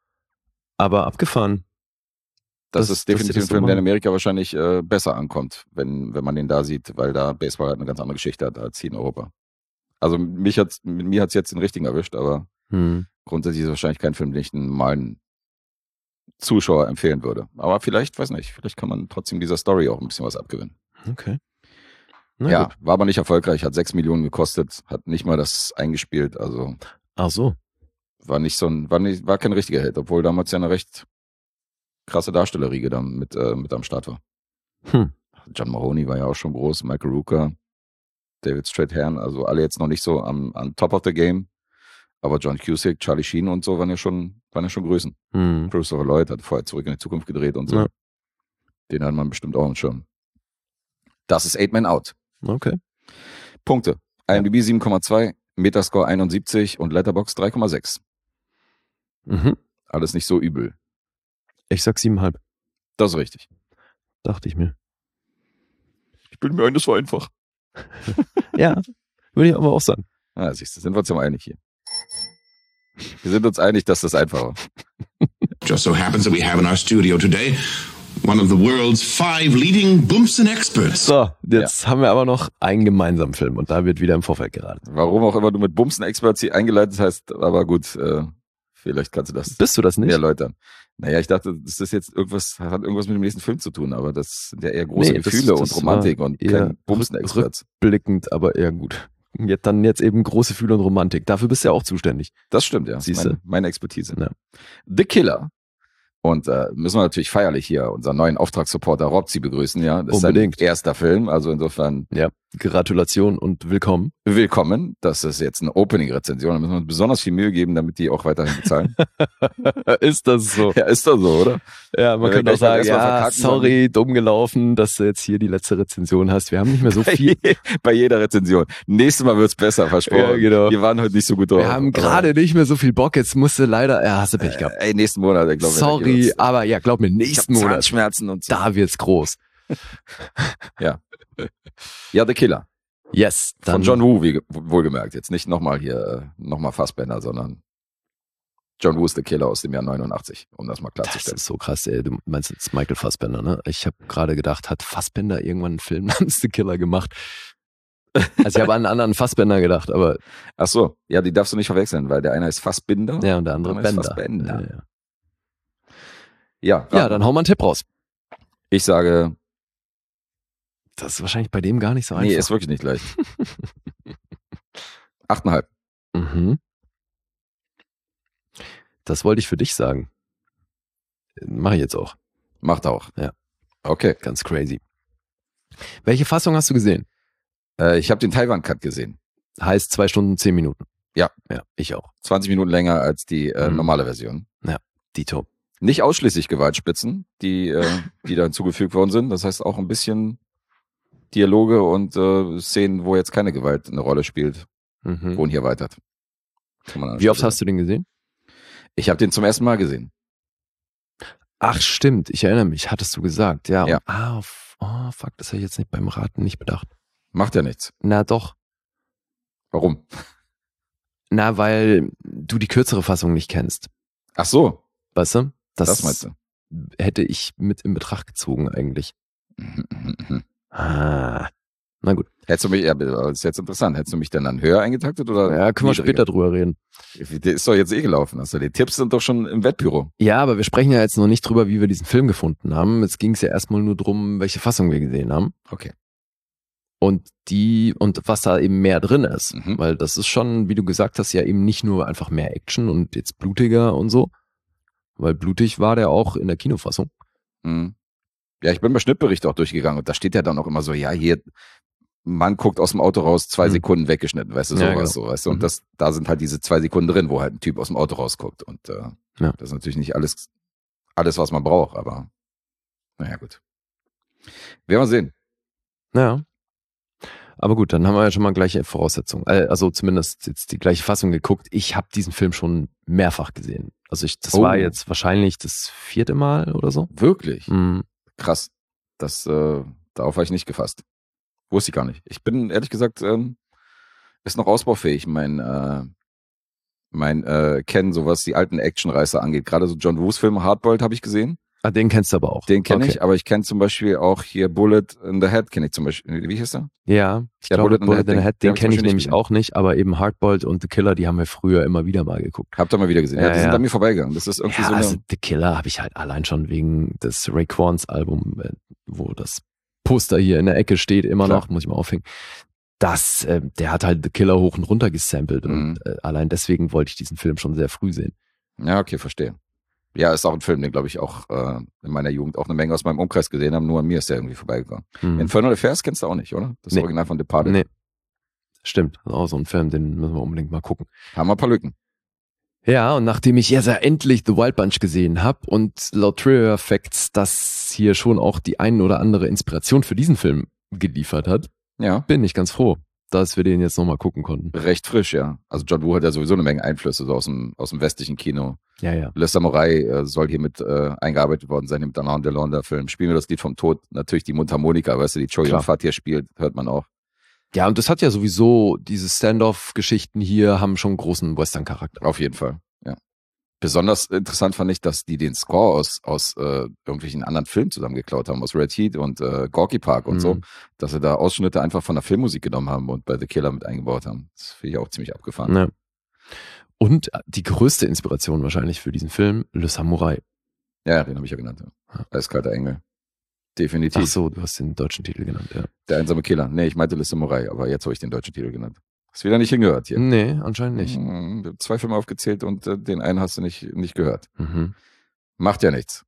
Aber abgefahren. das, Das- ist dass sie definitiv das ein so Film, der in machen. Amerika wahrscheinlich äh, besser ankommt, wenn, wenn man den da sieht, weil da Baseball halt eine ganz andere Geschichte hat als hier in Europa. Also mich hat's, mit mir hat's jetzt den richtigen erwischt, aber Hm. grundsätzlich ist es wahrscheinlich kein Film, den ich einem normalen Zuschauer empfehlen würde. Aber vielleicht, weiß nicht, vielleicht kann man trotzdem dieser Story auch ein bisschen was abgewinnen. Okay. Na ja, gut. war aber nicht erfolgreich, hat sechs Millionen gekostet, hat nicht mal das eingespielt, also Ach so. war nicht so ein, war nicht, war kein richtiger Hit, obwohl damals ja eine recht krasse Darstellerriege da mit, äh, mit am Start war. Hm. John Mahoney war ja auch schon groß, Michael Rooker, David Strathairn, also alle jetzt noch nicht so am, am Top of the Game, aber John Cusack, Charlie Sheen und so waren ja schon, waren ja schon Größen. Hm. Christopher Lloyd hat vorher Zurück in die Zukunft gedreht und so. Ja. Den hat man bestimmt auch im Schirm. Das ist Eight Man Out. Okay. Punkte. IMDb sieben Komma zwei, Metascore einundsiebzig und Letterboxd drei Komma sechs. Mhm. Alles nicht so übel. Ich sag siebeneinhalb. Das ist richtig. Dachte ich mir. Ich bin mir ein, das war einfach. Ja, würde ich aber auch sagen. Ah, siehst du, sind wir uns ja mal einig hier. Wir sind uns einig, dass das einfach war. Just so happens that we have in our studio today one of the world's five leading Bumsen experts. So, jetzt haben wir aber noch einen gemeinsamen Film und da wird wieder im Vorfeld geraten. Warum auch immer du mit Bumsen-Experts hier eingeleitet hast, aber gut, äh, vielleicht kannst du das Bist du das nicht? erläutern. Naja, ich dachte, das ist jetzt irgendwas, hat irgendwas mit dem nächsten Film zu tun, aber das sind ja eher große Nee, das- Gefühle das und Romantik war und eher kein Bumsen-Experts. Blickend, aber eher gut. Jetzt, dann jetzt eben große Gefühle und Romantik. Dafür bist du ja auch zuständig. Das stimmt, ja. Das ist Siehste? meine, meine Expertise. Ja. The Killer. Und äh, müssen wir natürlich feierlich hier unseren neuen Auftragssupporter Robzi begrüßen, ja. Das Unbedingt. ist sein erster Film, also insofern Ja, Gratulation und willkommen. willkommen. Das ist jetzt eine Opening-Rezension, da müssen wir uns besonders viel Mühe geben, damit die auch weiterhin bezahlen. Ist das so? Ja, ist doch so, oder? Ja, man Wenn wir könnte auch gleich beim sagen, ersten Mal ja, verkacken, sorry, dumm gelaufen, dass du jetzt hier die letzte Rezension hast. Wir haben nicht mehr so viel. Bei jeder Rezension. Nächstes Mal wird's besser, versprochen. Ja, genau. Wir waren heute nicht so gut drauf. Wir haben gerade nicht mehr so viel Bock. Jetzt musste leider, ja, hast du Pech gehabt. Äh, ey, nächsten Monat, ich glaube. Sorry, aber ja, glaub mir, ich nächsten hab Monat, Zahnschmerzen und so. da wird's groß. Ja, The Killer. Yes, dann Von John Woo, wie, wohlgemerkt. Jetzt nicht nochmal hier, nochmal Fassbender, sondern John Woo ist The Killer aus dem Jahr neunundachtzig, um das mal Das klarzustellen. ist so krass, ey. Du meinst jetzt Michael Fassbender, ne? Ich habe gerade gedacht, hat Fassbender irgendwann einen Film namens The Killer gemacht? Also ich habe an einen anderen Fassbender gedacht, aber Ach so, ja, die darfst du nicht verwechseln, weil der eine ist Fassbinder. ja, und der andere Der andere ist Bender. Fassbender. Ja, ja. Ja, ja, dann hau mal einen Tipp raus. ich sage, Das ist wahrscheinlich bei dem gar nicht so einfach. nee, ist wirklich nicht leicht. Achteinhalb. Mhm. Mhm. Das wollte ich für dich sagen. Mache ich jetzt auch. Macht auch. Ja. Okay. Ganz crazy. Welche Fassung hast du gesehen? Äh, ich habe den Taiwan-Cut gesehen. Heißt zwei Stunden, zehn Minuten. Ja. Ja, ich auch. zwanzig Minuten länger als die äh, Mhm. normale Version. Ja, Dito. Nicht ausschließlich Gewaltspitzen, die, äh, die da hinzugefügt worden sind. Das heißt auch ein bisschen Dialoge und äh, Szenen, wo jetzt keine Gewalt eine Rolle spielt, Mhm. wurden hier erweitert. Kann man an der Wie oft Stelle hast du den gesehen? sagen. Ich habe den zum ersten Mal gesehen. Ach, stimmt. Ich erinnere mich. Hattest du gesagt. Ja. Ja. Und, ah, f- oh, fuck, das habe ich jetzt nicht beim Raten nicht bedacht. Macht ja nichts. Na doch. Warum? Na, weil du die kürzere Fassung nicht kennst. Ach so, Weißt du? Das, das meinst du. hätte ich mit in Betracht gezogen eigentlich. Mhm, mhm, mhm. Ah. Na gut. Hättest du mich, ja, das ist jetzt interessant, hättest du mich denn dann höher eingetaktet oder? Ja, können wir niedriger? später drüber reden. Der ist doch jetzt eh gelaufen. Also die Tipps sind doch schon im Wettbüro. Ja, aber wir sprechen ja jetzt noch nicht drüber, wie wir diesen Film gefunden haben. Jetzt ging es ja erstmal nur drum, welche Fassung wir gesehen haben. Okay. Und die, und was da eben mehr drin ist. Mhm. Weil das ist schon, wie du gesagt hast, ja eben nicht nur einfach mehr Action und jetzt blutiger und so. Weil blutig war der auch in der Kinofassung. Mhm. Ja, ich bin bei Schnittbericht auch durchgegangen und da steht ja dann auch immer so, ja, hier, Mann guckt aus dem Auto raus, zwei Mhm. Sekunden weggeschnitten, weißt du, Ja, sowas genau. so, weißt du. Und Mhm. das, da sind halt diese zwei Sekunden drin, wo halt ein Typ aus dem Auto rausguckt. Und äh, Ja. das ist natürlich nicht alles, alles, was man braucht, aber naja, gut. Werden wir sehen. Ja. Aber gut, dann haben wir ja schon mal gleiche Voraussetzungen. Äh, Also zumindest jetzt die gleiche Fassung geguckt. Ich habe diesen Film schon mehrfach gesehen. Also ich, das Oh. war jetzt wahrscheinlich das vierte Mal oder so. Wirklich? Mhm. Krass. Das, äh, darauf war ich nicht gefasst. Wusste ich gar nicht. Ich bin, ehrlich gesagt, ähm, ist noch ausbaufähig, mein, äh, mein äh, Kennen, so was die alten Actionreißer angeht. Gerade so John Woos Filme, Hardboiled habe ich gesehen. Ah, den kennst du aber auch. Den kenne Okay. ich, aber ich kenne zum Beispiel auch hier Bullet in the Head, kenne ich zum Beispiel. Wie hieß der? Ja, ich Ja, glaube, Bullet in the Bullet Head, in the den- Head, den den hab ich zum kenne ich Beispiel nämlich nicht auch nicht, aber eben Hardboiled und The Killer, die haben wir früher immer wieder mal geguckt. Habt ihr mal wieder gesehen? Ja, Ja, die sind ja. an mir vorbeigegangen. Das ist irgendwie Ja, so eine. also The Killer habe ich halt allein schon wegen des Raekwons Album, äh, wo das Poster hier in der Ecke steht, immer Klar. noch, muss ich mal aufhängen. Das, äh, der hat halt The Killer hoch und runter gesampelt Mhm. und äh, allein deswegen wollte ich diesen Film schon sehr früh sehen. Ja, okay, verstehe. Ja, ist auch ein Film, den, glaube ich, auch äh, in meiner Jugend auch eine Menge aus meinem Umkreis gesehen haben. Nur an mir ist der irgendwie vorbeigegangen. Mhm. Infernal Affairs kennst du auch nicht, oder? Das Nee. Original von Departed. Nee. Stimmt, das ist auch so ein Film, den müssen wir unbedingt mal gucken. Haben wir ein paar Lücken. Ja, und nachdem ich jetzt ja endlich The Wild Bunch gesehen habe und laut Trivia Facts das hier schon auch die ein oder andere Inspiration für diesen Film geliefert hat, Ja, bin ich ganz froh, dass wir den jetzt nochmal gucken konnten. recht frisch, ja. Also John Woo hat ja sowieso eine Menge Einflüsse so aus dem, aus dem westlichen Kino. Ja, ja. Le Samurai äh, soll hier mit äh, eingearbeitet worden sein, mit Alain Delon, der Film. Spielen wir das Lied vom Tod. Natürlich die Mundharmonika, weißt du, die Choi Klar. Yun-Fat hier spielt, hört man auch. Ja, und das hat ja sowieso, diese Standoff-Geschichten hier haben schon großen Western-Charakter. Auf jeden Fall, ja. Besonders interessant fand ich, dass die den Score aus, aus äh, irgendwelchen anderen Filmen zusammengeklaut haben, aus Red Heat und äh, Gorky Park und Mhm. so, dass sie da Ausschnitte einfach von der Filmmusik genommen haben und bei The Killer mit eingebaut haben. Das finde ich auch ziemlich abgefahren. Ja. Und die größte Inspiration wahrscheinlich für diesen Film, Le Samurai. Ja, den habe ich ja genannt. Ja. Eiskalter Engel. Definitiv. Ach so, du hast den deutschen Titel genannt, ja. Der einsame Killer. Nee, ich meinte Le Samurai, aber jetzt habe ich den deutschen Titel genannt. Hast wieder nicht hingehört hier. Nee, anscheinend nicht. Mhm, wir haben zwei Filme aufgezählt und äh, den einen hast du nicht, nicht gehört. Mhm. Macht ja nichts.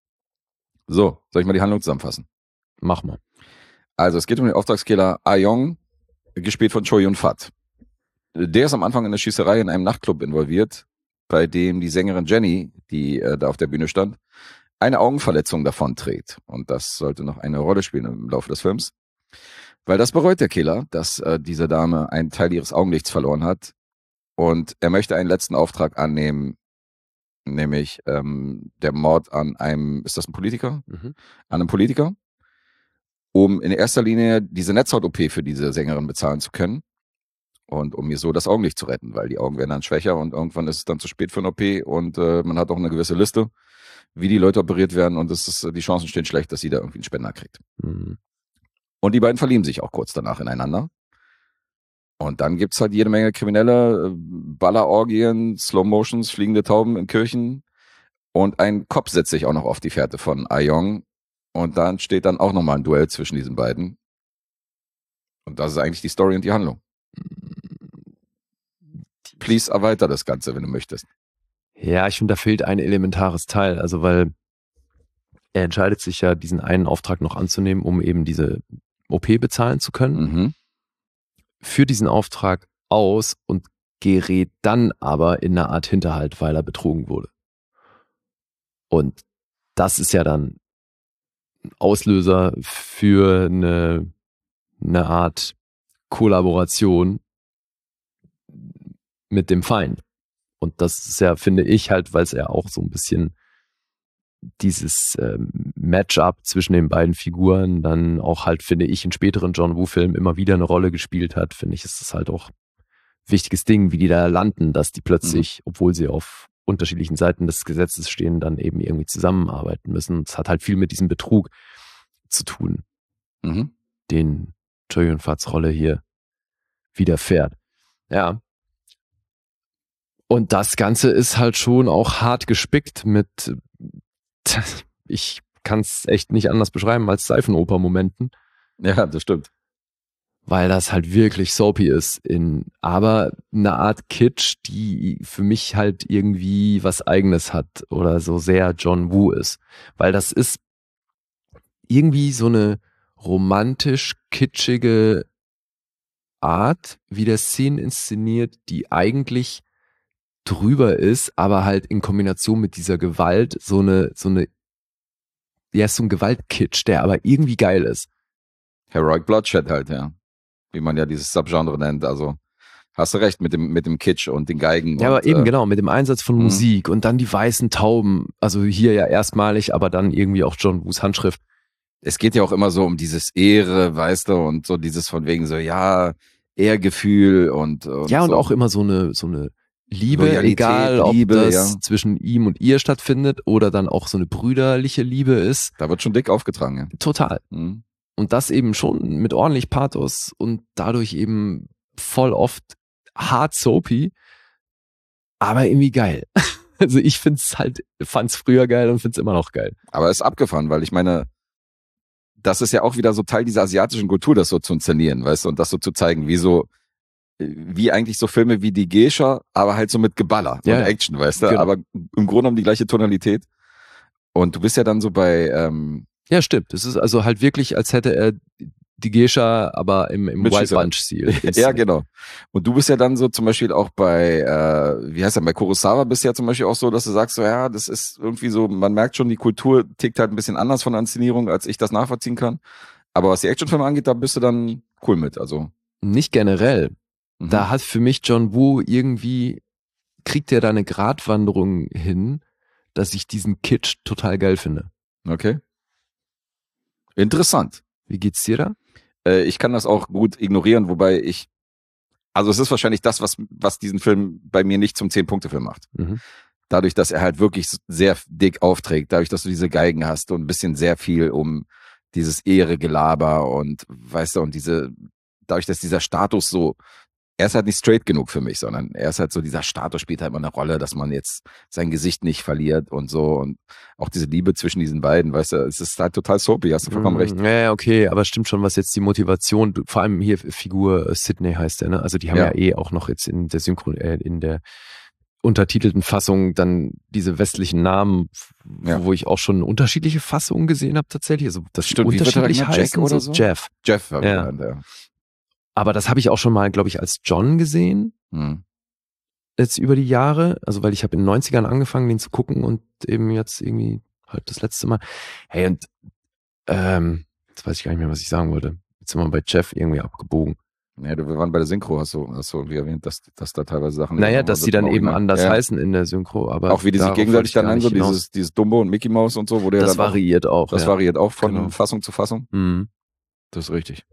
So, soll ich mal die Handlung zusammenfassen? Mach mal. Also, es geht um den Auftragskiller Ah-Yong, gespielt von Choi Yun-Fat. Der ist am Anfang in der Schießerei in einem Nachtclub involviert, bei dem die Sängerin Jenny, die äh, da auf der Bühne stand, eine Augenverletzung davonträgt. Und das sollte noch eine Rolle spielen im Laufe des Films. Weil das bereut der Killer, dass äh, diese Dame einen Teil ihres Augenlichts verloren hat. Und er möchte einen letzten Auftrag annehmen, nämlich ähm, der Mord an einem, ist das ein Politiker? Mhm. An einem Politiker, um in erster Linie diese Netzhaut-O P für diese Sängerin bezahlen zu können und um ihr so das Augenlicht zu retten, weil die Augen werden dann schwächer und irgendwann ist es dann zu spät für ein O P und äh, man hat auch eine gewisse Liste, wie die Leute operiert werden und es ist, die Chancen stehen schlecht, dass sie da irgendwie einen Spender kriegt. Mhm. Und die beiden verlieben sich auch kurz danach ineinander. Und dann gibt's halt jede Menge Kriminelle, äh, Ballerorgien, Slow-Motions, fliegende Tauben in Kirchen. Und ein Cop setzt sich auch noch auf die Fährte von Ah-Yong. Und dann steht dann auch nochmal ein Duell zwischen diesen beiden. Und das ist eigentlich die Story und die Handlung. please erweiter das Ganze, wenn du möchtest. Ja, ich finde, da fehlt ein elementares Teil. Also, weil er entscheidet sich ja, diesen einen Auftrag noch anzunehmen, um eben diese O P bezahlen zu können. Mhm. Führt diesen Auftrag aus und gerät dann aber in eine Art Hinterhalt, weil er betrogen wurde. Und das ist ja dann ein Auslöser für eine, eine Art Kollaboration mit dem Feind. Und das ist ja, finde ich halt, weil es ja auch so ein bisschen dieses ähm, Matchup zwischen den beiden Figuren dann auch halt, finde ich, in späteren John Woo-Filmen immer wieder eine Rolle gespielt hat, finde ich, ist das halt auch ein wichtiges Ding, wie die da landen, dass die plötzlich, mhm. obwohl sie auf unterschiedlichen Seiten des Gesetzes stehen, dann eben irgendwie zusammenarbeiten müssen. Es hat halt viel mit diesem Betrug zu tun, Mhm. den Chow Yun-Fats Rolle hier widerfährt. Ja. Und das Ganze ist halt schon auch hart gespickt mit, ich kann es echt nicht anders beschreiben als Seifenoper-Momenten, Ja, das stimmt. weil das halt wirklich soapy ist, in, aber eine Art Kitsch, die für mich halt irgendwie was Eigenes hat oder so sehr John Woo ist. Weil das ist irgendwie so eine romantisch kitschige Art, wie der Szenen inszeniert, die eigentlich drüber ist, aber halt in Kombination mit dieser Gewalt so eine, so eine, ja, so ein Gewaltkitsch, der aber irgendwie geil ist. Heroic Bloodshed halt, ja. Wie man ja dieses Subgenre nennt. Also hast du recht mit dem, mit dem Kitsch und den Geigen. Ja, und, aber eben äh, genau, mit dem Einsatz von mhm. Musik und dann die weißen Tauben, also hier ja erstmalig, aber dann irgendwie auch John Woos Handschrift. Es geht ja auch immer so um dieses Ehre, weißt du, und so dieses von wegen so, ja, Ehrgefühl und, und Ja, und so. auch immer so eine, so eine Liebe, Loyalität, egal ob Liebe, das ja. zwischen ihm und ihr stattfindet oder dann auch so eine brüderliche Liebe ist. Da wird schon dick aufgetragen, ja. Total. Mhm. Und das eben schon mit ordentlich Pathos und dadurch eben voll oft hart soapy, aber irgendwie geil. Also ich find's halt, fand's früher geil und find's immer noch geil. Aber es ist abgefahren, weil ich meine, das ist ja auch wieder so Teil dieser asiatischen Kultur, das so zu inszenieren, weißt du, und das so zu zeigen, wie so, wie eigentlich so Filme wie die Geisha, aber halt so mit Geballer Ja, und ja. Action, weißt du, Genau. aber im Grunde genommen die gleiche Tonalität. Und du bist ja dann so bei, ähm, Ja, stimmt. Es ist also halt wirklich, als hätte er die Geisha, aber im, im Mit Wild Schießerei. Bunch-Stil. ja, genau. Und du bist ja dann so zum Beispiel auch bei, äh, wie heißt der, bei Kurosawa bist du ja zum Beispiel auch so, dass du sagst, so ja, das ist irgendwie so, man merkt schon, die Kultur tickt halt ein bisschen anders von der Inszenierung, als ich das nachvollziehen kann. Aber was die Actionfilme angeht, da bist du dann cool mit, also. Nicht generell. Mhm. Da hat für mich John Woo irgendwie, kriegt er da eine Gratwanderung hin, dass ich diesen Kitsch total geil finde. Okay. Interessant. Wie geht's dir da? Äh, ich kann das auch gut ignorieren, wobei ich, also es ist wahrscheinlich das, was, was diesen Film bei mir nicht zum zehn-Punkte-Film macht. Mhm. Dadurch, dass er halt wirklich sehr dick aufträgt, dadurch, dass du diese Geigen hast und ein bisschen sehr viel um dieses Ehregelaber und, weißt du, und diese, dadurch, dass dieser Status so, er ist halt nicht straight genug für mich, sondern er ist halt so, dieser Status spielt halt immer eine Rolle, dass man jetzt sein Gesicht nicht verliert und so und auch diese Liebe zwischen diesen beiden, weißt du, es ist halt total soapy, hast du vollkommen recht. Ja, ja, okay, aber stimmt schon, was jetzt die Motivation, du- vor allem hier Figur äh, Sydney heißt der, ne? Also die haben ja, Ja. eh auch noch jetzt in der Synchron, äh, in der untertitelten Fassung dann diese westlichen Namen, f- Ja. wo ich auch schon unterschiedliche Fassungen gesehen habe tatsächlich. Also das Stimmt, wie wird er unterschiedlich genannt? Jack heißen, oder so so? Jeff. Jeff war Ja. ja. der. Aber das habe ich auch schon mal, glaube ich, als John gesehen. Hm. Jetzt über die Jahre, also weil ich habe in den neunzigern angefangen, den zu gucken und eben jetzt irgendwie halt das letzte Mal. Hey, und ähm, jetzt weiß ich gar nicht mehr, was ich sagen wollte. Jetzt sind wir bei Jeff irgendwie abgebogen. Ja, du, wir waren bei der Synchro, hast du, hast du irgendwie erwähnt, dass, dass da teilweise Sachen. Naja, dass die dann eben Original- anders ja. heißen in der Synchro, aber Auch wie die sich darauf gegenseitig wollte dann ich nennen, gar so nicht dieses, dieses Dumbo und Mickey Mouse und so, wo der hinaus. Das dann auch, variiert auch. das ja. variiert auch von Genau. Fassung zu Fassung. Mhm. Das ist richtig.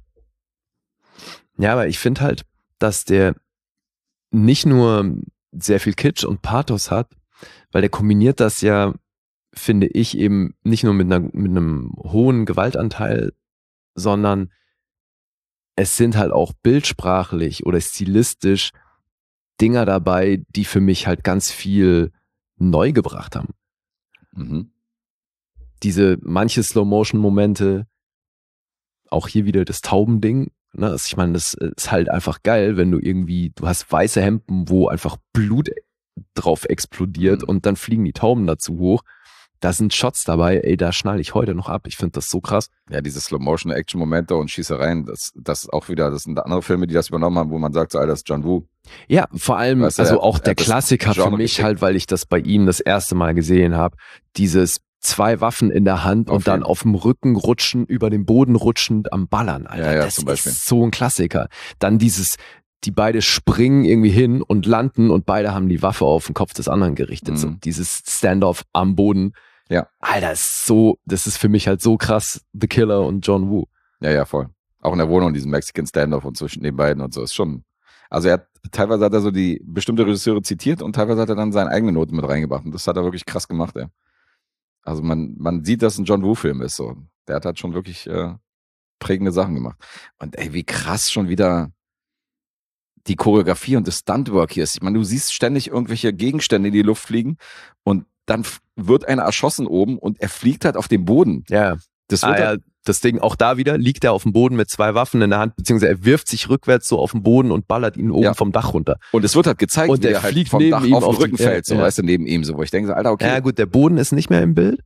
Ja, aber ich finde halt, dass der nicht nur sehr viel Kitsch und Pathos hat, weil der kombiniert das ja, finde ich, eben nicht nur mit, einer, mit einem hohen Gewaltanteil, sondern es sind halt auch bildsprachlich oder stilistisch Dinger dabei, die für mich halt ganz viel neu gebracht haben. Mhm. Diese manche Slow-Motion-Momente, auch hier wieder das Taubending, Ne? Also ich meine, das ist halt einfach geil, wenn du irgendwie, du hast weiße Hemden, wo einfach Blut drauf explodiert Mhm. und dann fliegen die Tauben dazu hoch. Da sind Shots dabei, ey, da schnalle ich heute noch ab. Ich finde das so krass. Ja, diese Slow-Motion-Action-Momente und Schießereien, das, das ist auch wieder, das sind andere Filme, die das übernommen haben, wo man sagt, so, Alter, das ist John Woo. Ja, vor allem, Weißt du, also er- auch er der hat das Klassiker für Genre mich geprägt. halt, weil ich das bei ihm das erste Mal gesehen habe. Dieses zwei Waffen in der Hand Auf und dann jeden. auf dem Rücken rutschen, über den Boden rutschend am Ballern, Alter. Ja, ja, das zum Beispiel. ist so ein Klassiker. Dann dieses, die beide springen irgendwie hin und landen und beide haben die Waffe auf den Kopf des anderen gerichtet. Mhm. So dieses Standoff am Boden. Ja. Alter, ist so, das ist für mich halt so krass, The Killer und John Woo. Ja, ja, voll. Auch in der Wohnung, diesen Mexican Standoff und zwischen den beiden und so, ist schon, also er hat, teilweise hat er so die bestimmte Regisseure zitiert und teilweise hat er dann seine eigene Noten mit reingebracht und das hat er wirklich krass gemacht, ey. Also man, man sieht, dass ein John Woo-Film ist, so. Der hat halt schon wirklich äh, prägende Sachen gemacht. Und ey, wie krass schon wieder die Choreografie und das Stuntwork hier ist. Ich meine, du siehst ständig irgendwelche Gegenstände in die Luft fliegen und dann f- wird einer erschossen oben und er fliegt halt auf den Boden. Ja. Das Ah, wird ja, halt, das Ding, auch da wieder, liegt er auf dem Boden mit zwei Waffen in der Hand, beziehungsweise er wirft sich rückwärts so auf den Boden und ballert ihn oben Ja. vom Dach runter. und es wird halt gezeigt, Und wie der er halt fliegt vom neben Dach ihm auf den auf die- Rücken fällt, so, ja, ja. weißt du, neben ihm, so, wo ich denke, so, Alter, okay. Ja gut, der Boden ist nicht mehr im Bild.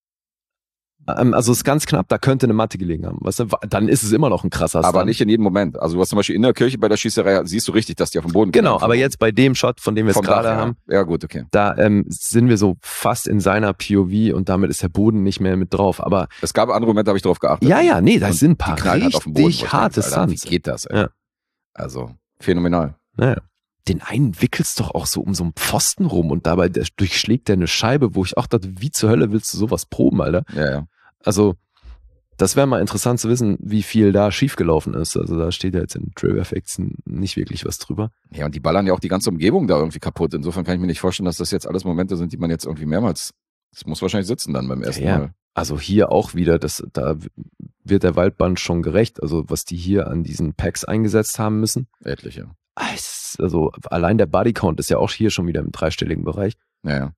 Ähm, Also ist ganz knapp, da könnte eine Matte gelegen haben. Weißt du? Dann ist es immer noch ein krasser aber Stunt. nicht in jedem Moment. Also du hast zum Beispiel in der Kirche bei der Schießerei, siehst du richtig, dass die auf dem Boden Genau, knallen. aber jetzt bei dem Shot, von dem wir es vom Dach, gerade ja. haben, Ja gut, okay. da ähm, sind wir so fast in seiner P O V und damit ist der Boden nicht mehr mit drauf. Aber Es gab andere Momente, habe ich drauf geachtet. ja, ja, nee, da Und sind ein die paar knallen halt auf den Boden, wo ich richtig denke, harte Alter, Stunts. Wie geht das, ey? Ja. Also, phänomenal. Naja. Den einen wickelst doch auch so um so einen Pfosten rum und dabei der, durchschlägt der eine Scheibe, wo ich auch dachte, wie zur Hölle willst du sowas proben, Alter? Ja, ja. Also, das wäre mal interessant zu wissen, wie viel da schiefgelaufen ist. Also da steht ja jetzt in Trailer Facts nicht wirklich was drüber. Ja, und die ballern ja auch die ganze Umgebung da irgendwie kaputt. Insofern kann ich mir nicht vorstellen, dass das jetzt alles Momente sind, die man jetzt irgendwie mehrmals, das muss wahrscheinlich sitzen dann beim ersten Ja, ja. Mal. Also hier auch wieder, das, da wird der Waldband schon gerecht. Also was die hier an diesen Packs eingesetzt haben müssen. Etliche. Also allein der Bodycount ist ja auch hier schon wieder im dreistelligen Bereich. Ja, ja.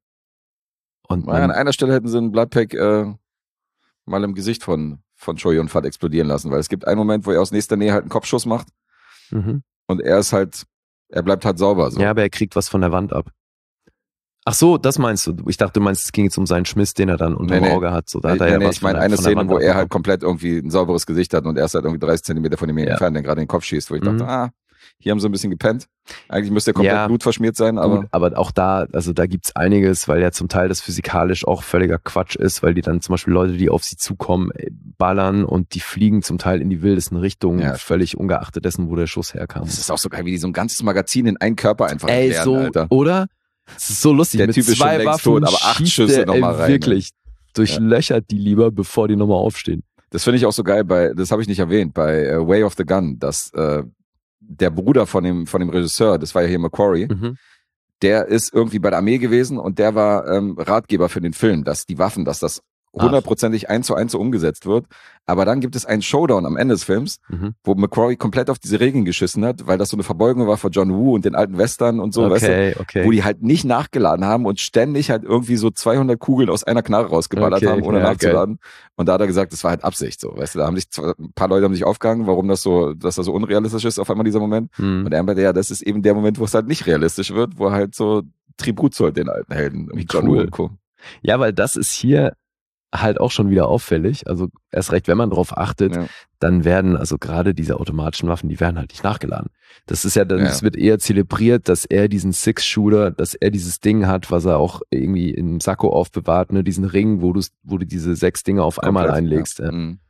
Und Weil an man, einer Stelle hätten sie einen Bloodpack äh, mal im Gesicht von, von Choi und Fat explodieren lassen, weil es gibt einen Moment, wo er aus nächster Nähe halt einen Kopfschuss macht mhm. und er ist halt, er bleibt halt sauber. So. Ja, aber er kriegt was von der Wand ab. Ach so, das meinst du. Ich dachte, du meinst, es ging jetzt um seinen Schmiss, den er dann unter Nee, dem nee. Auge hat. So, da Nee, hat er nee, ja nee, was ich meine von der- eine von der Szene, Wand wo er halt abbekommen. komplett irgendwie ein sauberes Gesicht hat und er ist halt irgendwie dreißig Zentimeter von ihm Ja. entfernt, der gerade in den Kopf schießt, wo ich Mhm. dachte, ah, hier haben sie ein bisschen gepennt. Eigentlich müsste er komplett Ja. blutverschmiert sein, aber Gut, aber auch da, also da gibt's einiges, weil ja zum Teil das physikalisch auch völliger Quatsch ist, weil die dann zum Beispiel Leute, die auf sie zukommen, ey, ballern und die fliegen zum Teil in die wildesten Richtungen, Ja. völlig ungeachtet dessen, wo der Schuss herkam. das ist auch so geil, wie die so ein ganzes Magazin in einen Körper einfach Ey, erklären, so, Alter. oder? Es ist so lustig. Der Mit Typ ist schon zwei längst Waffen tot, aber acht schießt Schüsse der, noch ey, mal rein, ne? wirklich. Durchlöchert die lieber, bevor die nochmal aufstehen. Das finde ich auch so geil bei, das habe ich nicht erwähnt, bei äh, Way of the Gun, dass äh, der Bruder von dem, von dem Regisseur, das war ja hier Macquarie, Mhm. der ist irgendwie bei der Armee gewesen und der war ähm, Ratgeber für den Film, dass die Waffen, dass das hundertprozentig eins zu eins so umgesetzt wird. Aber dann gibt es einen Showdown am Ende des Films, Mhm. wo Macquarie komplett auf diese Regeln geschissen hat, weil das so eine Verbeugung war von John Woo und den alten Western und so, weißt du, Okay, okay. wo die halt nicht nachgeladen haben und ständig halt irgendwie so zweihundert Kugeln aus einer Knarre rausgeballert Okay, haben, ohne ja, nachzuladen. Und da hat er gesagt, das war halt Absicht, so, weißt du, da haben sich zwar, ein paar Leute haben sich aufgehangen, warum das so, dass das so unrealistisch ist auf einmal dieser Moment. Hm. Und er meinte, ja, das ist eben der Moment, wo es halt nicht realistisch wird, wo er halt so Tribut zollt den alten Helden. Wie John cool. Woo und Co. Ja, weil das ist hier halt auch schon wieder auffällig. Also erst recht, wenn man drauf achtet, Ja. dann werden also gerade diese automatischen Waffen, die werden halt nicht nachgeladen. Das ist ja, dann, Ja. es wird eher zelebriert, dass er diesen Six-Shooter, dass er dieses Ding hat, was er auch irgendwie im Sakko aufbewahrt, ne, diesen Ring, wo du, wo du diese sechs Dinge auf einmal Komplett, einlegst. Ja, Ja, Mhm.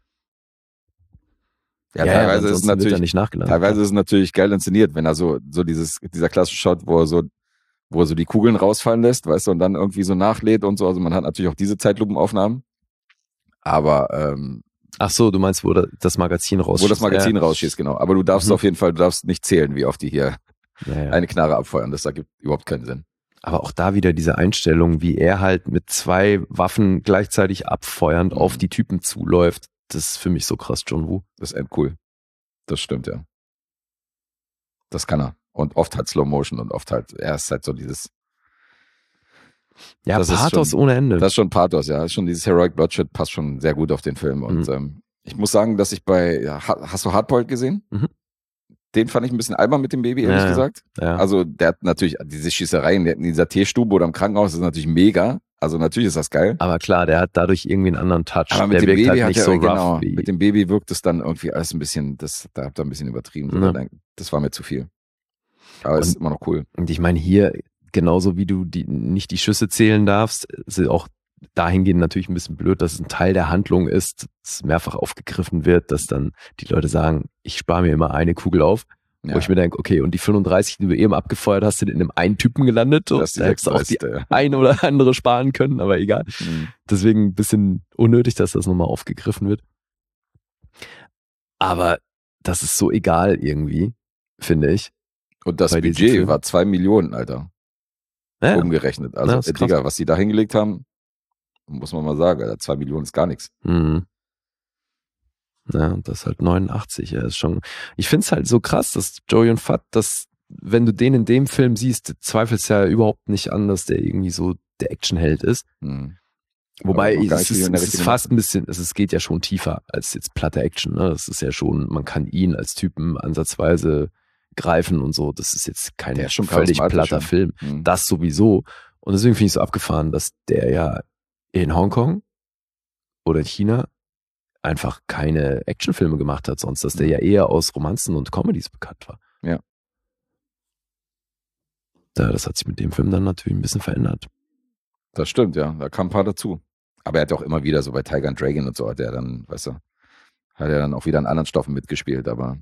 ja, ja, teilweise ist es ansonsten wird natürlich, er nicht nachgeladen. teilweise ist es natürlich geil inszeniert, wenn er so, so dieses, dieser klassische Shot, wo er so, wo er so die Kugeln rausfallen lässt, weißt du, und dann irgendwie so nachlädt und so. Also man hat natürlich auch diese Zeitlupenaufnahmen. Aber ähm, Ach so, du meinst, wo da- das Magazin rausschießt. wo das Magazin ja. rausschießt, genau. Aber du darfst Mhm. auf jeden Fall, du darfst nicht zählen, wie oft die hier Ja, ja. eine Knarre abfeuern. Das ergibt überhaupt keinen Sinn. Aber auch da wieder diese Einstellung, wie er halt mit zwei Waffen gleichzeitig abfeuernd Mhm. auf die Typen zuläuft, das ist für mich so krass, John Woo. Das ist endcool. Das stimmt, ja. Das kann er. Und oft halt Slow Motion und oft halt, er ist halt so dieses, Ja, Das ist Pathos schon- ohne Ende. das ist schon Pathos, ja. Das ist schon dieses Heroic Bloodshed passt schon sehr gut auf den Film. Und Mhm. ähm, Ich muss sagen, dass ich bei, ja, hast du Hardboiled gesehen? Mhm. Den fand ich ein bisschen albern mit dem Baby, ehrlich Ja, gesagt. Ja. Also der hat natürlich, diese Schießereien in dieser Teestube oder im Krankenhaus, das ist natürlich mega. Also natürlich ist das geil. Aber klar, der hat dadurch irgendwie einen anderen Touch. Aber mit der dem wirkt Baby halt hat nicht er, so genau, rough wie... mit dem Baby wirkt es dann irgendwie alles ein bisschen, das, da habt ihr ein bisschen übertrieben. Ja. Das war mir zu viel. Aber es ist immer noch cool. Und ich meine, hier, genauso wie du die, nicht die Schüsse zählen darfst, ist auch dahingehend natürlich ein bisschen blöd, dass es ein Teil der Handlung ist, dass mehrfach aufgegriffen wird, dass dann die Leute sagen, ich spare mir immer eine Kugel auf. Ja. Wo ich mir denke, okay, und die fünfunddreißig, die du eben abgefeuert hast, sind in einem einen Typen gelandet. So. Das ist die Da hättest du auch die sechsunddreißigste. eine oder andere sparen können, aber egal. Mhm. Deswegen ein bisschen unnötig, dass das nochmal aufgegriffen wird. Aber das ist so egal irgendwie, finde ich. Und das Bei diesem Budget Film. war zwei Millionen, Alter. Ja, Umgerechnet. Ja, Also, das ist äh, krass. Digga, was die da hingelegt haben, muss man mal sagen, Alter, zwei Millionen ist gar nichts. Mhm. Ja, und das halt neunundachtzig, ja, ist schon. Ich find's halt so krass, dass Joey und Fat, dass, wenn du den in dem Film siehst, zweifelst ja überhaupt nicht an, dass der irgendwie so der Actionheld ist. Mhm. Wobei Aber noch gar es nicht ist, in der es ist richtigen fast ein bisschen, es ist, geht ja schon tiefer als jetzt platte Action. Ne? Das ist ja schon, man kann ihn als Typen ansatzweise greifen und so. Das ist jetzt kein Der ist schon völlig charismatisch, platter ja. Film. Mhm. Das sowieso. Und deswegen finde ich so abgefahren, dass der ja in Hongkong oder in China einfach keine Actionfilme gemacht hat, sonst, dass der ja eher aus Romanzen und Comedies bekannt war. Ja. Ja, das hat sich mit dem Film dann natürlich ein bisschen verändert. Das stimmt, ja. Da kam ein paar dazu. Aber er hat auch immer wieder so bei Tiger and Dragon und so hat er dann, weißt du, hat er dann auch wieder an anderen Stoffen mitgespielt, aber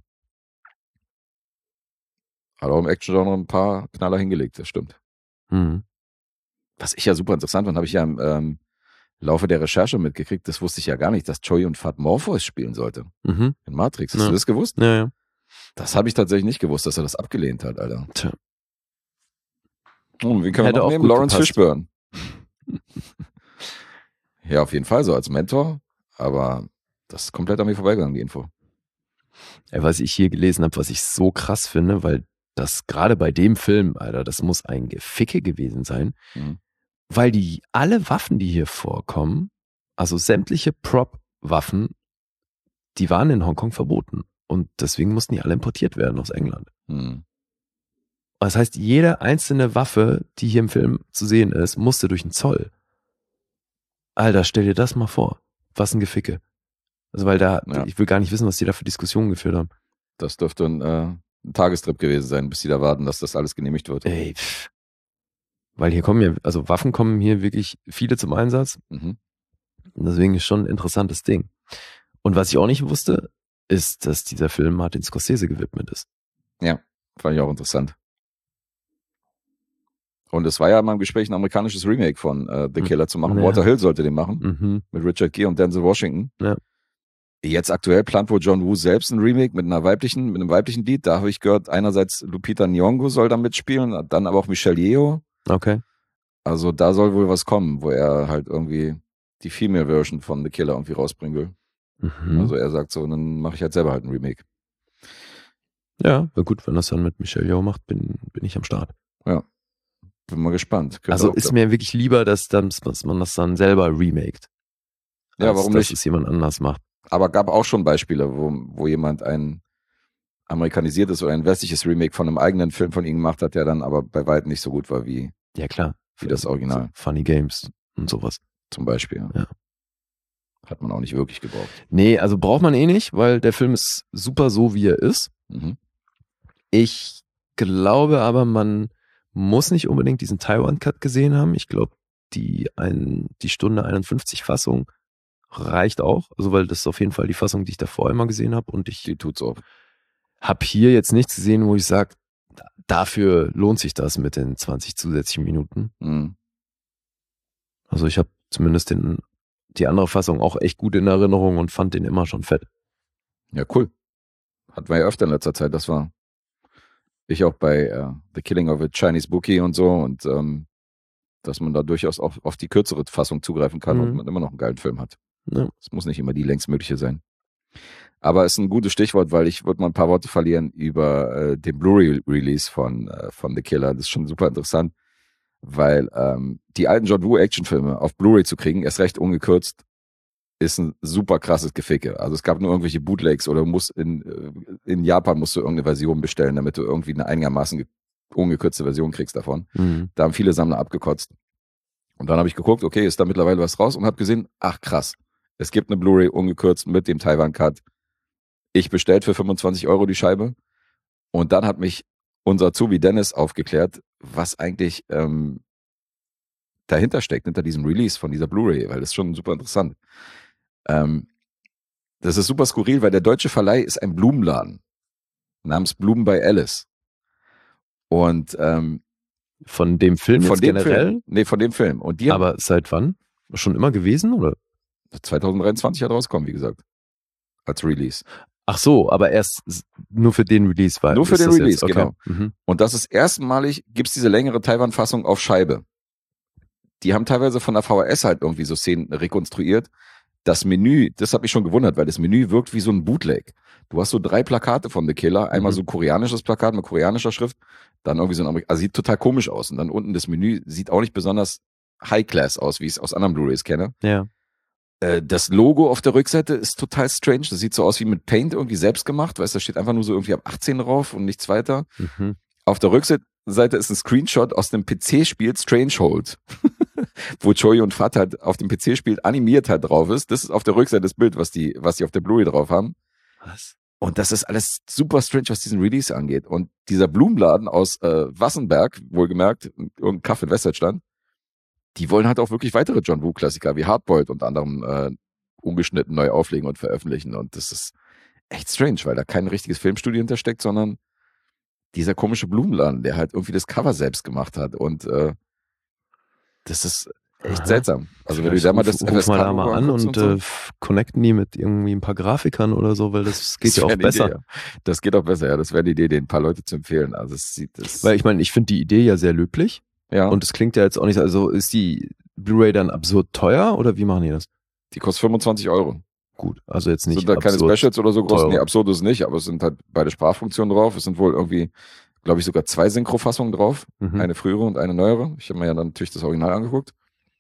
hat auch im Action-Genre ein paar Knaller hingelegt, das stimmt. Mhm. Was ich ja super interessant fand, habe ich ja im ähm, Laufe der Recherche mitgekriegt, das wusste ich ja gar nicht, dass Joey und Fat Morpheus spielen sollte Mhm. in Matrix. Hast Ja. du das gewusst? Ja, ja. Das habe ich tatsächlich nicht gewusst, dass er das abgelehnt hat, Alter. Tja. Oh, wen können Hätte wir noch auch nehmen? gut Lawrence gepasst. Fishburne. Ja, auf jeden Fall so als Mentor, aber das ist komplett an mir vorbeigegangen, die Info. Ja, was ich hier gelesen habe, was ich so krass finde, weil das gerade bei dem Film, Alter, das muss ein Geficke gewesen sein, Mhm. weil die alle Waffen, die hier vorkommen, also sämtliche Prop-Waffen, die waren in Hongkong verboten und deswegen mussten die alle importiert werden aus England. Hm. Das heißt, jede einzelne Waffe, die hier im Film zu sehen ist, musste durch den Zoll. Alter, stell dir das mal vor. Was ein Geficke. Also weil da, Ja. ich will gar nicht wissen, was die da für Diskussionen geführt haben. Das dürfte ein, äh, ein Tagestrip gewesen sein, bis sie da warten, dass das alles genehmigt wird. Ey, pff. Weil hier kommen ja, also Waffen kommen hier wirklich viele zum Einsatz. Mhm. Und deswegen ist schon ein interessantes Ding. Und was ich auch nicht wusste, ist, dass dieser Film Martin Scorsese gewidmet ist. Ja, fand ich auch interessant. Und es war ja mal im Gespräch, ein amerikanisches Remake von äh, The Hm. Killer zu machen. Ja. Walter Hill sollte den machen, Mhm. mit Richard Gere und Denzel Washington. Ja. Jetzt aktuell plant wohl John Woo selbst ein Remake mit einer weiblichen, mit einem weiblichen Lied. Da habe ich gehört, einerseits Lupita Nyong'o soll da mitspielen, dann aber auch Michelle Yeoh. Okay. Also da soll wohl was kommen, wo er halt irgendwie die Female Version von The Killer irgendwie rausbringen will. Mhm. Also er sagt so, dann mache ich halt selber halt ein Remake. Ja, na gut, wenn das dann mit Michelle Yeoh macht, bin, bin ich am Start. Bin mal gespannt. Könnte Also auch ist klappen. mir wirklich lieber, dass, dann, dass man das dann selber remaked. Ja, als warum dass nicht? es jemand anders macht. Aber gab auch schon Beispiele, wo, wo jemand ein amerikanisiertes oder ein westliches Remake von einem eigenen Film von ihm gemacht hat, der dann aber bei weitem nicht so gut war wie, Ja, klar. wie das Original So Funny Games und sowas. zum Beispiel. Ja. Hat man auch nicht wirklich gebraucht. Nee, also braucht man eh nicht, weil der Film ist super so, wie er ist. Mhm. Ich glaube aber, man muss nicht unbedingt diesen Taiwan-Cut gesehen haben. Ich glaube, die, ein, die Stunde einundfünfzig Fassung reicht auch. Also, weil das ist auf jeden Fall die Fassung, die ich davor immer gesehen habe. Und ich Die tut's auch. habe hier jetzt nichts gesehen, wo ich sage, dafür lohnt sich das mit den zwanzig zusätzlichen Minuten. Mhm. Also ich habe zumindest den, die andere Fassung auch echt gut in Erinnerung und fand den immer schon fett. Ja, cool. Hatten wir ja öfter in letzter Zeit. Das war ich auch bei äh, The Killing of a Chinese Bookie und so. Und ähm, dass man da durchaus auch auf die kürzere Fassung zugreifen kann Mhm. und man immer noch einen geilen Film hat. Ja. Es muss nicht immer die längstmögliche sein. Aber es ist ein gutes Stichwort, weil ich würde mal ein paar Worte verlieren über äh, den Blu-ray-Release von, äh, von The Killer. Das ist schon super interessant, weil ähm, die alten John Woo-Actionfilme auf Blu-ray zu kriegen, erst recht ungekürzt, ist ein super krasses Geficke. Also es gab nur irgendwelche Bootlegs oder musst in, in Japan musst du irgendeine Version bestellen, damit du irgendwie eine einigermaßen ungekürzte Version kriegst davon. Mhm. Da haben viele Sammler abgekotzt. Und dann habe ich geguckt, okay, ist da mittlerweile was raus und habe gesehen, ach krass, es gibt eine Blu-ray ungekürzt mit dem Taiwan-Cut. Ich bestellt für fünfundzwanzig Euro die Scheibe. Und dann hat mich unser Azubi Dennis aufgeklärt, was eigentlich ähm, dahinter steckt, hinter diesem Release von dieser Blu-ray, weil das ist schon super interessant. Ähm, das ist super skurril, weil der deutsche Verleih ist ein Blumenladen namens Blumen bei Alice. Und ähm, Von dem Film von jetzt dem generell? Film, nee, von dem Film. Und die haben Aber seit wann? Schon immer gewesen, oder? zwanzig dreiundzwanzig hat rauskommen, wie gesagt, als Release. Ach so, aber erst s- nur für den Release war. Nur für ist den das Release, jetzt? Okay. genau. Mhm. Und das ist erstmalig, gibt's diese längere Taiwan-Fassung auf Scheibe. Die haben teilweise von der V H S halt irgendwie so Szenen rekonstruiert. Das Menü, das hat mich schon gewundert, weil das Menü wirkt wie so ein Bootleg. Du hast so drei Plakate von The Killer. Einmal Mhm. so ein koreanisches Plakat mit koreanischer Schrift, dann irgendwie so ein Amerik also sieht total komisch aus. Und dann unten das Menü sieht auch nicht besonders High-Class aus, wie ich es aus anderen Blu-rays kenne. Ja. Äh, das Logo auf der Rückseite ist total strange. Das sieht so aus wie mit Paint irgendwie selbst gemacht. Weißt du, da steht einfach nur so irgendwie ab achtzehn drauf und nichts weiter. Mhm. Auf der Rückseite ist ein Screenshot aus dem P C-Spiel Strangehold, wo Choi und Fat halt auf dem P C-Spiel animiert halt drauf ist. Das ist auf der Rückseite das Bild, was die, was die auf der Blu-ray drauf haben. Was? Und das ist alles super strange, was diesen Release angeht. Und dieser Blumenladen aus äh, Wassenberg, wohlgemerkt, irgendein Kaff in Westdeutschland, die wollen halt auch wirklich weitere John Woo-Klassiker wie Hardboiled und anderem äh, ungeschnitten neu auflegen und veröffentlichen. Und das ist echt strange, weil da kein richtiges Filmstudio hintersteckt, sondern dieser komische Blumenladen, der halt irgendwie das Cover selbst gemacht hat. Und äh, das ist echt Aha. seltsam. Also wenn du da mal das ruf, ruf mal da mal an anguckst und, und so, äh, f- connecten die mit irgendwie ein paar Grafikern oder so, weil das geht das ja auch wär eine besser. Idee, ja. Das geht auch besser, ja. Das wäre die Idee, den ein paar Leute zu empfehlen. Also es sieht das. Weil ich meine, ich finde die Idee ja sehr löblich ja, und es klingt ja jetzt auch nicht so, also ist die Blu-ray dann absurd teuer oder wie machen die das? die kostet fünfundzwanzig Euro. Gut, also jetzt Es nicht sind da keine absurd. Specials oder so groß. teuer. Nee, absurd ist es nicht, aber es sind halt beide Sprachfunktionen drauf. Es sind wohl irgendwie, glaube ich, sogar zwei Synchrofassungen drauf. Mhm. Eine frühere und eine neuere. Ich habe mir ja dann natürlich das Original angeguckt.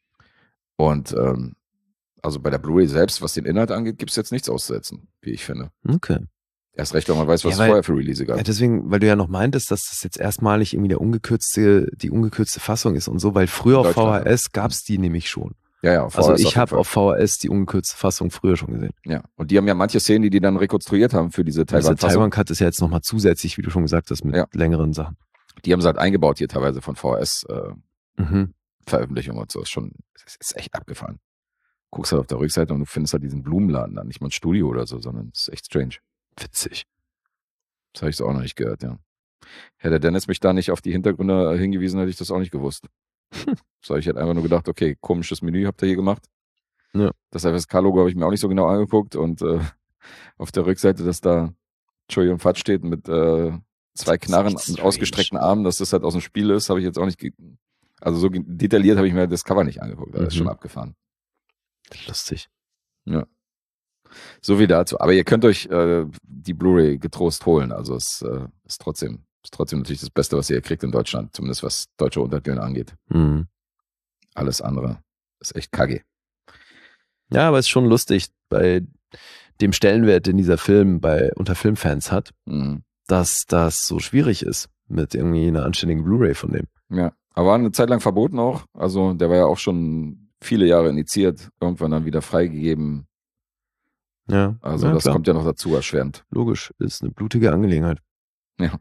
Und ähm, also bei der Blu-ray selbst, was den Inhalt angeht, gibt es jetzt nichts auszusetzen, wie ich finde. Okay. Erst recht, wenn man weiß, was Ja, es weil- vorher für Release gab. Ja, deswegen, weil du ja noch meintest, dass das jetzt erstmalig irgendwie der ungekürzte, die ungekürzte Fassung ist und so, weil früher auf V H Deutschland, S gab's die nämlich schon. Ja, ja, auf Also V H S ich jeden habe Fall. auf V H S die ungekürzte Fassung früher schon gesehen. Ja, und die haben ja manche Szenen, die die dann rekonstruiert haben für diese Dieser Taiwan-Fassung. Taiwan-Cut ist ja jetzt nochmal zusätzlich, wie du schon gesagt hast, mit Ja. längeren Sachen. Die haben sie halt eingebaut hier teilweise von V H S-Veröffentlichungen Mhm. und so. Ist schon, ist, ist echt abgefahren. Guckst halt auf der Rückseite und du findest halt diesen Blumenladen da. Nicht mal ein Studio oder so, sondern es ist echt strange. Witzig. Das habe ich so auch noch nicht gehört, ja. Hätte der Dennis mich da nicht auf die Hintergründe hingewiesen, hätte ich das auch nicht gewusst. So, ich hätte einfach nur gedacht, okay, komisches Menü habt ihr hier gemacht. Ja. Das F S K-Logo habe ich mir auch nicht so genau angeguckt und äh, auf der Rückseite, dass da Choi und Fat steht mit äh, zwei Das ist Knarren echt mit strange. ausgestreckten Armen, dass das halt aus dem Spiel ist, habe ich jetzt auch nicht, ge also so ge- detailliert habe ich mir das Cover nicht angeguckt, das ist Mhm. schon abgefahren. Lustig. Ja. So viel dazu. Aber ihr könnt euch äh, die Blu-ray getrost holen. Also es äh, ist trotzdem, ist trotzdem natürlich das Beste, was ihr kriegt in Deutschland, zumindest was deutsche Untertöne angeht. Mhm. Alles andere ist echt kacke. Ja, aber es ist schon lustig, bei dem Stellenwert, den dieser Film bei unter Filmfans hat, Mhm. dass das so schwierig ist mit irgendwie einer anständigen Blu-ray von dem. Ja, aber war eine Zeit lang verboten auch. Also der war ja auch schon viele Jahre initiiert, irgendwann dann wieder freigegeben. Ja, Also ja, das klar. kommt ja noch dazu erschwerend. Logisch, ist eine blutige Angelegenheit. Ja.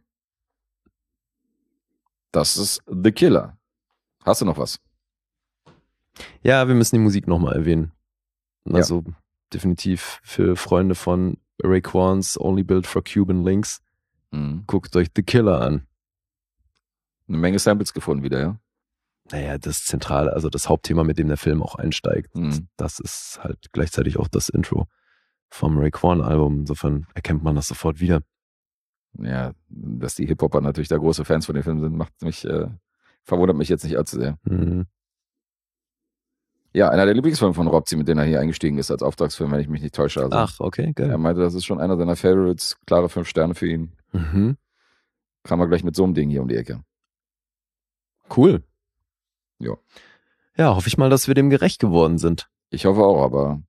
Das ist The Killer. Hast du noch was? Ja, wir müssen die Musik nochmal erwähnen. Also definitiv für Freunde von Raekwons Only Built for Cuban Links, Mhm. guckt euch The Killer an. Eine Menge Samples gefunden wieder, ja? Naja, das Zentrale, also das Hauptthema, mit dem der Film auch einsteigt, Mhm. das ist halt gleichzeitig auch das Intro vom Raekwon-Album. Insofern erkennt man das sofort wieder. Ja, dass die Hip-Hopper natürlich da große Fans von dem Film sind, macht mich, äh, verwundert mich jetzt nicht allzu sehr. Mhm. Ja, einer der Lieblingsfilme von Robzi, mit denen er hier eingestiegen ist als Auftragsfilm, wenn ich mich nicht täusche. Also, Ach, okay, geil. er meinte, das ist schon einer seiner Favorites, klare fünf Sterne für ihn. Mhm. Kam er gleich mit so einem Ding hier um die Ecke. Cool. Ja. Ja, hoffe ich mal, dass wir dem gerecht geworden sind. Ich hoffe auch, aber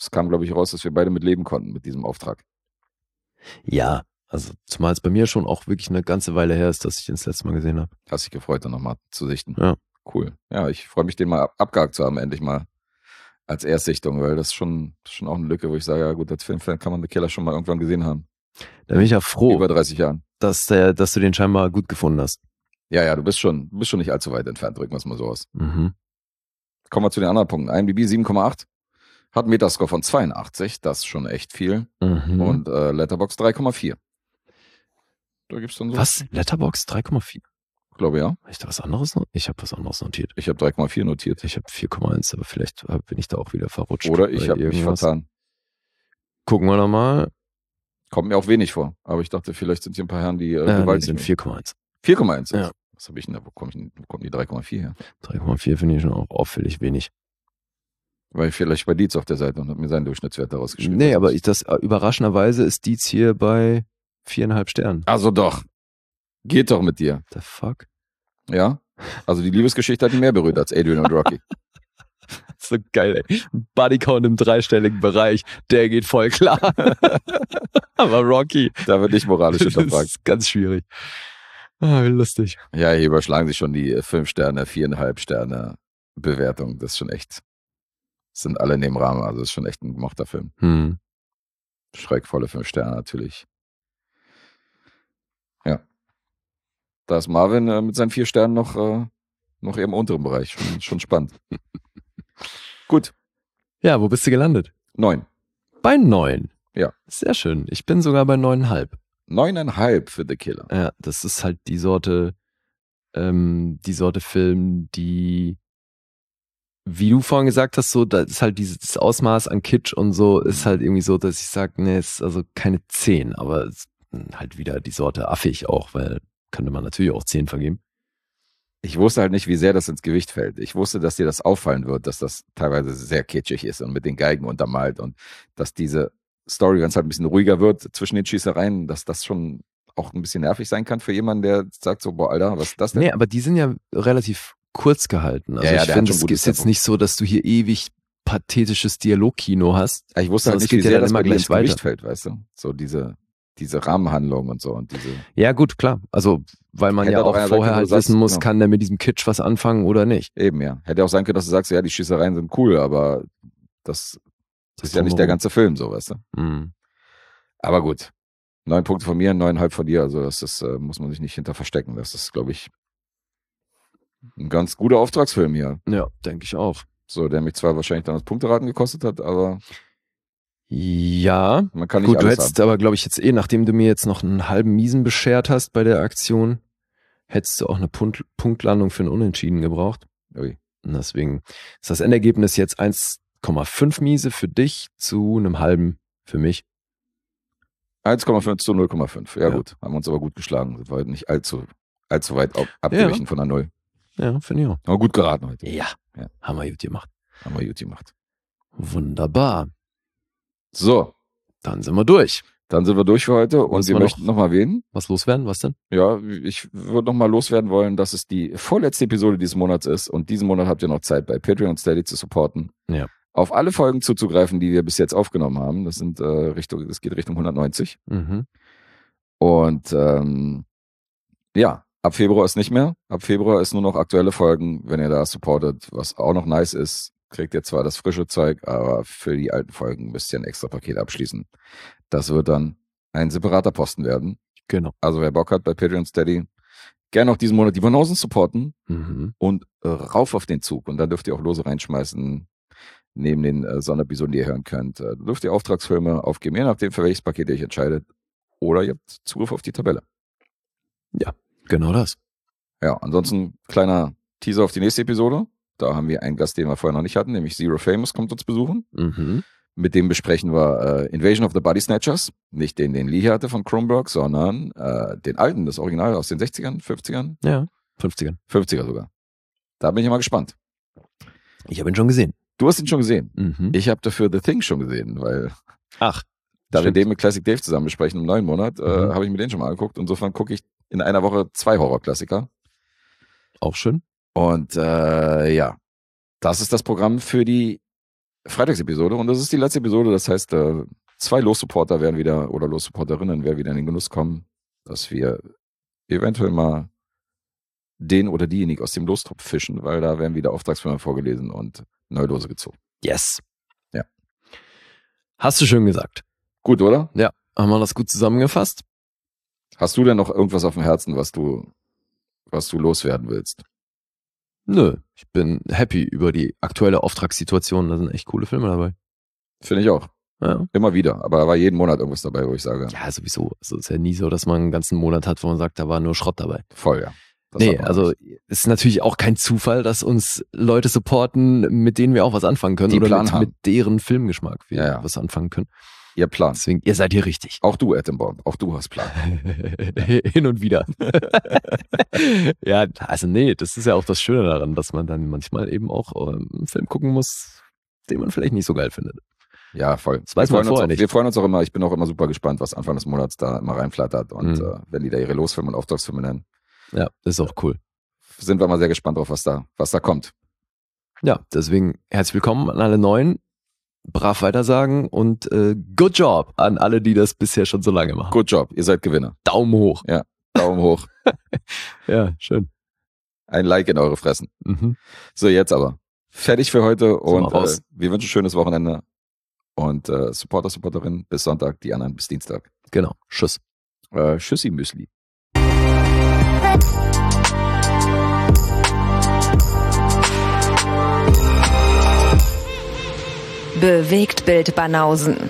es kam, glaube ich, raus, dass wir beide mit leben konnten mit diesem Auftrag. Ja, also zumal es bei mir schon auch wirklich eine ganze Weile her ist, dass ich den das letzte Mal gesehen habe. Hast dich gefreut, dann nochmal zu sichten. Ja. Cool. Ja, ich freue mich, den mal ab- abgehakt zu haben, endlich mal als Erstsichtung, weil das ist schon, schon auch eine Lücke, wo ich sage, ja gut, als Filmfan kann man The Killer schon mal irgendwann gesehen haben. Da bin ich ja froh, Über dreißig Jahren. dass, der, dass du den scheinbar gut gefunden hast. Ja, ja, du bist schon, du bist schon nicht allzu weit entfernt, drücken wir es mal so aus. Mhm. Kommen wir zu den anderen Punkten. IMDb sieben Komma acht, hat einen Metascore von zweiundachtzig, das ist schon echt viel. Mhm. Und äh, Letterboxd drei Komma vier. Da gibt's dann so. Was? Letterboxd drei Komma vier? Ich glaube ja. Habe ich da was anderes noch? Ich habe was anderes notiert. Ich habe drei Komma vier notiert. Ich habe vier Komma eins, aber vielleicht hab- bin ich da auch wieder verrutscht. Oder ich bei habe mich irgendwas. vertan. Gucken wir nochmal. Kommt mir auch wenig vor. Aber ich dachte, vielleicht sind hier ein paar Herren, die äh, Ja, die gewaltig sind vier Komma eins. vier Komma eins. Ja. Was habe ich denn da? Wo, komm ich, denn- wo kommen die drei Komma vier her? drei Komma vier finde ich schon auch auffällig wenig. Weil ich vielleicht bei Dietz auf der Seite und habe mir seinen Durchschnittswert daraus geschrieben. Nee, aber ich, das äh, überraschenderweise ist Dietz hier bei viereinhalb Sternen. Also doch. Geht doch mit dir. The fuck? Ja? Also die Liebesgeschichte hat ihn mehr berührt als Adrian und Rocky. So geil, ey. Bodycount im dreistelligen Bereich, der geht voll klar. Aber Rocky, Da wird nicht moralisch das hinterfragt. ist ganz schwierig. Ah, wie lustig. Ja, hier überschlagen sich schon die fünf Sterne, viereinhalb Sterne Bewertung. Das ist schon echt. Sind alle in dem Rahmen. Also das ist schon echt ein gemochter Film. Hm. Schreckvolle fünf Sterne natürlich. Ja. Da ist Marvin äh, mit seinen vier Sternen noch, äh, noch eher im unteren Bereich. Schon, schon spannend. Gut. Ja, wo bist du gelandet? Neun. Bei neun. Ja. Sehr schön. Ich bin sogar bei neuneinhalb. Neuneinhalb für The Killer. Ja, das ist halt die Sorte, ähm, die Sorte Film, die, wie du vorhin gesagt hast, so, das ist halt dieses Ausmaß an Kitsch und so, ist halt irgendwie so, dass ich sage, nee, ist also keine zehn, aber es ist halt wieder die Sorte affig auch, weil könnte man natürlich auch zehn vergeben. Ich wusste halt nicht, wie sehr das ins Gewicht fällt. Ich wusste, dass dir das auffallen wird, dass das teilweise sehr kitschig ist und mit den Geigen untermalt und dass diese Story, wenn es halt ein bisschen ruhiger wird zwischen den Schießereien, dass das schon auch ein bisschen nervig sein kann für jemanden, der sagt so, boah, Alter, was ist das denn? Nee, aber die sind ja relativ kurz gehalten. Also Ja, ja, ich der hat finde, schon es gutes ist jetzt Tempo. nicht so, dass du hier ewig pathetisches Dialogkino hast. Ich wusste sondern halt es nicht, geht wie ja sehr dann das immer bei dir gleich ins Gewicht weiter. fällt, weißt du? So diese, diese Rahmenhandlung und so und diese. Ja, gut, klar. Also, weil man Hätte ja doch auch einer sagen vorher können, halt wo du sagst, wissen muss, genau. kann der mit diesem Kitsch was anfangen oder nicht. Eben, ja. Hätte auch sein können, dass du sagst, ja, die Schießereien sind cool, aber das, Das ist ja nicht der drumherum. ganze Film, so, weißt du? Mhm. Aber gut. Neun Punkte von mir, neuneinhalb von dir. Also das ist, äh, muss man sich nicht hinter verstecken. Das ist, glaube ich, ein ganz guter Auftragsfilm hier. Ja, denke ich auch. So, der mich zwar wahrscheinlich dann das Punkteraten gekostet hat, aber Ja, man kann nicht gut, du alles hättest haben. aber, glaube ich, jetzt eh, nachdem du mir jetzt noch einen halben Miesen beschert hast bei der Aktion, hättest du auch eine Punkt Punktlandung für einen Unentschieden gebraucht. Ui. Und deswegen ist das Endergebnis jetzt eins Komma fünf Miese für dich zu einem halben für mich. eins Komma fünf zu null Komma fünf. Ja, Ja. gut, haben wir uns aber gut geschlagen. Sind wir heute nicht allzu, allzu weit ab, abgewichen von der Null. Ja, finde ich auch. Aber gut geraten heute. Ja, Ja. haben wir gut gemacht. Haben wir gut gemacht. Wunderbar. So, Dann sind wir durch. dann sind wir durch für heute und Müssen wir wir noch- möchten noch mal erwähnen, Was loswerden? Was denn? ja, ich würde noch mal loswerden wollen, dass es die vorletzte Episode dieses Monats ist und diesen Monat habt ihr noch Zeit, bei Patreon und Steady zu supporten. Ja. Auf alle Folgen zuzugreifen, die wir bis jetzt aufgenommen haben. Das sind äh, Richtung, das geht Richtung hundertneunzig. Mhm. Und ähm, ja, ab Februar ist nicht mehr. Ab Februar ist nur noch aktuelle Folgen. Wenn ihr da supportet, was auch noch nice ist, kriegt ihr zwar das frische Zeug, aber für die alten Folgen müsst ihr ein extra Paket abschließen. Das wird dann ein separater Posten werden. Genau. Also wer Bock hat bei Patreon Steady, gerne auch diesen Monat die Banausen supporten Mhm. und äh, rauf auf den Zug. Und dann dürft ihr auch Lose reinschmeißen, neben den äh, Sonderepisoden, die ihr hören könnt. Äh, dürft ihr Auftragsfilme aufgeben, je nachdem, für welches Paket ihr euch entscheidet. Oder ihr habt Zugriff auf die Tabelle. Genau das. Ja, ansonsten kleiner Teaser auf die nächste Episode. Da haben wir einen Gast, den wir vorher noch nicht hatten, nämlich Zero Famous kommt uns besuchen. Mhm. Mit dem besprechen wir äh, Invasion of the Body Snatchers. Nicht den, den Lee hier hatte von Kronberg, sondern äh, den alten, das Original aus den sechzigern, fünfzigern, Ja, fünfzigern. fünfziger sogar. Da bin ich mal gespannt. Ich habe ihn schon gesehen. Du hast ihn schon gesehen. Mhm. Ich habe dafür The Thing schon gesehen, weil Ach, da wir stimmt. den mit Classic Dave zusammen besprechen im neuen Monat, äh, Mhm. habe ich mir den schon mal angeguckt. Insofern gucke ich in einer Woche zwei Horrorklassiker. Auch schön. Und äh, ja, das ist das Programm für die Freitagsepisode und das ist die letzte Episode. Das heißt, äh, zwei Los-Supporter werden wieder oder Los-Supporterinnen werden wieder in den Genuss kommen, dass wir eventuell mal den oder diejenige aus dem Lostopf fischen, weil da werden wieder Auftragsfilme vorgelesen und neue Lose gezogen. Yes. Ja. Hast du schön gesagt. Gut, oder? Ja, haben wir das gut zusammengefasst? Hast du denn noch irgendwas auf dem Herzen, was du, was du loswerden willst? Nö, ich bin happy über die aktuelle Auftragssituation. Da sind echt coole Filme dabei. Finde ich auch. Ja. Immer wieder. Aber da war jeden Monat irgendwas dabei, wo ich sage, Ja, sowieso. Also es ist ja nie so, dass man einen ganzen Monat hat, wo man sagt, da war nur Schrott dabei. voll, ja. Das nee, hat man also nicht. es ist natürlich auch kein Zufall, dass uns Leute supporten, mit denen wir auch was anfangen können Die oder Plan mit, haben. mit deren Filmgeschmack wir Ja, ja. was anfangen können. Ihr Plan. Deswegen, ihr seid hier richtig. Auch du, Attenborough. Auch du hast Plan. Hin und wieder. Ja, also nee, das ist ja auch das Schöne daran, dass man dann manchmal eben auch ähm, einen Film gucken muss, den man vielleicht nicht so geil findet. Ja, voll. Das weiß wir man freuen uns vorher auch, nicht. Wir freuen uns auch immer, ich bin auch immer super gespannt, was Anfang des Monats da immer reinflattert. Und Mhm. äh, wenn die da ihre Losfilme und Auftragsfilme nennen, Ja, das ist auch cool. sind wir mal sehr gespannt drauf, was da, was da kommt. Ja, deswegen herzlich willkommen an alle Neuen. Brav weitersagen und äh, good job an alle, die das bisher schon so lange machen. Good job, ihr seid Gewinner. Daumen hoch. Daumen hoch. Ja, schön. Ein Like in eure Fressen. Mhm. So, jetzt aber. Fertig für heute mal und äh, raus. wir wünschen ein schönes Wochenende. Und äh, Supporter, Supporterin bis Sonntag, die anderen bis Dienstag. Genau. Tschüss. Äh, Tschüssi Müsli. Bewegtbild Banausen.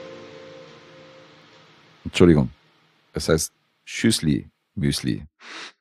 Entschuldigung. Es heißt Tschüssli Müsli.